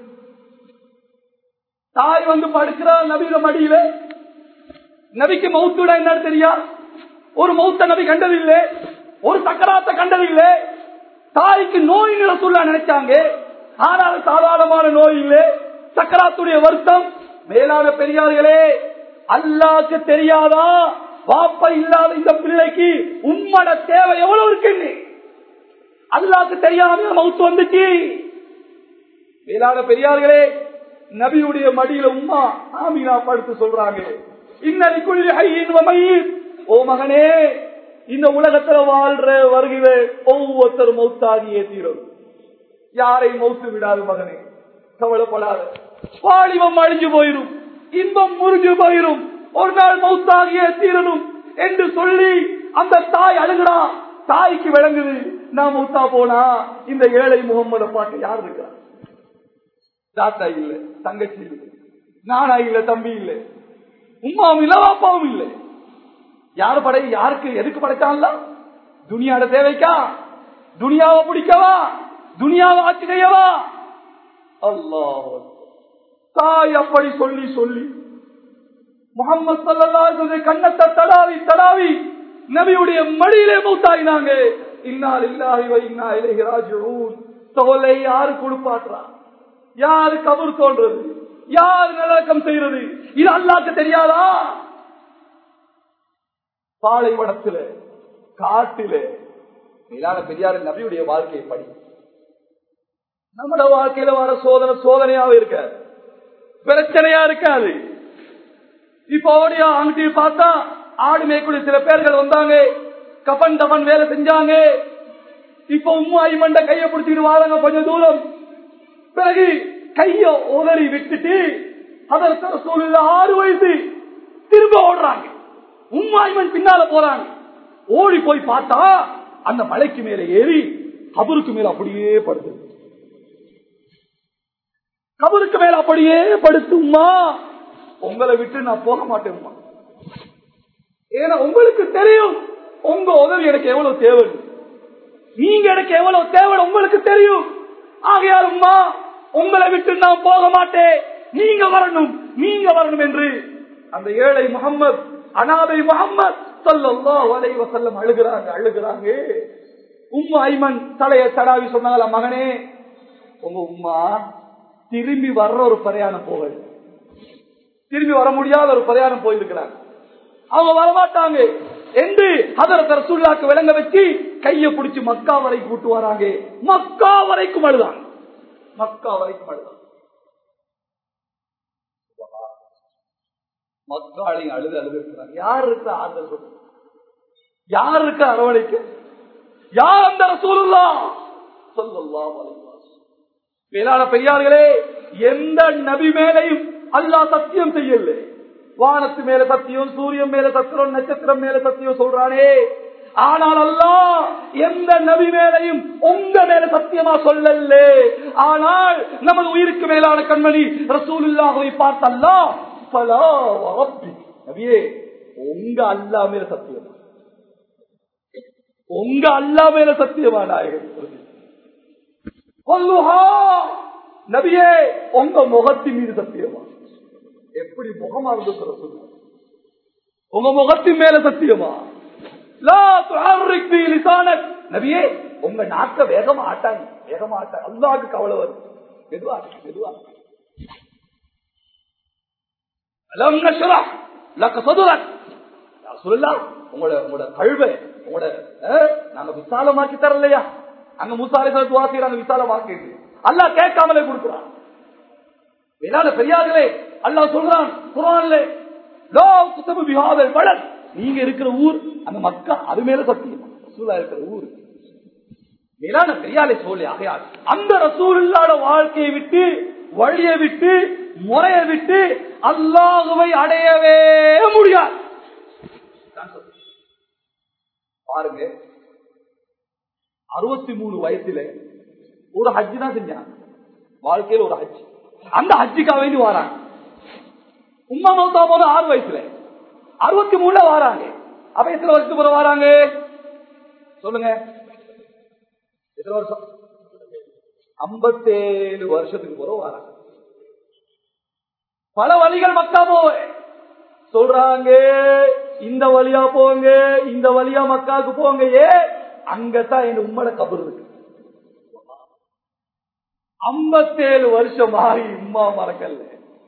Speaker 1: தாய் வந்து படுக்கிறார் நபியில மடியில. நபிக்கு மௌத்துடா என்னன்னு தெரியா? ஒரு மௌத்த நபி கண்டதில்லை, ஒரு சக்கராத்த கண்டதில்லை. தாய்க்கு நோய் ரசூலுல்லாஹ் நினைச்சாங்க, ஆனால் சாதாரணமான நோய் இல்லை, சக்கராத்துடைய வருத்தம். மேலான பெரியார்களே, அல்லாஹ்க்கு தெரியாதா வாப்பா இல்லாத இந்த பிள்ளைக்கு உம்மட தேவை எவ்வளவு இருக்கு? அல்லாஹ்க்கு தெரியாம மௌத்து வந்துச்சு. மேலான பெரியார்களே, நபியுடைய மடியில உம்மா ஆமீனா படுத்து சொல்றாங்க, இன்னலி குல்லி ஹய்யின் வ மய்யித். ஓ மகனே, இந்த உலகத்துல வாழ்ற வருகிற ஒவ்வொருத்தர் மௌத்தாகியே தீரும், யாரையும் மௌத்து விடாது மகனே, கவலைப்படாத. வாலிபம் அழிஞ்சு போயிரும், இன்பம் முறிஞ்சு போயிரும், ஒரு நாள் மௌத்தாகியே தீரணும் என்று சொல்லி அந்த தாய் அழுகிறா. தாய்க்கு விளங்குது, நான் மௌத்தா போனா இந்த ஏழை முகம்மது பாட்டு யார் இருக்கிறார்? தாத்தா இல்ல, தங்கச்சி இல்லை, நானா இல்ல, தம்பி இல்லை, உமாவும் இல்ல, பாப்பாவும் இல்லை. யாரு படை, யாருக்கு எதுக்கு படைச்சான்ல? துனியாட தேவைக்கா? துனியாவை பிடிக்கவா? துனியாவை ஆட்சி செய்யவா? அல்லாஹ். தாய் அப்படி சொல்லி சொல்லி முஹம்மது ஸல்லல்லாஹு அலைஹி வஸல்லம் கண்ணத்தை தடாவி தடாவி நபியுடைய மடியிலே மௌத்தாயினாங்க. இன்னா லில்லாஹி வ இன்னா இலைஹி ராஜிஊன். தோலை யாரு கொடுப்பாற்றா? யாரு கபர் தோன்றது? யாரு நல்லடக்கம் செய்யறது? இது அல்லாஹ்க்கு தெரியாதா? பாலைவனத்திலே காட்டிலே மேலான பெரியார் நபியுடைய வாழ்க்கையை படி. நம்மட வாழ்க்கையில வர சோதனை சோதனையாக இருக்க, பிரச்சனையா இருக்காது. இப்ப ஓடியா அங்கிட்டு பார்த்தா ஆடு மேய்க்குள்ள சில பேர்கள் வந்தாங்க, கபன் தபன் வேலை செஞ்சாங்க. இப்ப உம்மா ஐமண்ட கைய பிடிச்சிட்டு வாழங்க கொஞ்சம் தூரம். பிறகு கைய உதறி விட்டுட்டு அதற்கு சூழ்நிலை ஆறு வயசு திரும்ப ஓடுறாங்க. உம்மா ஐமன் பின்னால போறாங்க. ஓடி போய் பார்த்தா அந்த மலைக்கு மேல ஏறி கபருக்கு மேல அப்படியே படுத்து, கபருக்கு மேல அப்படியே படுத்துமா, உங்களை விட்டு நான் போக மாட்டேன். ஏன்னா உங்களுக்கு தெரியும் உங்க உதவி எனக்கு எவ்வளவு தேவை, நீங்க எனக்கு எவ்வளவு தேவை உங்களுக்கு தெரியும். ஆகையாலும்மா உங்களை விட்டு நான் போக மாட்டேன், நீங்க வரணும் நீங்க வரணும் என்று அந்த ஏழை முகம்மது, அனாதை முகம்மது ஸல்லல்லாஹு அலைஹி வஸல்லம் அழுகிறாங்க அழுகிறாங்க. உம்மா ஐமன் தலையை தடாவி சொன்னால, மகனே உங்க உம்மா திரும்பி வர்ற ஒரு பிரயாணம் போகல, திரும்பி வர முடியாத ஒரு பிரயாணம் போயிருக்கிறாங்க, அவங்க வரமாட்டாங்க என்று ஹதரத் ரசூலுல்லாஹ்க்கு விளங்க வச்சு கையை பிடிச்சு மக்கா வரைக்கும் கூட்டு வராங்க. மக்கா வரைக்கும் அழுதாங்க, மக்கா வரைக்கும் அழுதாங்க. மக்காளையும் அழுது அழுது இருக்கிறாங்க. யார் இருக்க ஆதரவு, யார் இருக்க அரவணைக்க, யார் அந்த ரசூலுல்லாஹ் ஸல்லல்லாஹு அலைஹி வஸல்லம். மேலான பெரியார்களே, எந்த நபி மேலையும் அல்லாஹ் சத்தியம் செய்யல. வானத்து மேல சத்தியம், சூரியன் மேல சத்திரம், நட்சத்திரம் மேல சத்தியம் சொல்றானே, ஆனால் அல்லாஹ் எந்த நபி மேலையும் உங்க மேல சத்தியமா சொல்லல. ஆனால் நமது உயிருக்கு மேலான கண்மணி ரசூலுல்லாஹ்வை பார்த்து அல்லாஹ் ஃபலா வரப்பி, நபியே உங்க அல்லாஹ் மேல சத்தியம், உங்க அல்லாஹ் மேல சத்தியமா நாயகன், நபியே உங்க முகத்தின் மீது சத்தியமா. எப்படி முகமா இருந்து உங்க முகத்தின் மேல சத்தியமா. நபியே உங்க நாக்க வேகமா ஆட்டாங்க, வேகமா ஆட்டாங்க, அல்லாஹ்வுக்கு கவலை வரும், மெதுவா மெதுவா. உங்களோட உங்களோட கல்வை உங்களோட நாங்க விசாலமாக்கி தரலையா? அங்க மூசாலை வாசிக்கிறாங்க, விசாலமாக்கி அல்லாஹ் கேட்காமலே கொடுக்கிறான். வேளாண் பெரியார்களே, அல்லாஹ் சொல்றான் குர்ஆன்ல, நீங்க இருக்கிற ஊர் அந்த மக்கா, அது மேல சத்தியம் ரசூலா இருக்கிற ஊர். வேளாண் பெரியாரை சொல்லி ஆகையால் அந்த ரசூலுல்லாஹ்வோட வாழ்க்கையை விட்டு, வழியை விட்டு, முறையை விட்டு அல்லாஹ்வை அடையவே முடியாது. பாருங்க, அறுபத்தி மூணு வயசுல ஒரு ஹஜ்ஜி தான் செஞ்சாங்க, வாழ்க்கையில் ஒரு ஹஜ்ஜி. அந்த ஹஜ்ஜிக்காக வேண்டி வராங்க. உம்மா மௌத்தா போது ஆறு வயசுல, அறுபத்தி மூணுல வராங்க. அப்ப எத்தனை வருஷத்துக்கு பிறகு வராங்க சொல்லுங்க? எத்தனை வருஷம்? ஐம்பத்தேழு வருஷத்துக்கு பிறகு வராங்க. பல வழிகள் மக்கா போவ சொல்றாங்க, இந்த வழியா போங்க, இந்த வழியா மக்காவுக்கு போங்க. ஏ அங்கதான் என் உம்மட கபர் இருக்கு. ஐம்பத்தேழு வருஷம் ஆகி உம்மா மறக்கல.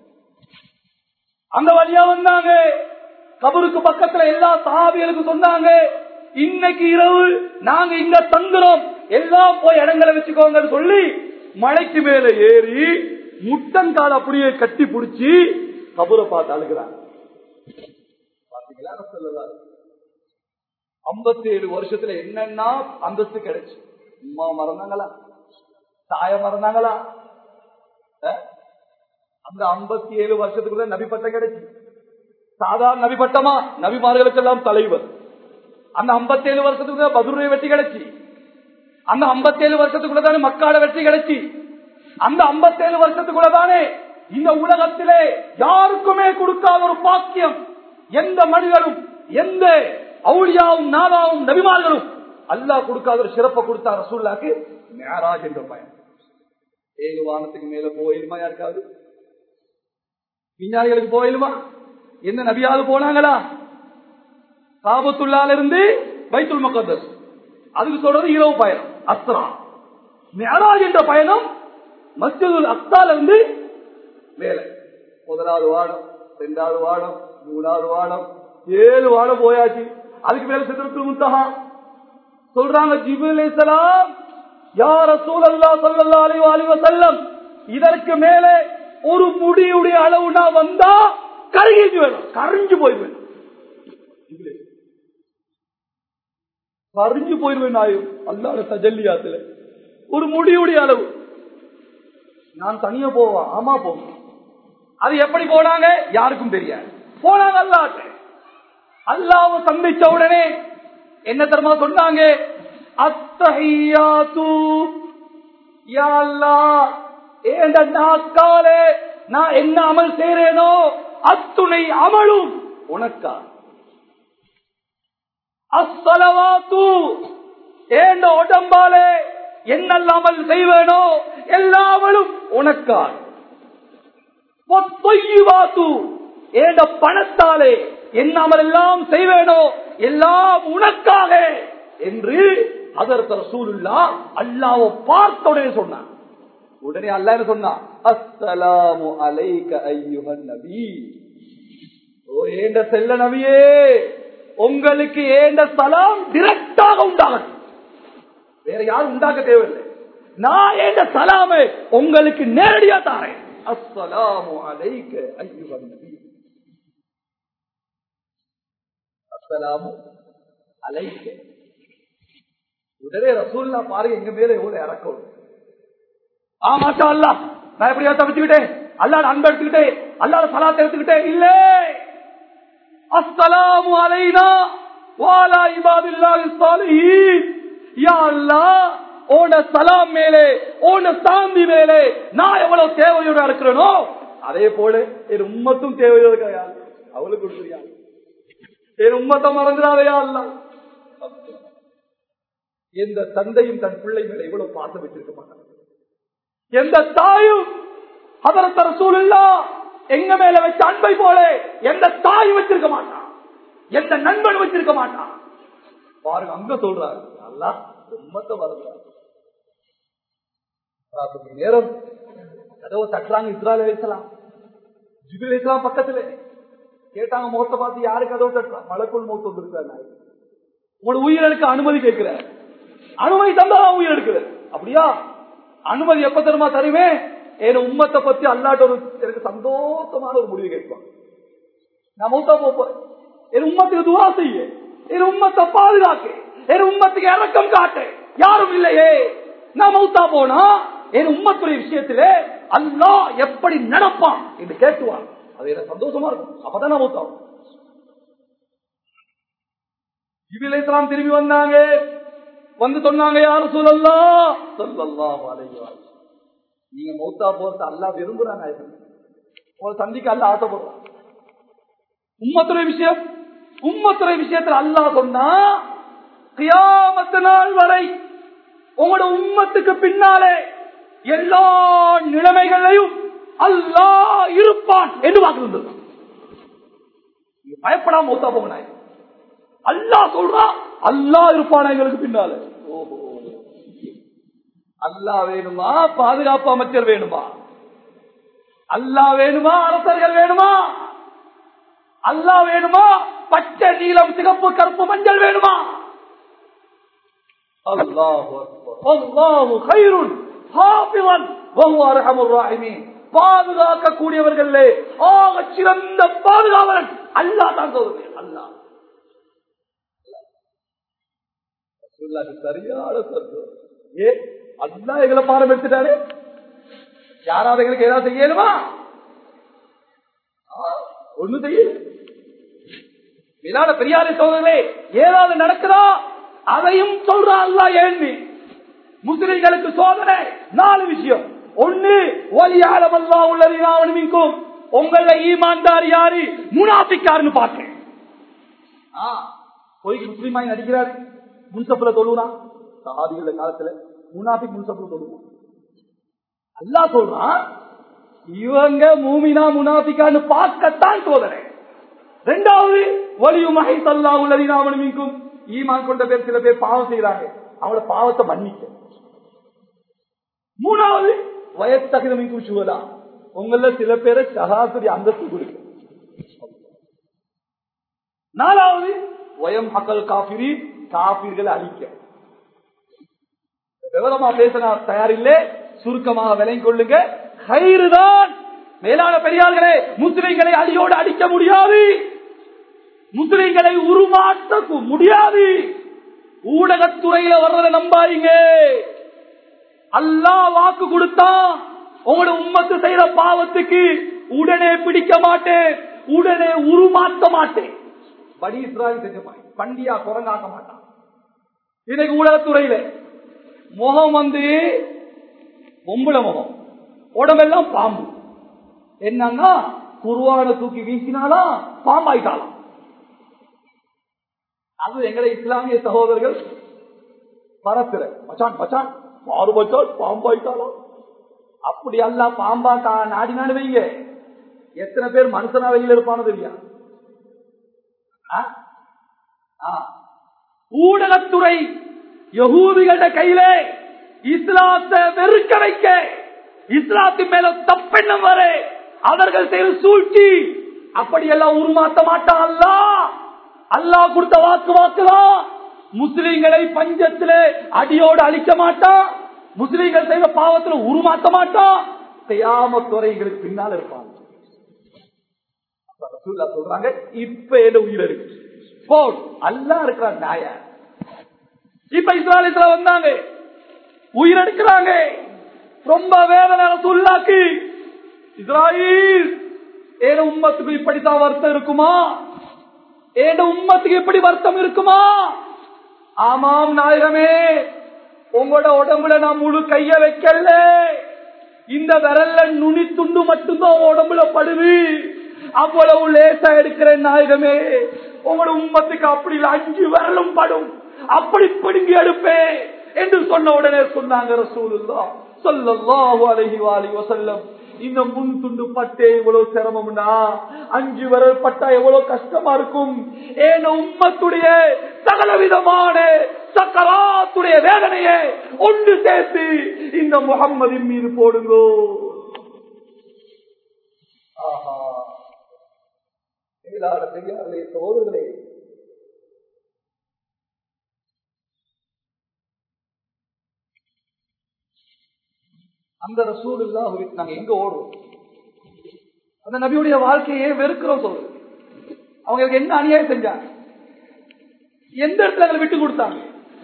Speaker 1: அந்த வழியா வந்தாங்க, கபருக்கு பக்கத்துல எல்லா சஹாபிகளுக்கும் சொன்னாங்க, இன்னைக்கு இரவு நாங்க இங்க தங்குறோம், எல்லாம் போய் இடங்களை வச்சுக்கோங்கன்னு சொல்லி மலைக்கு மேல ஏறி முட்டங்கால் அப்படியே கட்டி பிடிச்சி கபரை பார்த்து அழுகிறாங்க. ஐம்பத்தி ஏழு வருஷத்துல என்னன்னா அந்தஸ்து கிடைச்சு. உம்மா மறந்தாங்களா? தாய மறந்தாங்களா? அந்த ஐம்பத்தி ஏழு வருஷத்துக்குள்ள நபி பட்டம் கிடைச்சு. சாதாரண நபி பட்டமா? நபிமார்களுக்கெல்லாம் தலைவர். அந்த ஐம்பத்தி ஏழு வருஷத்துக்குள்ள பதுரை வெற்றி கிடைச்சி. அந்த ஐம்பத்தி ஏழு வருஷத்துக்குள்ள தானே மக்காட வெற்றி கிடைச்சி. அந்த ஐம்பத்தி ஏழு வருஷத்துக்குள்ள தானே இந்த உலகத்திலே யாருக்குமே கொடுக்காத ஒரு பாக்கியம், எந்த மனிதனும் எந்த அவுலியாவும் நாதாவும் நபிமார்களும் அல்லாஹ் கொடுக்காத ஒரு சிறப்பை கொடுத்தா ரசூலுல்லாஹ்க்கு மிஅராஜ் என்ற பயணம். ஏழு வானத்துக்கு மேல போயிலுமா? யாருக்காவது விஞ்ஞானிகளுக்கு போயிலுமா? என்ன நபியாவது போனாங்களா? காபத்துல்லாஹ்ல இருந்து பைத்துல் முகத்தஸ், அதுக்கு சொல்றது இரவு பயணம் அஸ்ரா. மிஅராஜ் என்ற பயணம் மஸ்ஜிதுல் அக்ஸால இருந்து மேல, முதலாவது வானம், இரண்டாவது வானம், மூணாவது வானம், ஏழு வானம் போயாச்சு. அதுக்கு மேல சிதறத்துல் முன்தஹா சொல்றாங்க ஜிப்ரீல் அலைஹிஸ்ஸலாம் யா ரசூலல்லாஹ் ஸல்லல்லாஹு அலைஹி வஸல்லம் இதற்கு மேலே ஒரு முடியுடைய அளவுனா வந்தா கருகி வேணும் கரிஞ்சு போயிடுவேன் கரிஞ்சு போயிடுவேன் நாயும் அல்லாஹ்வுடைய தஜல்லியாத்துல ஒரு முடியுடைய அளவு நான் தனியா போவா ஆமா போவேன் அது எப்படி போனாங்க யாருக்கும் தெரியாது போனாங்க அல்லாஹ் அல்லாஹ்வை சந்திச்ச உடனே என்ன தெரியுமா சொன்னாங்க அத்தஹியாத்து யா அல்லாஹ் ஏண்ட நாக்காலே நான் என்ன அமல் செய்றேனோ அத்துணை அமலும் உனக்கா அஸ்ஸலவாத்து ஏண்ட உடம்பாலே என்னெல்லாம் அமல் செய்வேனோ எல்லா அமலும் உனக்கா வத்தய்யிபாத்து ஏண்ட பணத்தாலே என்ன அமல் எல்லாம் செய்வேனோ எல்லாம் உனக்காக என்று ஹஜ்ரத் ரசூலுல்லாஹ் அல்லாஹ்வை பார்த்த உடனே சொன்னார். உடனே அல்லாஹ் என்ன சொன்னான்? அஸ்ஸலாமு அலைக அய்யுஹன் நபி. ஓ ஏண்ட செல்ல நபியே, உங்களுக்கு ஏண்ட சலாம் டைரக்டாக உண்டாகட்டும், வேற யாரும் உண்டாக்க தேவையில்லை. நான் ஏண்ட சலாமை உங்களுக்கு நேரடியா தாரேன். அஸ்ஸலாமு அலைக அய்யுஹன் நபி. அஸ்ஸலாமு அலைக. உடனே ரசூலுல்லாஹ் பாருங்க எங்க மேல எவ்வளவு இறக்கம். ஆ மாஷா அல்லாஹ், நான் எப்படியா தப்பிச்சுக்கிட்டேன், அல்லாஹ் அன்பு எடுத்துக்கிட்டேன், அல்லாஹ் சலாத்தை எடுத்துக்கிட்டேன். இல்ல, அஸ்ஸலாமு அலைனா வ அலா இபாதில்லாஹி ஸாலிஹீன். யா அல்லாஹ், ஓட சலாம் மேலே ஓட சாந்தி மேலே நான் எவ்வளவு தேவையோட இருக்கிறேனோ அதே போல என் உம்மத்தும் தேவையோட இருக்கையா அவளுக்கு கொடுக்குறியா? என் உம்மத்தை மறந்துடாதையா அல்லாஹ். எந்த தந்தையும் தன் பிள்ளை மேல இவ்வளவு பாசம் வச்சிருக்க மாட்டாங்க. எந்த தாயும் ஹஜ்ரத் ரசூலுல்லாஹ் எங்க மேல வச்ச அன்பை போல எந்த தாயும் வச்சிருக்க மாட்டான், எந்த நண்பன் வச்சிருக்க மாட்டான். பாருங்க, அங்க சொல்றாரு அல்லாஹ் உம்மத்தை மறந்துறாரு. நேரம் கதவை தட்டுறாங்க இஸ்ராயேல் அலைஹிஸ்ஸலாம். ஜிப்ரீல் அலைஹிஸ்ஸலாம் பக்கத்துல கேட்டாங்க, முகத்தை பார்த்து யாரு கதவை தட்டுறாங்க? மலக்குல் மௌத் வந்திருக்காரு, உங்களோட உயிருக்கு அனுமதி கேட்கிற, அனுமதி தந்தா உயிர் எடுக்கிறது. அப்படியா? அனுமதி எப்ப தருமா தருவே? என் உம்மத்தை பத்தி அல்லாட்ட ஒரு எனக்கு சந்தோஷமான ஒரு முடிவு கேட்பான். நான் மௌத்தா போறேன், என் உம்மத்துக்கு துவா செய்ய, என் உம்மத்தை பாதுகாக்க, என் உம்மத்துக்கு இறக்கம் காட்டு யாரும் இல்லையே. நான் மௌத்தா போனா என் உம்மத்துடைய விஷயத்திலே அல்லாஹ் எப்படி நடப்பான் என்று கேட்டுவான். அது எனக்கு சந்தோஷமா இருக்கும். அப்பதான் நான் மௌத்தா. ஜிப்ரீல் அலைஹிஸ்ஸலாம் திரும்பி வந்தாங்க, வந்து சொன்னாங்க, யா ரசூலல்லாஹ் ஸல்லல்லாஹு அலைஹி வஸல்லம், நீங்க மௌத்தா போறது அல்லாஹ் விரும்புறாங்க, உங்களை சந்திக்க அல்லாஹ் ஆசைப்படுறான். உம்மத்துடைய விஷயம், உம்மத்துடைய விஷயத்துல அல்லாஹ் சொன்னா கியாமத் நாள் வரை உங்களோட உம்மத்துக்கு பின்னாலே எல்லா நிலைமைகளையும் அல்லாஹ் இருப்பான் என்று வாக்கு. பயப்படாம மௌத்தா போங்க. அல்லாஹ் சொல்றான், அல்லாஹ் இருப்பான் எங்களுக்கு பின்னால. ஓஹோ, அல்லாஹ் வேணுமா? பாதுகாப்பு அமைச்சர் வேணுமா? அல்லாஹ் வேணுமா? அரசர்கள் வேணுமா? அல்லாஹ் வேணுமா? பச்சை நீலம் சிகப்பு கருப்பு மஞ்சள் வேணுமா? அல்லாஹு அக்பர். அல்லாஹு கைருன் ஹாஃபிஸன் வ ஹுவ அர்ஹமுர் ராஹிமீன். பாதுகாக்க கூடியவர்களே ஆக சிறந்த பாதுகாவலன் அல்லாஹ் தான் சொல்லுது. அல்லாஹ் சரியான சொத்து. ஏ அல்லாஹ் எங்களை பாடம் எடுத்துட்டாரு, யாராவது எங்களுக்கு ஏதாவது செய்யலுமா? ஒண்ணு செய்யல. வினாட பெரியாரை சோதர்களே, ஏதாவது நடக்குதா அதையும் சொல்றா அல்லாஹ். ஏண்டி முஸ்லிம்களுக்கு சோதனை நாலு விஷயம். ஒண்ணு, வலியாலம் அல்லாஹ் உள்ளதினாவன் மின்கும், உங்கள ஈமான்தார் யாரு முனாஃபிக்காருன்னு பார்க்கிறேன். போய் முஸ்லிமாய் நடிக்கிறாரு, முன்சப்புல தொழுறான். சஹாபிகள் காலத்துல முனாஃபிக் முன்சப்புல தொழுவான். அல்லாஹ் சொல்றான், இவங்க மூமினா முனாஃபிக்கான்னு பார்க்கத்தான் சோதனை. ரெண்டாவது, வலியும் மஹைத்தல்லாஹு உள்ளதினாவன் மின்கும், ஈமான் கொண்ட பேர் சில பேர் பாவம் செய்யறாங்க, அவங்களோட பாவத்தை மன்னிக்க. மூணாவது, வயத்தகுதி மின்கும் சுவதா, உங்கள சில பேரை சகாசுரி அந்தஸ்து கொடுக்க. நாலாவது, வயம் ஹக்கல் காபிரி காபிர்களை அழிக்க. விவரமா பேசினா தயாரில்லை, சுருக்கமாக விளங்கிக் கொள்ளுங்க. கயிறுதான் மேலான பெரியார்களே, முஸ்லிம்களை அடியோடு அடிக்க முடியாது, முஸ்லிம்களை உருமாற்ற முடியாது. ஊடகத்துறையில வர்றதை நம்பாதீங்க. அல்லாஹ் வாக்கு கொடுத்தா உங்களோட உம்மத்து செய்யற பாவத்துக்கு உடனே பிடிக்க மாட்டேன், உடனே உருமாற்ற மாட்டேன். படி இஸ்ராயல் செஞ்ச பண்டியா குரங்காக்க மாட்டான். இன்னைக்கு ஊடகத்துறையில முகம் வந்து பொம்பளை முகம், உடம்பெல்லாம் பாம்பு. என்னன்னா குர்ஆன தூக்கி வீசினாலா பாம்பாயிட்டாலாம். அது எங்களை இஸ்லாமிய சகோதரர்கள் பரத்துற மச்சான் மச்சான் பாரு மச்சான் பாம்பாயிட்டாலும். அப்படி அல்ல பாம்பா நாடினாலும் வைங்க, எத்தனை பேர் மனுஷனா வெளியில இருப்பானது இல்லையா? ஊடகத்துறை யகூதிகள கையிலே இஸ்லாத்தை வெறுக்க வைக்க, இஸ்லாத்தின் மேல தப்பெண்ணம் வர அவர்கள் செய்து சூழ்ச்சி. அப்படியெல்லாம் உருமாற்ற மாட்டான் அல்லாஹ். அல்லாஹ் கொடுத்த வாக்கு வாக்குதான். முஸ்லிம்களை பஞ்சத்திலே அடியோடு அழிக்க மாட்டான், முஸ்லிம்கள் செய்த பாவத்தில் உருமாற்ற மாட்டான். கியாமத் துறைகளுக்கு பின்னால் இருப்பாங்க. சொல்றாங்க இப்ப என்ன உயிர் இருக்கு போட் அல்லாஹ் இருக்கிறான் நாய. இப்ப இஸ்ராயேல்ல வந்தாங்க, உயிரெடுக்கிறாங்க. ரொம்ப வேதனை சொல்லாக்கு இஸ்ராயேல் ஏன உம்மத்துக்கு இப்படித்தான் வருத்தம் இருக்குமா? ஏன உம்மத்துக்கு எப்படி வருத்தம் இருக்குமா? ஆமாம் நாயகமே, உங்களோட உடம்புல நான் முழு கைய வைக்கல, இந்த விரல்ல நுனி துண்டு மட்டும்தான் உடம்புல படுது, அவ்வளவு லேசா எடுக்கிறேன் நாயகமே. உங்களோட உம்மத்துக்கு அப்படி அஞ்சு விரலும் படும், அப்படி பிடுங்கி எடுப்பேன் என்று சொன்ன உடனே சொன்னாங்க ரசூலுல்லாஹ் ஸல்லல்லாஹு அலைஹி வஸல்லம், இந்த முன் துண்டு பட்டே எவ்வளவு சிரமம்னா அஞ்சு விரல் பட்டா எவ்வளவு கஷ்டமா இருக்கும். ஏன உம்மத்துடைய சகல விதமான சக்கராத்துடைய வேதனையை ஒன்று சேர்த்து இந்த முஹம்மதின் மீது போடுங்கோ. ஆஹா, பெரியார்களே சகோதரர்களே, அந்த ரசூலுல்லாஹ் நாங்க எங்க ஓடுறோம்? அந்த நபியுடைய வாழ்க்கையை வெறுக்கிறோம் சொல்றோம். அவங்களுக்கு என்ன அநியாயம் செஞ்சாங்க? எந்த இடத்துல எங்களை விட்டு கொடுத்தாங்க?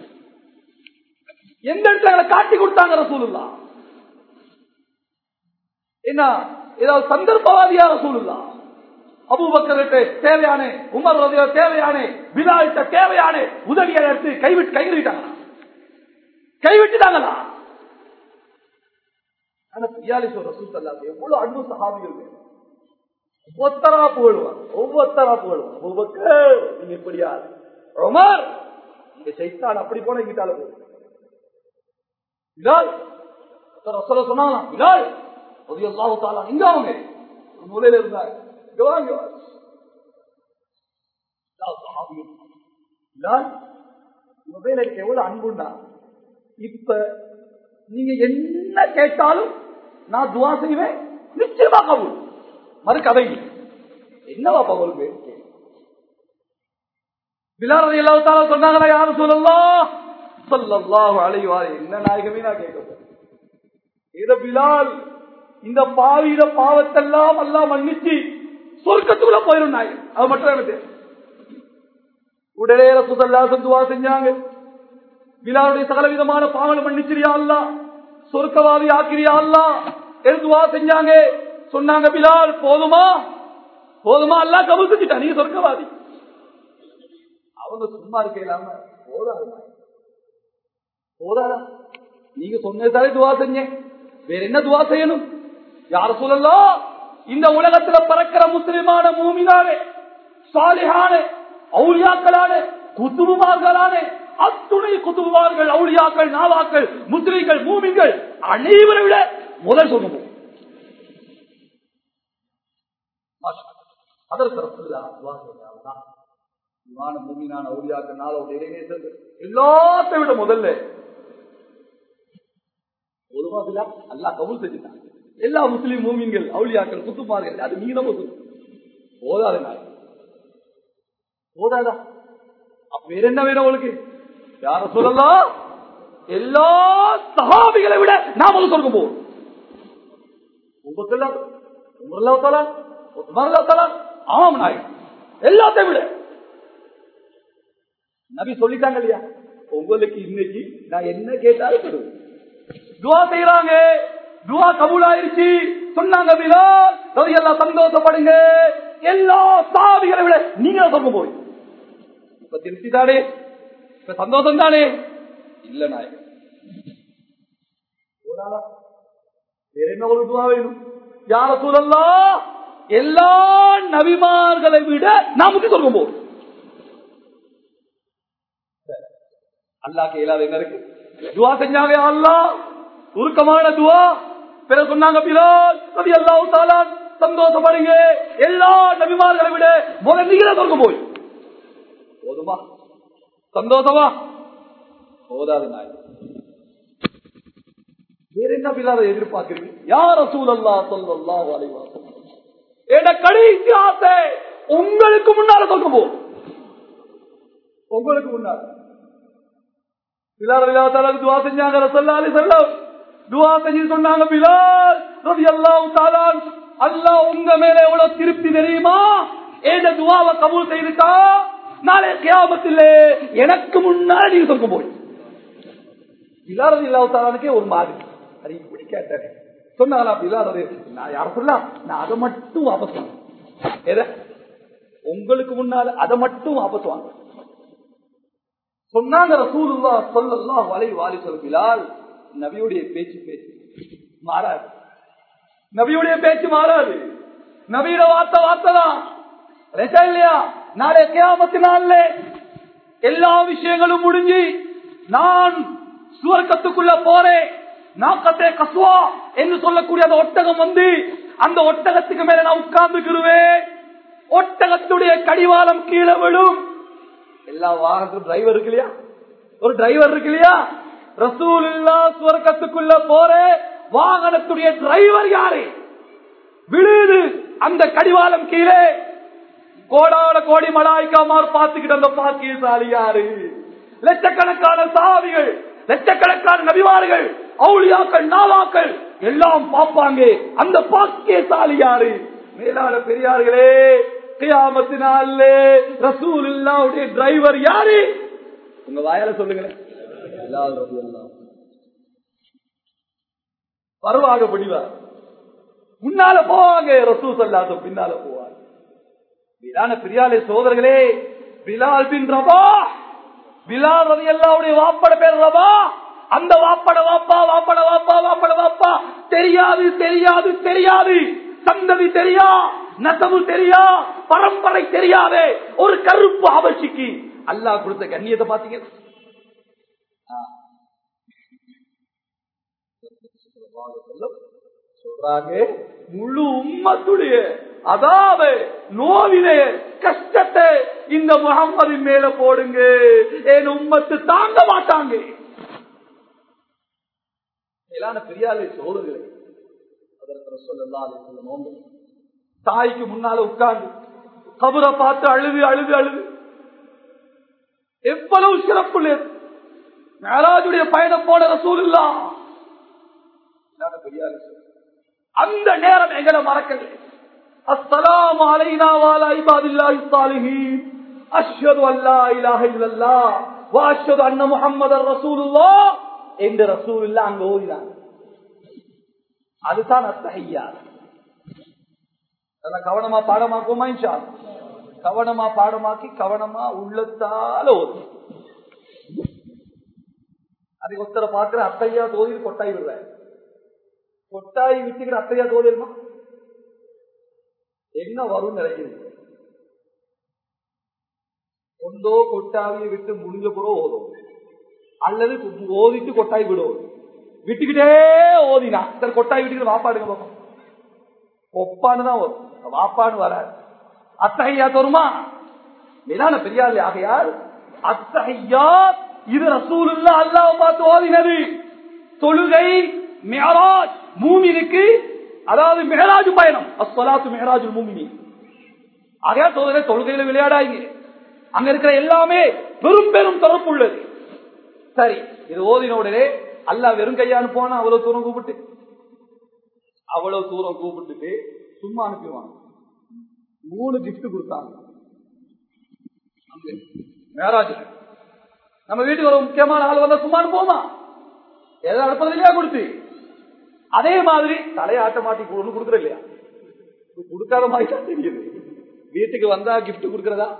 Speaker 1: எந்த இடத்துல எங்களை காட்டி கொடுத்தாங்க ரசூலுல்லாஹ்? என்ன ஏதாவது சந்தர்ப்பவாதியா ரசூலுல்லாஹ்? அபூபக்கர்கிட்ட தேவையான, உமர் ரலியல்லாஹு தேவையான, பிலால்கிட்ட தேவையான உதவியை எடுத்து கைவிட்டு கைவிட்டாங்களா? கைவிட்டுட்டாங்களா? எவ்வளவு அன்பு சஹாபிகள், ஒவ்வொருத்தரா புகழுவார், ஒவ்வொருத்தரா புகழுவார். அபூபக்கர் நீங்க எப்படியா, உமர் நீங்க சைத்தான் அப்படி போன கிட்டால போ. பிலால் ரசூலுல்லாஹ் சொன்னாங்க, பிலால் ரலியல்லாஹு தஆலா இங்க அவங்க மூலையில இருந்தாங்க, இங்க வாங்க. பிலால் மொபைல் எவ்வளவு அன்புண்டா, இப்ப நீங்க என்ன கேட்டாலும் நான் துவா செய்வேன், நிச்சயமா கபூல். மறு கதை என்னவா பகல் பிலால் ரலியல்லாஹு தஆலா சொன்னாங்களா, யா ரசூலல்லாஹ் ஸல்லல்லாஹு அலைஹி வஸல்லம், என்ன நாயகமே நான் கேட்கிறேன், இத பிலால் இந்த பாவியிட பாவத்தெல்லாம் அல்லாஹ் மன்னிச்சு சொர்க்கத்துக்குள்ள போயிரும் நாயகம். அது மட்டும் எனக்கு உடனே ரசூலுல்லாஹ் துவா செஞ்சாங்க, பிலாலுடைய சகல விதமான பாவங்களை மன்னிச்சிரியா அல்லாஹ், சொர்க்கவாதி ஆக்கிரியா அல்லாஹ் என்று துவா செஞ்சாங்க. சொன்னாங்க, பிலால் போதுமா போதுமா, அல்லாஹ் கபூல் செஞ்சுட்டா, நீங்க சொர்க்கவாதி. அவங்க சும்மா இருக்க இல்லாம போதாது போதாதா, நீங்க சொன்னதாலே துவா செஞ்ச, வேற என்ன துவா செய்யணும்? யார் சொல்லலாம், இந்த உலகத்துல பறக்கிற முஸ்லிமான மூமினானே சாலிஹான அவுலியாக்களான குத்துபுமார்களான அத்துணை குத்துபுமார்கள் அவுலியாக்கள் நாவாக்கள் முஸ்லிம்கள் மூமின்கள் அனைவரை விட முதல் சொல்லுவோம். அதற்கு ரசூலுல்லாஹ் துஆ செய்றாங்க, இமான மூமினான அவுலியாக்கள் நாளோட இறைநேசர்கள் எல்லாத்தையும் விட முதல்ல ஒருவா பிலால் அல்லாஹ் கபூல் செஞ்சுட்டாங்க. எல்லா முஸ்லிம் மூமின்கள் அவுலியாக்கள் குத்துபுமார்கள் அது நீங்க போதாத நாள் போதாதா? வேற என்ன வேணும் உங்களுக்கு? யார சொல்லலாம்? எல்லா சஹாபிகளை விட நாம சொர்க்கம் போவோம். ஆமாம் நாயகம் எல்லாத்தையும் விட நபி சொல்லிட்டாங்க இல்லையா, உங்களுக்கு இன்னைக்கு நான் என்ன கேட்டாலும் சொல்லுவேன். துவா செய்யறாங்க, துவா கபூல் ஆயிருச்சு சொன்னாங்க. பிலால் எல்லாம் சந்தோஷப்படுங்க, எல்லா சாவிகளை விட நீங்க சொல்ல போய் இப்ப திருப்தி தானே, இப்ப சந்தோஷம் தானே? இல்ல நாயகம், வேற என்ன ஒரு துவா வேணும்? யார சூழல்லாம் எல்லா நபிமார்களை விட நாமக்கு சொல்ல போய் அல்லாஹ்க்கு இயலாத என்ன இருக்கு? துவா செஞ்சாங்க, அல்லாஹ் உருக்கமான துவா. பிற சொன்னாங்க பிலால் ரலியல்லாஹு தஆலா சந்தோஷப்படுங்க, எல்லா நபிமார்களை விட முதல்ல நீங்க சொல்ல போய் போதுமா? சந்தோஷமா? போதாது நாயகம். வேற என்ன பிலால எதிர்பார்க்கிறீங்க? யா ரசூலல்லாஹ் ஸல்லல்லாஹு அலைஹி வஸல்லம் என்ற கடைசி ஆசை உங்களுக்கு முன்னால சொல்ல போய் உங்களுக்கு முன்னால பிலால் ரலியல்லாஹு தஆலா துஆ செஞ்சாங்க. ரசூலுல்லாஹி ஸல்லல்லாஹு அலைஹி வஸல்லம் துஆ செஞ்சு சொன்னாங்க, பிலால் ரலியல்லாஹு தஆலா அல்லாஹ் உங்க மேல எவ்வளவு திருப்தி தெரியுமா? ஏத துஆவை கபூல் செய்துட்டா நாளை கியாமத்திலே எனக்கு முன்னாடி நீங்க சொல்ல போய். பிலால் ரலியல்லாஹு தஆலாவுக்கே ஒரு மாதிரி அது இப்படி கேட்டாரு. சொன்னாங்களா பிலால் நான் யார சொல்லலாம், நான் அதை மட்டும் வாபஸ் வாங்க, எத உங்களுக்கு முன்னால அதை மட்டும் வாபஸ் வாங்க சொன்னாங்க. ரசூலுல்லாஹ் ஸல்லல்லாஹு அலைஹி வஸல்லம் பிலால் நபியுடைய பேச்சு பேச்சு மாறாது, நபியுடைய பேச்சு மாறாது, நபியோட வார்த்தை வார்த்தை தான் இல்லையா? நாளை கியாமத்து நாள்ல எல்லா விஷயங்களும் முடிஞ்சு நான் சுவர்க்கத்துக்குள்ள போறேன், நாக்கத்தே கஸ்வா என்று சொல்லக்கூடிய அந்த ஒட்டகம் வந்து அந்த ஒட்டகத்துக்கு மேல நான் உட்கார்ந்துக்கிடுவேன், ஒட்டகத்துடைய கடிவாளம் கீழே விடும். எல்லா வாகனத்துக்கும் டிரைவர் இருக்கு இல்லையா, ஒரு டிரைவர் இருக்கு இல்லையா? ரசூலுல்லாஹ் சுவர்க்கத்துக்குள்ள போற வாகனத்துடைய டிரைவர் யாரு? விழுது அந்த கடிவாளம் கீழே கோடான கோடி மலாய்க்காமார் பார்த்துக்கிட்டு அந்த பாக்கியசாலி யாரு? லட்சக்கணக்கான சாவிகள், லட்சக்கணக்கான நபிமார்கள், அவுலியாக்கள், நாவாக்கள் எல்லாம் பார்ப்பாங்க, அந்த பாக்கியசாலி யாரு? மேலான பெரியார்களே, கியாமத்தினால ரசூலுல்லாஹ்வுடைய டிரைவர் யாரு? உங்க வாயால சொல்லுங்க. வருவாங்க, படிவார் முன்னால போவாங்க, ரசூல் ஸல்லல்லாஹு பின்னால போவாங்க. மேலான பெரியார்களே, சோதரர்களே, பிலால் பின் ரபாஹ், பிலால் ரலியல்லாஹு வாப்பட பேர் ரபாஹ். அந்த வாப்பட வாப்பா வாப்பட வாப்பா வாப்பட வாப்பா தெரியாது தெரியாது தெரியாது, சந்ததி தெரியா, நசபு தெரியா, பரம்பரை தெரியாதே ஒரு கருப்பு ஹபஷிக்கு அல்லாஹ் கொடுத்த கண்ணியத்தை பாத்தீங்க. சொல்றாங்க, முழு உம்மத்துடைய அதாவது நோவிலே கஷ்டத்தை இந்த முஹம்மதின் மேல போடுங்க, என் உம்மத்து தாங்க மாட்டாங்க. மேலான பெரியாரை சோதர்களே, தாய்க்கு முன்னால உட்கார்ந்து கபரை பார்த்து அழுது அழுது அழுது எவ்வளவு சிறப்பு மேராஜுடைய பயணம் போன ரசூலுல்லாஹ். அந்த நேரம் எங்களை மறக்கல. அஸ்ஸலாமு அலைனா வ அலா இபாதில்லாஹி ஸாலிஹீன், அஷ்ஹது அல்லா இலாஹ இல்லல்லாஹ் வ அஷ்ஹது அன்ன முஹம்மதர் ரசூலுல்லாஹ் என்று ரசூலுல்லாஹ் அங்க ஓதினாங்க. அதுதான் அத்தஹிய்யாத். கவனமா பாடமாக்குமா இன்ஷா அல்லாஹ். கவனமா பாடமாக்கி கவனமா உள்ளத்தால ஓது. அதுக்கு ஒருத்தரை பார்க்கிற அத்தையா தோதி கொட்டாய் விடுற, கொட்டாய் விட்டுக்கிற அத்தையா தோதிருமா என்ன வரும் நினைக்கிறது? கொண்டோ கொட்டாவியை விட்டு முடிஞ்ச கூட ஓதும், அல்லது ஓதிட்டு கொட்டாய் விடும். விட்டுக்கிட்டே ஓதினா சரி கொட்டாய் விட்டுக்கிட்டு வாப்பாடுங்க பார்ப்போம், ஒப்பானுதான் வரும், வாப்பான்னு வராது. அத்தஹிய்யாத் வருமா? மேலான பெரியார் ஆகையால் அத்தஹிய்யாத் இது ரசூலுல்லாஹ் அல்லாஹ் பார்த்து ஓதினது. தொழுகை மிஅராஜ் மூமினுக்கு, அதாவது மிஅராஜ் பயணம், அஸ்ஸலாத்து மிஅராஜுல் மூமினீன். ஆகையால் தொழுகை தொழுகையில விளையாடாங்க. அங்க இருக்கிற எல்லாமே பெரும் பெரும் தொடர்பு உள்ளது. சரி, இது ஓதின உடனே அல்லாஹ் வெறும் கையா அனுப்புவானா? அவ்வளவு தூரம் கூப்பிட்டு அவ்வளவு தூரம் கூப்பிட்டுட்டு சும்மா அனுப்பிடுவாங்க. மூணு கிஃப்ட் கொடுத்தாங்க. மேராஜ் நம்ம வீட்டுக்கு ஒரு முக்கியமான ஆள் வந்தா சும்மா அனுப்புவோமா? எதாவது அனுப்புறது இல்லையா கொடுத்து? அதே மாதிரி தலையாட்ட மாட்டி ஒண்ணு கொடுக்குற இல்லையா? கொடுக்காத மாதிரி தான் தெரியுது. வீட்டுக்கு வந்தா கிஃப்ட் கொடுக்கறதா?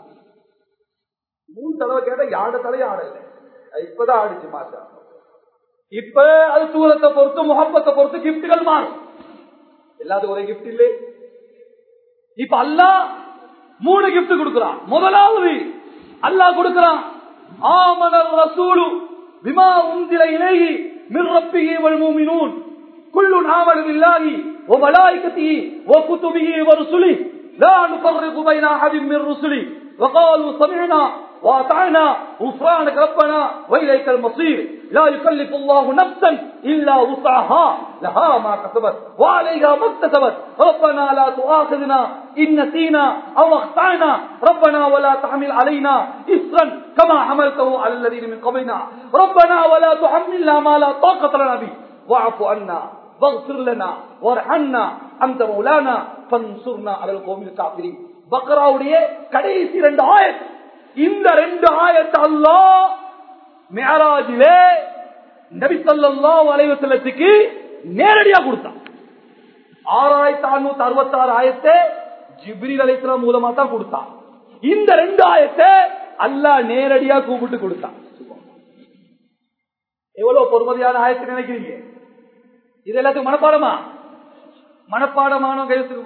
Speaker 1: மூணு தடவை கேட்டா யாட தலையை ஆட இல்லை, இப்பதான் ஆடிச்சு மாட்டா. இப்ப அது தூரத்தை பொறுத்து முகப்பத்தை பொறுத்து கிஃப்ட்கள் மாறும். எல்லாத்துக்கும் ஒரே கிஃப்ட் இல்லை. இப்ப அல்லாஹ் மூணு கிஃப்ட் கொடுக்கிறான். முதலாவது அல்லாஹ் கொடுக்கிறான், ஆமனர் ரசூலு பிமா உன்சில இலைஹி மின் ரப்பிஹி வல் முஃமினூன் குல்லுன் ஆமன பில்லாஹி வ மலாயிகத்திஹி வ குதுபிஹி வ ருசுலிஹி லா நுஃபர்ரிகு பைன அஹதின் மின் ருசுலிஹி வ قالوا سمعنا واطعنا غفرانك ربنا واليك المصير لا يكلف الله نفسا الا وسعها لها ما كسبت وعليها ما اكتسبت ربنا لا تؤاخذنا ان نسينا او اخطانا ربنا ولا تحمل علينا اصرا كما حملته على الذين من قبلنا ربنا ولا تحملنا ما لا طاقه لنا به واعف عنا واغفر لنا وارحمنا انت مولانا فانصرنا على القوم الكافرين. பக்ராவுடைய கடைசி ரெண்டு ஆயத். இந்த ரெண்டு ஆயத் அல்லாஹ் மிஅராஜிலே நபி ஸல்லல்லாஹு அலைஹி வஸல்லத்துக்கு நேரடியா கொடுத்தான். ஆறாயிரத்து அறுநூற்று அறுபத்தி ஆறு ஆயத்தை ஜிப்ரீல் அலைஹிஸ்ஸலாம் மூலமா தான் கொடுத்தான். இந்த ரெண்டு ஆயத்தை அல்லாஹ் நேரடியா கூப்பிட்டு கொடுத்தான். எவ்வளவு பொறுமதியான ஆயத்தை நினைக்கிறீங்க? இது எல்லாத்துக்கும் மனப்பாடமா? மனப்பாடமான கையெழுத்து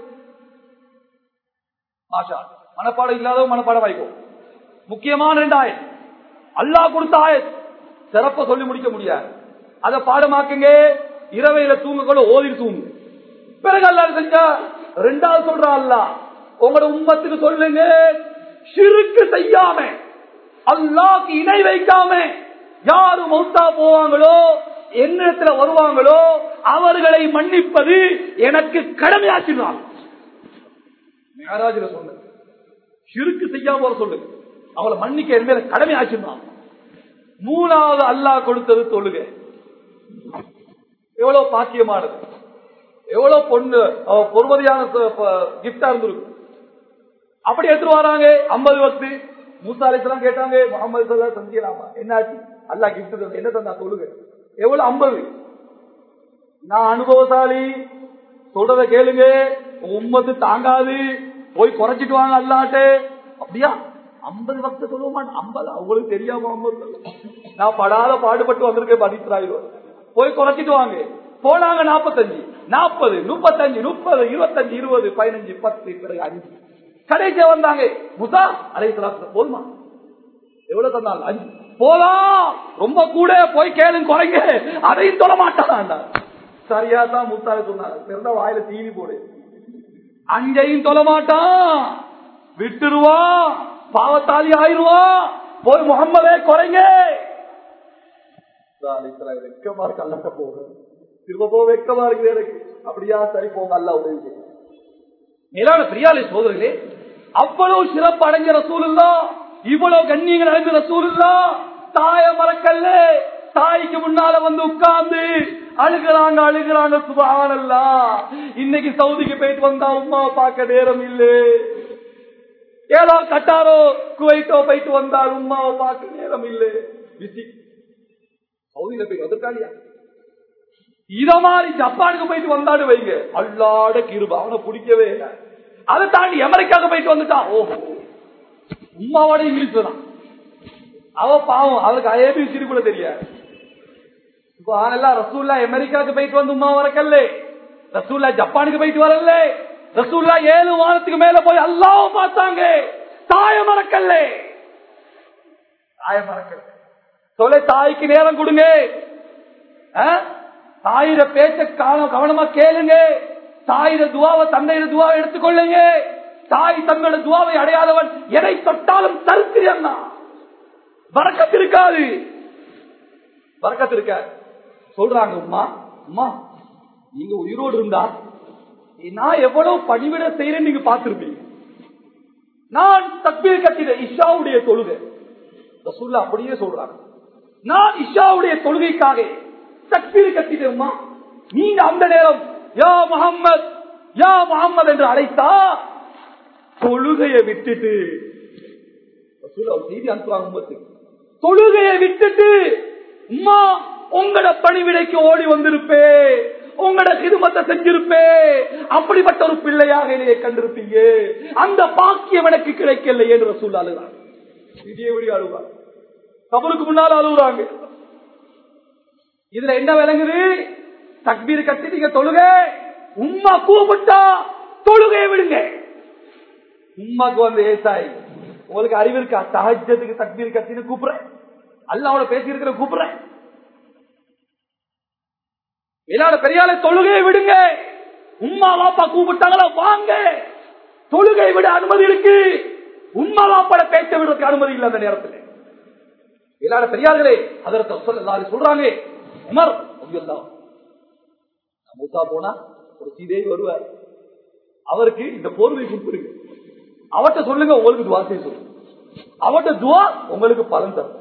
Speaker 1: ஆஷா. மனப்பாடம் இல்லாதவங்க மனப்பாடம் வாய்க்கும். முக்கியமான ரெண்டு ஆயத் அல்லாஹ் கொடுத்த ஆயத், சிறப்ப சொல்லி முடிக்க முடியாது. அதை பாடமாக்குங்க. இரவையில தூங்கக்கூட ஓதி தூங்கு. பிறகு அல்லாஹ் செஞ்சா ரெண்டாவது சொல்றா அல்லாஹ், உங்களோட உம்மத்துக்கு சொல்லுங்க, ஷிர்க் செய்யாம அல்லாஹ்க்கு இணை வைக்காம யாரு மௌத்தா போவாங்களோ, என்னிடத்துல வருவாங்களோ அவர்களை மன்னிப்பது எனக்கு கடமையாக்கினார். மேராஜில சொன்ன ஷிர்க் செய்யாம வர சொல்லுங்க, அவளை மன்னிக்க என் மேல கடமை ஆச்சுதான். மூணாவது அல்லாஹ் கொடுத்தது தொழுகை. எவ்வளவு பாக்கியமானது, எவ்வளவு பொண்ணு பொறுமதியான கிஃப்டா இருந்திருக்கு. அப்படி எடுத்துட்டு வராங்க. ஐம்பது வக்து மூசா அலைஹிஸ்ஸலாம் கேட்டாங்க, முஹம்மது ஸல்லல்லாஹு அலைஹி வஸல்லம் செஞ்சலாமா? என்னாச்சு? அல்லாஹ் கிஃப்ட் தந்த, என்ன தந்தா? தொழுகை. எவ்வளவு? ஐம்பது. நான் அனுபவசாலி, சொல்றத கேளுங்க, உம்மத்து தாங்காது, போய் குறைச்சிட்டு வாங்க அல்லாட்டு. அப்படியா? ஐம்பது வக்து சொல்லுவ மாட்டேன். ஐம்பது அவங்களுக்கு தெரியாம ஐம்பது நான் படாத பாடுபட்டு வந்திருக்கேன். பதினாயிரம் போய் குறைச்சிட்டு வாங்க. போனாங்க நாற்பத்தஞ்சு, நாற்பது, முப்பத்தஞ்சு, முப்பது, இருபத்தஞ்சு, இருபது, பதினஞ்சு, பத்து, பிறகு அஞ்சு. கடைசியா வந்தாங்க. முசா அலைஹிஸ்ஸலாம் போதுமா? எவ்வளவு தந்தாங்க? அஞ்சு. போலாம், ரொம்ப கூட, போய் கேளுங்க, குறைங்க. அதையும் சொல்ல மாட்டான். சரியா தான் முத்தால சொன்னாங்க. பிறந்த வாயில தீனி போடு. அஞ்சையும் சொல்ல மாட்டான், விட்டுருவா, பாவத்தாலி ஆயிடுவா. போய் முகம்மதே குறைங்க. வெக்கமா இருக்கு. அல்ல போக திரும்ப போக வெக்கமா இருக்கு எனக்கு. அப்படியா? சரி போங்க, அல்ல உதவி செய்ய. மேலான பிரியாலை சோதரிகளே, அவ்வளவு சிறப்பு அடைஞ்ச ரசூலுல்லாஹ், இவ்வளவு கண்ணியங்கள் அடைஞ்ச ரசூலுல்லாஹ் தாய மறக்கல்ல. தாய்க்கு முன்னால வந்து உட்கார்ந்து அழுகிறாங்க, அழுகிறாங்க. சுப்ஹானல்லாஹ். இன்னைக்கு சவுதிக்கு போயிட்டு வந்தா உம்மாவை பார்க்க நேரம் இல்லை. ஏதோ கட்டாரோ குவைட்டோ போயிட்டு வந்தால் உம்மாவை பார்க்க நேரம் இல்லை. சவுதியில போய் வந்துட்டாலியா? இத மாதிரி ஜப்பானுக்கு போயிட்டு வந்தாடு வைங்க, அல்லாட கிருபா, அவனை பிடிக்கவே இல்லை. அதை தாண்டி அமெரிக்காவுக்கு போயிட்டு வந்துட்டா, ஓஹோ, உம்மாவோட இங்கிலீஷ் தான். அவ பாவம், அவருக்கு ஏபிசிடி கூட தெரியாது. ரசூல்லா அமெரிக்காவுக்கு போயிட்டு வந்து உமா வரக்கல்ல, ரசூல்லா ஜப்பானுக்கு போயிட்டு வரல, ரசூல்லா ஏழு வாரத்துக்கு மேல போய் அல்லாஹ்வை பார்த்தாங்க. தாய மறக்கல்ல, தாய மறக்கல்ல. சொல்ல தாய்க்கு நேரம் கொடுங்க, தாயிர பேச்ச கவனமா கேளுங்க, தாயிர துவாவை தந்தையிட துவாவை எடுத்துக்கொள்ளுங்க. தாய் தன்னோட துவாவை அடையாதவன் எதை தொட்டாலும் தருத்திரியன்னா வரக்கத்து இருக்காது, வரக்கத்து இருக்காது. சொல்றாங்க, உம்மா உம்மா நீங்க உயிரோடு இருந்தா நான் எவ்வளவு பணிவிட செய்யறேன்னு நீங்க பார்த்திருப்பீங்க. நான் தக்பீர் கட்டிட இஷாவுடைய தொழுகை ரசூலுல்லாஹ் அப்படியே சொல்றாங்க. நான் இஷாவுடைய தொழுகைக்காக தக்பீர் கட்டிட்டேம்மா. நீங்க அந்த நேரம் யா முஹம்மத் யா முஹம்மத் என்று அழைத்தா தொழுகையை விட்டுட்டு ரசூலுல்லாஹ் செய்தி அனுப்புறாங்க. தொழுகையை விட்டுட்டு உம்மா உங்களோட பணிவிடைக்கு ஓடி வந்திருப்பே, உங்களோட கிதுமத்தை செஞ்சிருப்பே, அப்படிப்பட்ட ஒரு பிள்ளையாக என்னைய கண்டிருப்பீங்க. அந்த பாக்கியம் எனக்கு கிடைக்கல என்று ரசூலுல்லாஹ் அழுகிறாங்க. இதேபடி அழுவாங்க. கபருக்கு முன்னால் அழுகுறாங்க. இதுல என்ன விளங்குது? தக்பீர் கட்டி நீங்க தொழுக, உம்மா கூப்பிட்டா தொழுகையை விடுங்க. உம்மாக்கு வந்து ஏசாய் உங்களுக்கு அறிவு இருக்கா? தஹஜ்ஜத்துக்கு தக்பீர் கட்டின்னு கூப்பிடுறேன், அல்லாஹ்வோட பேசி இருக்கிற கூப்பிடுறேன். எல்லார பெரியால தொழுகையை விடுங்க. உம்மா வாப்பா கூப்பிட்டாங்களா வாங்க, தொழுகை விட அனுமதி இருக்கு. உம்மா வாப்பாட பேச்ச விடுறதுக்கு அனுமதி இல்லை அந்த நேரத்தில். எல்லார பெரியார்களே ஹஜ்ரத் ஸல்லல்லாஹு அலைஹி சொல்றாங்க, உமர் ரலியல்லாஹு அன்ஹு மூசா போனா ஒரு சீதே வருவார், அவருக்கு இந்த போர்வை கொடுத்துருக்கு, அவட்ட சொல்லுங்க உங்களுக்கு துவா செய்ய சொல்லுங்க, அவட்ட துவா உங்களுக்கு பலன் தரும்.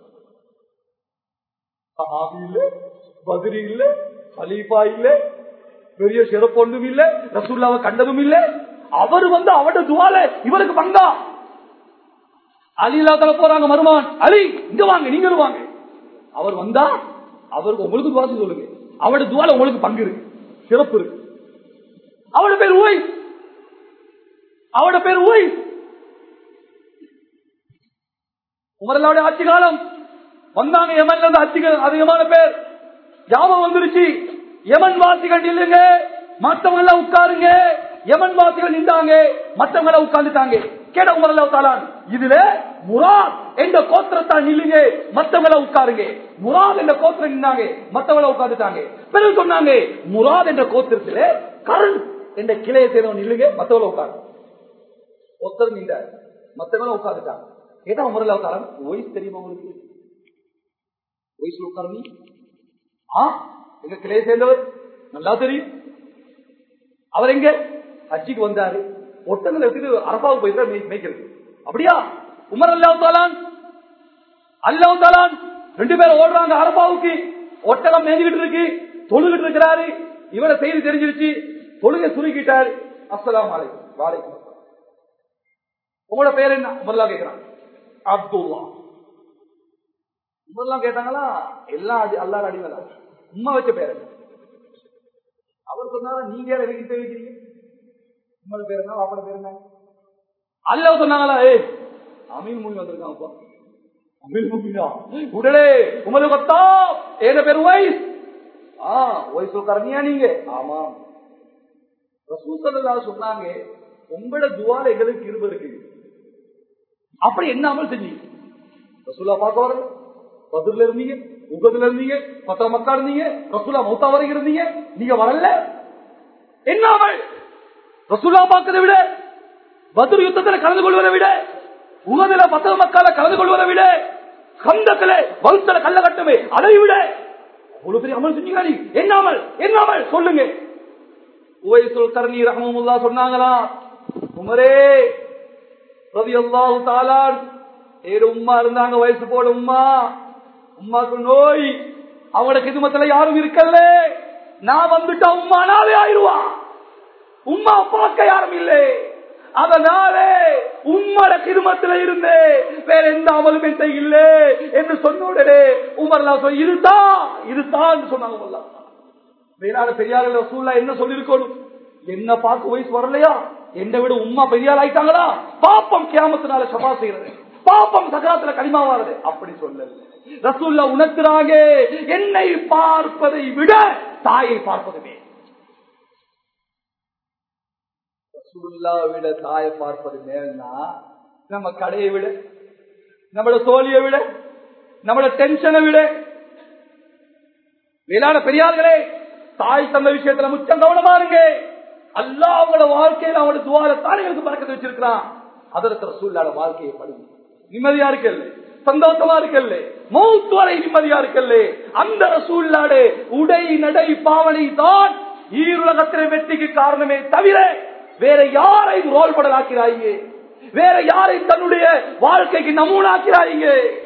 Speaker 1: சஹாபி இல்ல, பத்ரி இல்ல, கலீஃபா இல்ல, பெரிய சிறப்பொன்றும் இல்ல, ரசூலுல்லாஹ்வை கண்டதும் இல்ல, அவர் வந்து அவட்ட துவால இவருக்கு பங்கா. அலி இல்லாத போறாங்க, மருமான் அலி இங்க வாங்க, நீங்க வாங்க. அவர் வந்தா அவருக்கு உங்களுக்கு துவா செய்ய சொல்லுங்க, அவட துவால உங்களுக்கு பங்கு இருக்கு, சிறப்பு இருக்கு. அவட பேர் ஓய், அவட பேர் ஓய். உமரல்லாவுடைய ஆட்சி காலம் வந்தாங்க, யமன்ல இருந்து ஆட்சிகள் அதிகமான பேர் ஞாபகம் வந்துருச்சு. யமன் வாசிகள் இல்லைங்க, மற்றவங்க எல்லாம் உட்காருங்க. யமன் வாசிகள் நின்றாங்க, மற்றவங்க எல்லாம் உட்கார்ந்துட்டாங்க. கேட்ட உமரல்லாஹு தஆலா, இதுல முராத் என்ற கோத்திரத்தால் நில்லுங்க, மற்றவங்க எல்லாம் உட்காருங்க. முராத் என்ற கோத்திரம் நின்னாங்க, மற்றவங்க எல்லாம் உட்கார்ந்துட்டாங்க. பிறகு சொன்னாங்க, முராத் என்ற கோத்திரத்திலே கரண் என்ற கிளையை சேர்ந்தவங்க நில்லுங்க, மற்றவங்க உட்காருங்க. ஒருத்தர் நின்றார், மற்றவங்க உட்கார்ந்துட்டாங்க. கேட்டா உமரல்லாஹு தஆலா, வயசு தெரியுமா உங்களுக்கு? வயசுல உட்காரு. ஆ எங்க கிளையை சேர்ந்தவர் நல்லா தெரியும். அவர் எங்க ஹஜ்ஜிக்கு வந்தாரு, ஒட்டங்களை எடுத்துட்டு அரபாவுக்கு போயிட்டு மேய்க்கிறது. அப்படியா? உமர் அல்லாஹ் தஆலான் அல்லாஹ் தஆலான் ரெண்டு பேரும் ஓடுறாங்க அரபாவுக்கு. ஒட்டகம் மேய்ஞ்சிட்டு இருக்கு, தொழுகிட்டு இருக்கிறாரு. இவர செய்தி தெரிஞ்சிருச்சு, தொழுகை சுருக்கிட்டாரு. அஸ்ஸலாமு அலைக்கும். வலைக்கும் அஸ்ஸலாம். உங்களோட பேர் என்ன? உமர்லாம் கேட்கிறாங்க. அப்துல்லா. உமர்லாம் கேட்டாங்களா? எல்லாம் அல்லாஹ் அடிமையா. உம்மா வச்ச பேர் என்ன? அவர் சொன்னாரா, நீங்க எனக்கு தெரிவிக்கிறீங்க? உங்களோட பேர் என்ன, வாப்பட பேர் என்ன? அல்லாஹ் சொன்னாங்களா? ஏ அமீன் மூமி வந்திருக்காங்கப்பா. அமீன் மூமினா உடனே உமது கத்தா என்ன பேர்? வைஸ். ஆ வைஸ் கரணியா நீங்க? ஆமா. ரசூல் ஸல்லல்லாஹு அலைஹி சொன்னாங்க, உங்களோட துஆல எங்களுக்கு கிருபை இருக்கு. அப்படி என்ன அமல் செஞ்சீங்க? ரசூலுல்லாஹ் பார்க்க வரல, பத்ர்ல இருந்தீங்க, உகதுல இருந்தீங்க, பத்ர மக்கா இருந்தீங்க, ரசூலுல்லாஹ் மௌத்தா வரைக்கும் இருந்தீங்க, நீங்க வரல. என்ன அமல்? ரசூலுல்லாஹ் பார்க்கறதை விட, பத்ர் யுத்தத்தில் கலந்து கொள்வதை விட, உகதுல பத்ர மக்கால கலந்து கொள்வதை விட, கந்தத்துல வகுத்தல கல்ல கட்டுமே அதை விட அவ்வளவு பெரிய அமல் செஞ்சீங்க. நீ என்ன அமல்? என்ன அமல் சொல்லுங்க. உவைசுல் கர்னி ரஹ்மத்துல்லாஹ் சொன்னாங்களா, உமரே ரலியல்லாஹு தஆலா ஏறு உம்மா இருந்தாங்க, வயசு போட உம்மா. உம்மாக்கு நோய், அவங்களோட கிதுமத்துல யாரும் இருக்கல்ல. நான் வந்துட்டா உம்மா நாளே ஆயிடுவா, உம்மா பார்க்க யாரும் இல்லை. அதனாலே உம்மோட கிதுமத்துல இருந்து வேற எந்த அமலுமே செய்யல என்று சொன்ன உடனே உமர்லாம் சொல்லி இதுதான் இதுதான் சொன்னாங்க. வேறான பெரியார்கள் ரசூலுல்லாஹ் என்ன சொல்லிருக்கணும்? என்ன பார்க்க வயசு வரலையா, என்னை விட உம்மா பெரியார் ஆயிட்டாங்களா, பாப்பம் கியாமத்தினால ஷஃபா செய்யறது, பாப்பம் சக்கராத்துல கலிமா வாரது அப்படி சொல்லல. ரசூலுல்லாஹ் உணர்த்துறாங்க, என்னை பார்ப்பதை விட தாயை பார்ப்பதுமே. ரசூலுல்லாஹ் விட தாயை பார்ப்பது மேல்னா நம்ம கடையை விட, நம்மளோட தோழியை விட, நம்மளோட டென்ஷனை விட. வேளாண் பெரியார்களே, தாய் தந்த விஷயத்துல முச்சம் கவனமா இருங்க. அல்லாஹ் அவங்களோட வாழ்க்கையில அவங்களோட துஆல தாய்களுக்கு பறக்கத்தை வச்சிருக்கிறான். அதற்கு ரசூலுல்லாஹ் வாழ்க்கையை படிங்க, நிம்மதியா இருக்கல்ல, சந்தோஷமா இருக்கல்ல, மௌத் வரை நிம்மதியா இருக்கல்ல. அந்த ரசூலுல்லாஹ் உடை நடை பாவனை தான் ஈருலகத்திலே வெற்றிக்கு காரணமே தவிர வேற யாரை ரோல் மாடல் ஆக்கிறாயே, வேற யாரை தன்னுடைய வாழ்க்கைக்கு நமூனாக்கிறாங்க?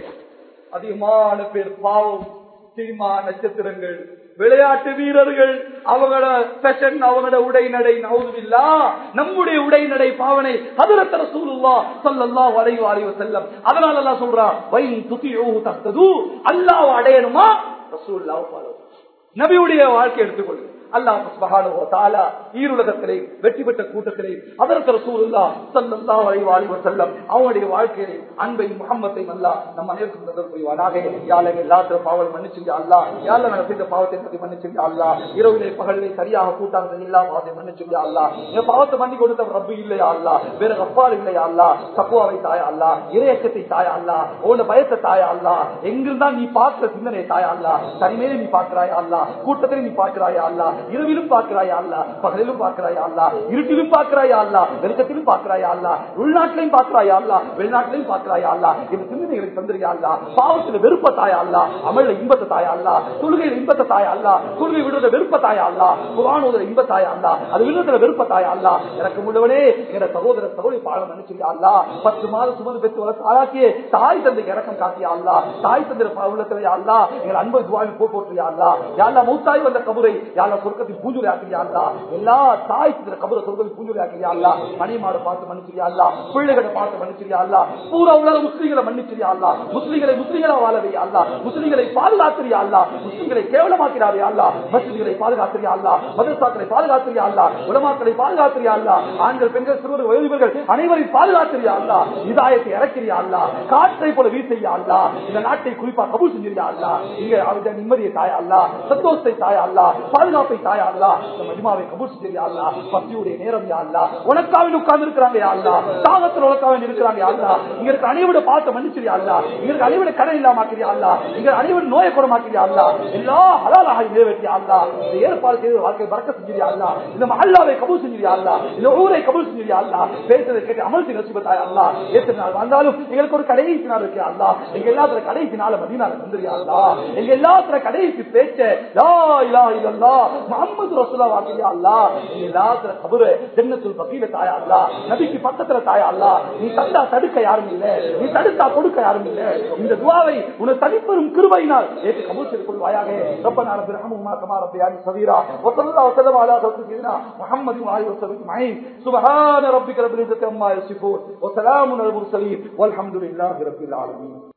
Speaker 1: அதிகமான பேர் பாவம் சினிமா நட்சத்திரங்கள், விளையாட்டு வீரர்கள், அவங்களோட ஃபேஷன், அவங்களோட உடை நடை, நவுதுபில்லா நம்முடைய உடை நடை பாவனை ஹஜ்ரத் ரசூலுல்லாஹ் ஸல்லல்லாஹு அலைஹி வஸல்லம். அதனால அல்லாஹ் சொல்றான், வைன் துதியூஹு தஹ்தது. அல்லாஹ்வை அடையணுமா ரசூலுல்லாஹ் ஃபாலோ, நபியுடைய வாழ்க்கை எடுத்துக்கொள்ளுங்க. அல்லாஹ் சுப்ஹானஹு வ தஆலா ஈருலகத்திலே வெற்றி பெற்ற கூட்டத்திலே ஹஜ்ரத் ரசூலுல்லாஹ் ஸல்லல்லாஹு அலைஹி வஸல்லம் அவருடைய வாழ்க்கையை அன்பை முஹம்மதை அல்லாஹ் நம்ம அனைவருக்கும் தந்தல் புரிவானாக. யா அல்லாஹ் எல்லாத்த பாவங்களை மன்னிச்சிடு யா அல்லாஹ். யா அல்லாஹ் நான் செய்த பாவத்தை பற்றி மன்னிச்சிடு யா அல்லாஹ். இரவிலே பகலிலே சரியாக கூட்டாங்க எல்லா பாவத்தை மன்னிச்சிடு யா அல்லாஹ். என் பாவத்தை மன்னி கொடுத்த ரப்பு இல்லை யா அல்லாஹ், வேற கஃபார் இல்லை யா அல்லாஹ். தக்வாவை தாயா அல்லாஹ், இறையச்சத்தை தாயா அல்லாஹ், உன்னுடைய பயத்தை தாயா அல்லாஹ். எங்கிருந்தா நீ பார்க்கிற சிந்தனை தாயா அல்லாஹ், தனிமையிலே நீ பார்க்கிறாயா அல்லாஹ், கூட்டத்திலே நீ பார்க்கிறாயா அல்லாஹ், இரவிலும் பார்க்கிறாயா அல்லா, பகலிலும் பார்க்கிறாயா அல்லா, இருட்டிலும் பார்க்கிறாயா அல்லா, வெளிச்சத்திலும் பார்க்கிறாயா அல்லா, உள்நாட்டிலையும் பார்க்கிறாயா அல்லா, வெளிநாட்டிலையும் பார்க்கிறாயா அல்லா. இந்த சிந்தனைகளை தந்திரியா அல்லா. பாவத்தில் வெறுப்ப தாயா அல்லா, அமல்ல இன்பத்தை தாயா அல்லா, தொழுகையில் இன்பத்தை தாயா அல்லா, தொழுகை விடுறத வெறுப்ப தாயா அல்லா, குர்ஆன் ஓதுற இன்ப தாயா அல்லா, அது விடுறதுல வெறுப்ப தாயா அல்லா. எனக்கு முழுவனே எங்க சகோதர சகோதரி பாடம் நினைச்சியா அல்லா. பத்து மாதம் சுமந்து பெற்று வளர்த்து ஆளாக்கியே தாய் தந்தைக்கு இறக்கம் காட்டியா அல்லா. தாய் தந்தை உள்ளத்திலே அல்லா எங்கள் அன்பை துவாவில் போட்டுறியா அல்லா. யாரா மூத்தாய் வந்த கபுரை யாரா சொர்க்கத்தில் பூஜை ஆக்கிறியா அல்லா. எல்லா தாய் தந்தை கபுரை சொர்க்கத்தில் பூஜை ஆக்கிறியா அல்லா. மணிமாடு பார்த்து மன்னிச்சிரியா அல்லா, பிள்ளைகளை பார்த்து மன்னிச்சிரியா அல்லா. பூரா உலக முஸ்லிம்களை மன்னிச்சிரியா அல்லா. முஸ்லிம்களை முஸ்லிம்களா வாழறியா அல்லா. முஸ்லிம்களை பாதுகாத்திரியா அல்லா. முஸ்லிம்களை கேவலமாக்கிறாரே அல்லா. மஸ்ஜிதுகளை பாதுகாத்திரியா அல்லா. மதரசாக்களை பாதுகாத்திரியா அல்லா. உலமாக்களை பாதுகாத்திரியா அல்லா. ஆண்கள் பெண்கள் சிறுவர் வயோதிபர்கள் அனைவரையும் பாதுகாத்திரியா அல்லா. இதாயத்தை இறக்கிறியா அல்லா. காற்றை போல வீசையா அல்லா. இந்த நாட்டை குறிப்பா கபூல் செஞ்சிருயா அல்லா. இங்க அவருடைய நிம்மதியை தாயா அல்லா, சந்தோஷத்தை தாயா அல்லா, பாதுகாப்பை தாயா அல்லா. இந்த மஜ்மாவை கபூல் செஞ்சிருயா அல்லா. பக்தியுடைய நேரம் யா அல்லா. உனக்காவில் உட்கார்ந்து இருக்கிறாங்க யா அல்லா. தாகத்தில் உனக்காவில் இருக்கிறாங்க யா அல்லா. இங்க இருக்க அனைவரோட பார்த்து மன்னிச்சிரியா அல்லா. இங்க இருக்க அனைவரோட கடன் இல்லாமக்கிறியா அல்லா. இங்க அனைவரும் நோயை குணமாக்கிறியா அல்லா. எல்லா ஹலாலாக நிறைவேற்றியா அல்லா. இந்த ஏற்பாடு செய்த வாழ்க்கை பறக்க செஞ்சிருயா அல்லா. இந்த மஹல்லாவை கபூல் செஞ்சிருயா அல்லா. இந்த ஊரை கபூல் செஞ்சிருயா அல்லா. பேசுறதை கேட்டு அமல் செய்ய நசிபத்தாயா அல்லா. எத்தனை நாள் வந்தாலும் எங்களுக்கு ஒரு கடைசி நாள் இருக்கு அல்லா. எங்க எல்லாத்துல கடைசி நாள் மதீனால வந்துருயா அல்லா. எங்க எல்லாத்துல கடைசி பேச்ச லா இலாஹ இல்லல்லாஹ் முஹம்மது ரசூலுல்லாஹ் வாக்கியா அல்லா. எங்க எல்லாத்துல கபூரை ஜன்னத்துல் பகீல தாயா அல்லா. நபிக்கு பக்கத்துல தாயா அல்லா. நீ தந்தா தடுக்க யாரும் இல்ல, நீ தடுத்தா கொடுக்க யாரும் இல்ல. இந்த துஆவை உன தனிப்பெரும் கிருபையினால் ஏற்று கபூல் செய்து கொள்வாயாக. ரப்பனா ரப்பி ரஹ்மஹுமா கமா ரப்பியானி ஸகீரா வ ஸல்லல்லாஹு வஸல்லம் அலா சய்யிதினா முஹம்மது வ ஆலிஹி வஸல்லம் அஜ்மஈன். சுப்ஹான ரப்பிக ரப்பில் இஸ்ஸத்தி அம்மா யசிஃபூன் வ ஸலாமுன் அலல் முர்ஸலீன் வல்ஹம்துலில்லாஹி ரப்பில் ஆலமீன்.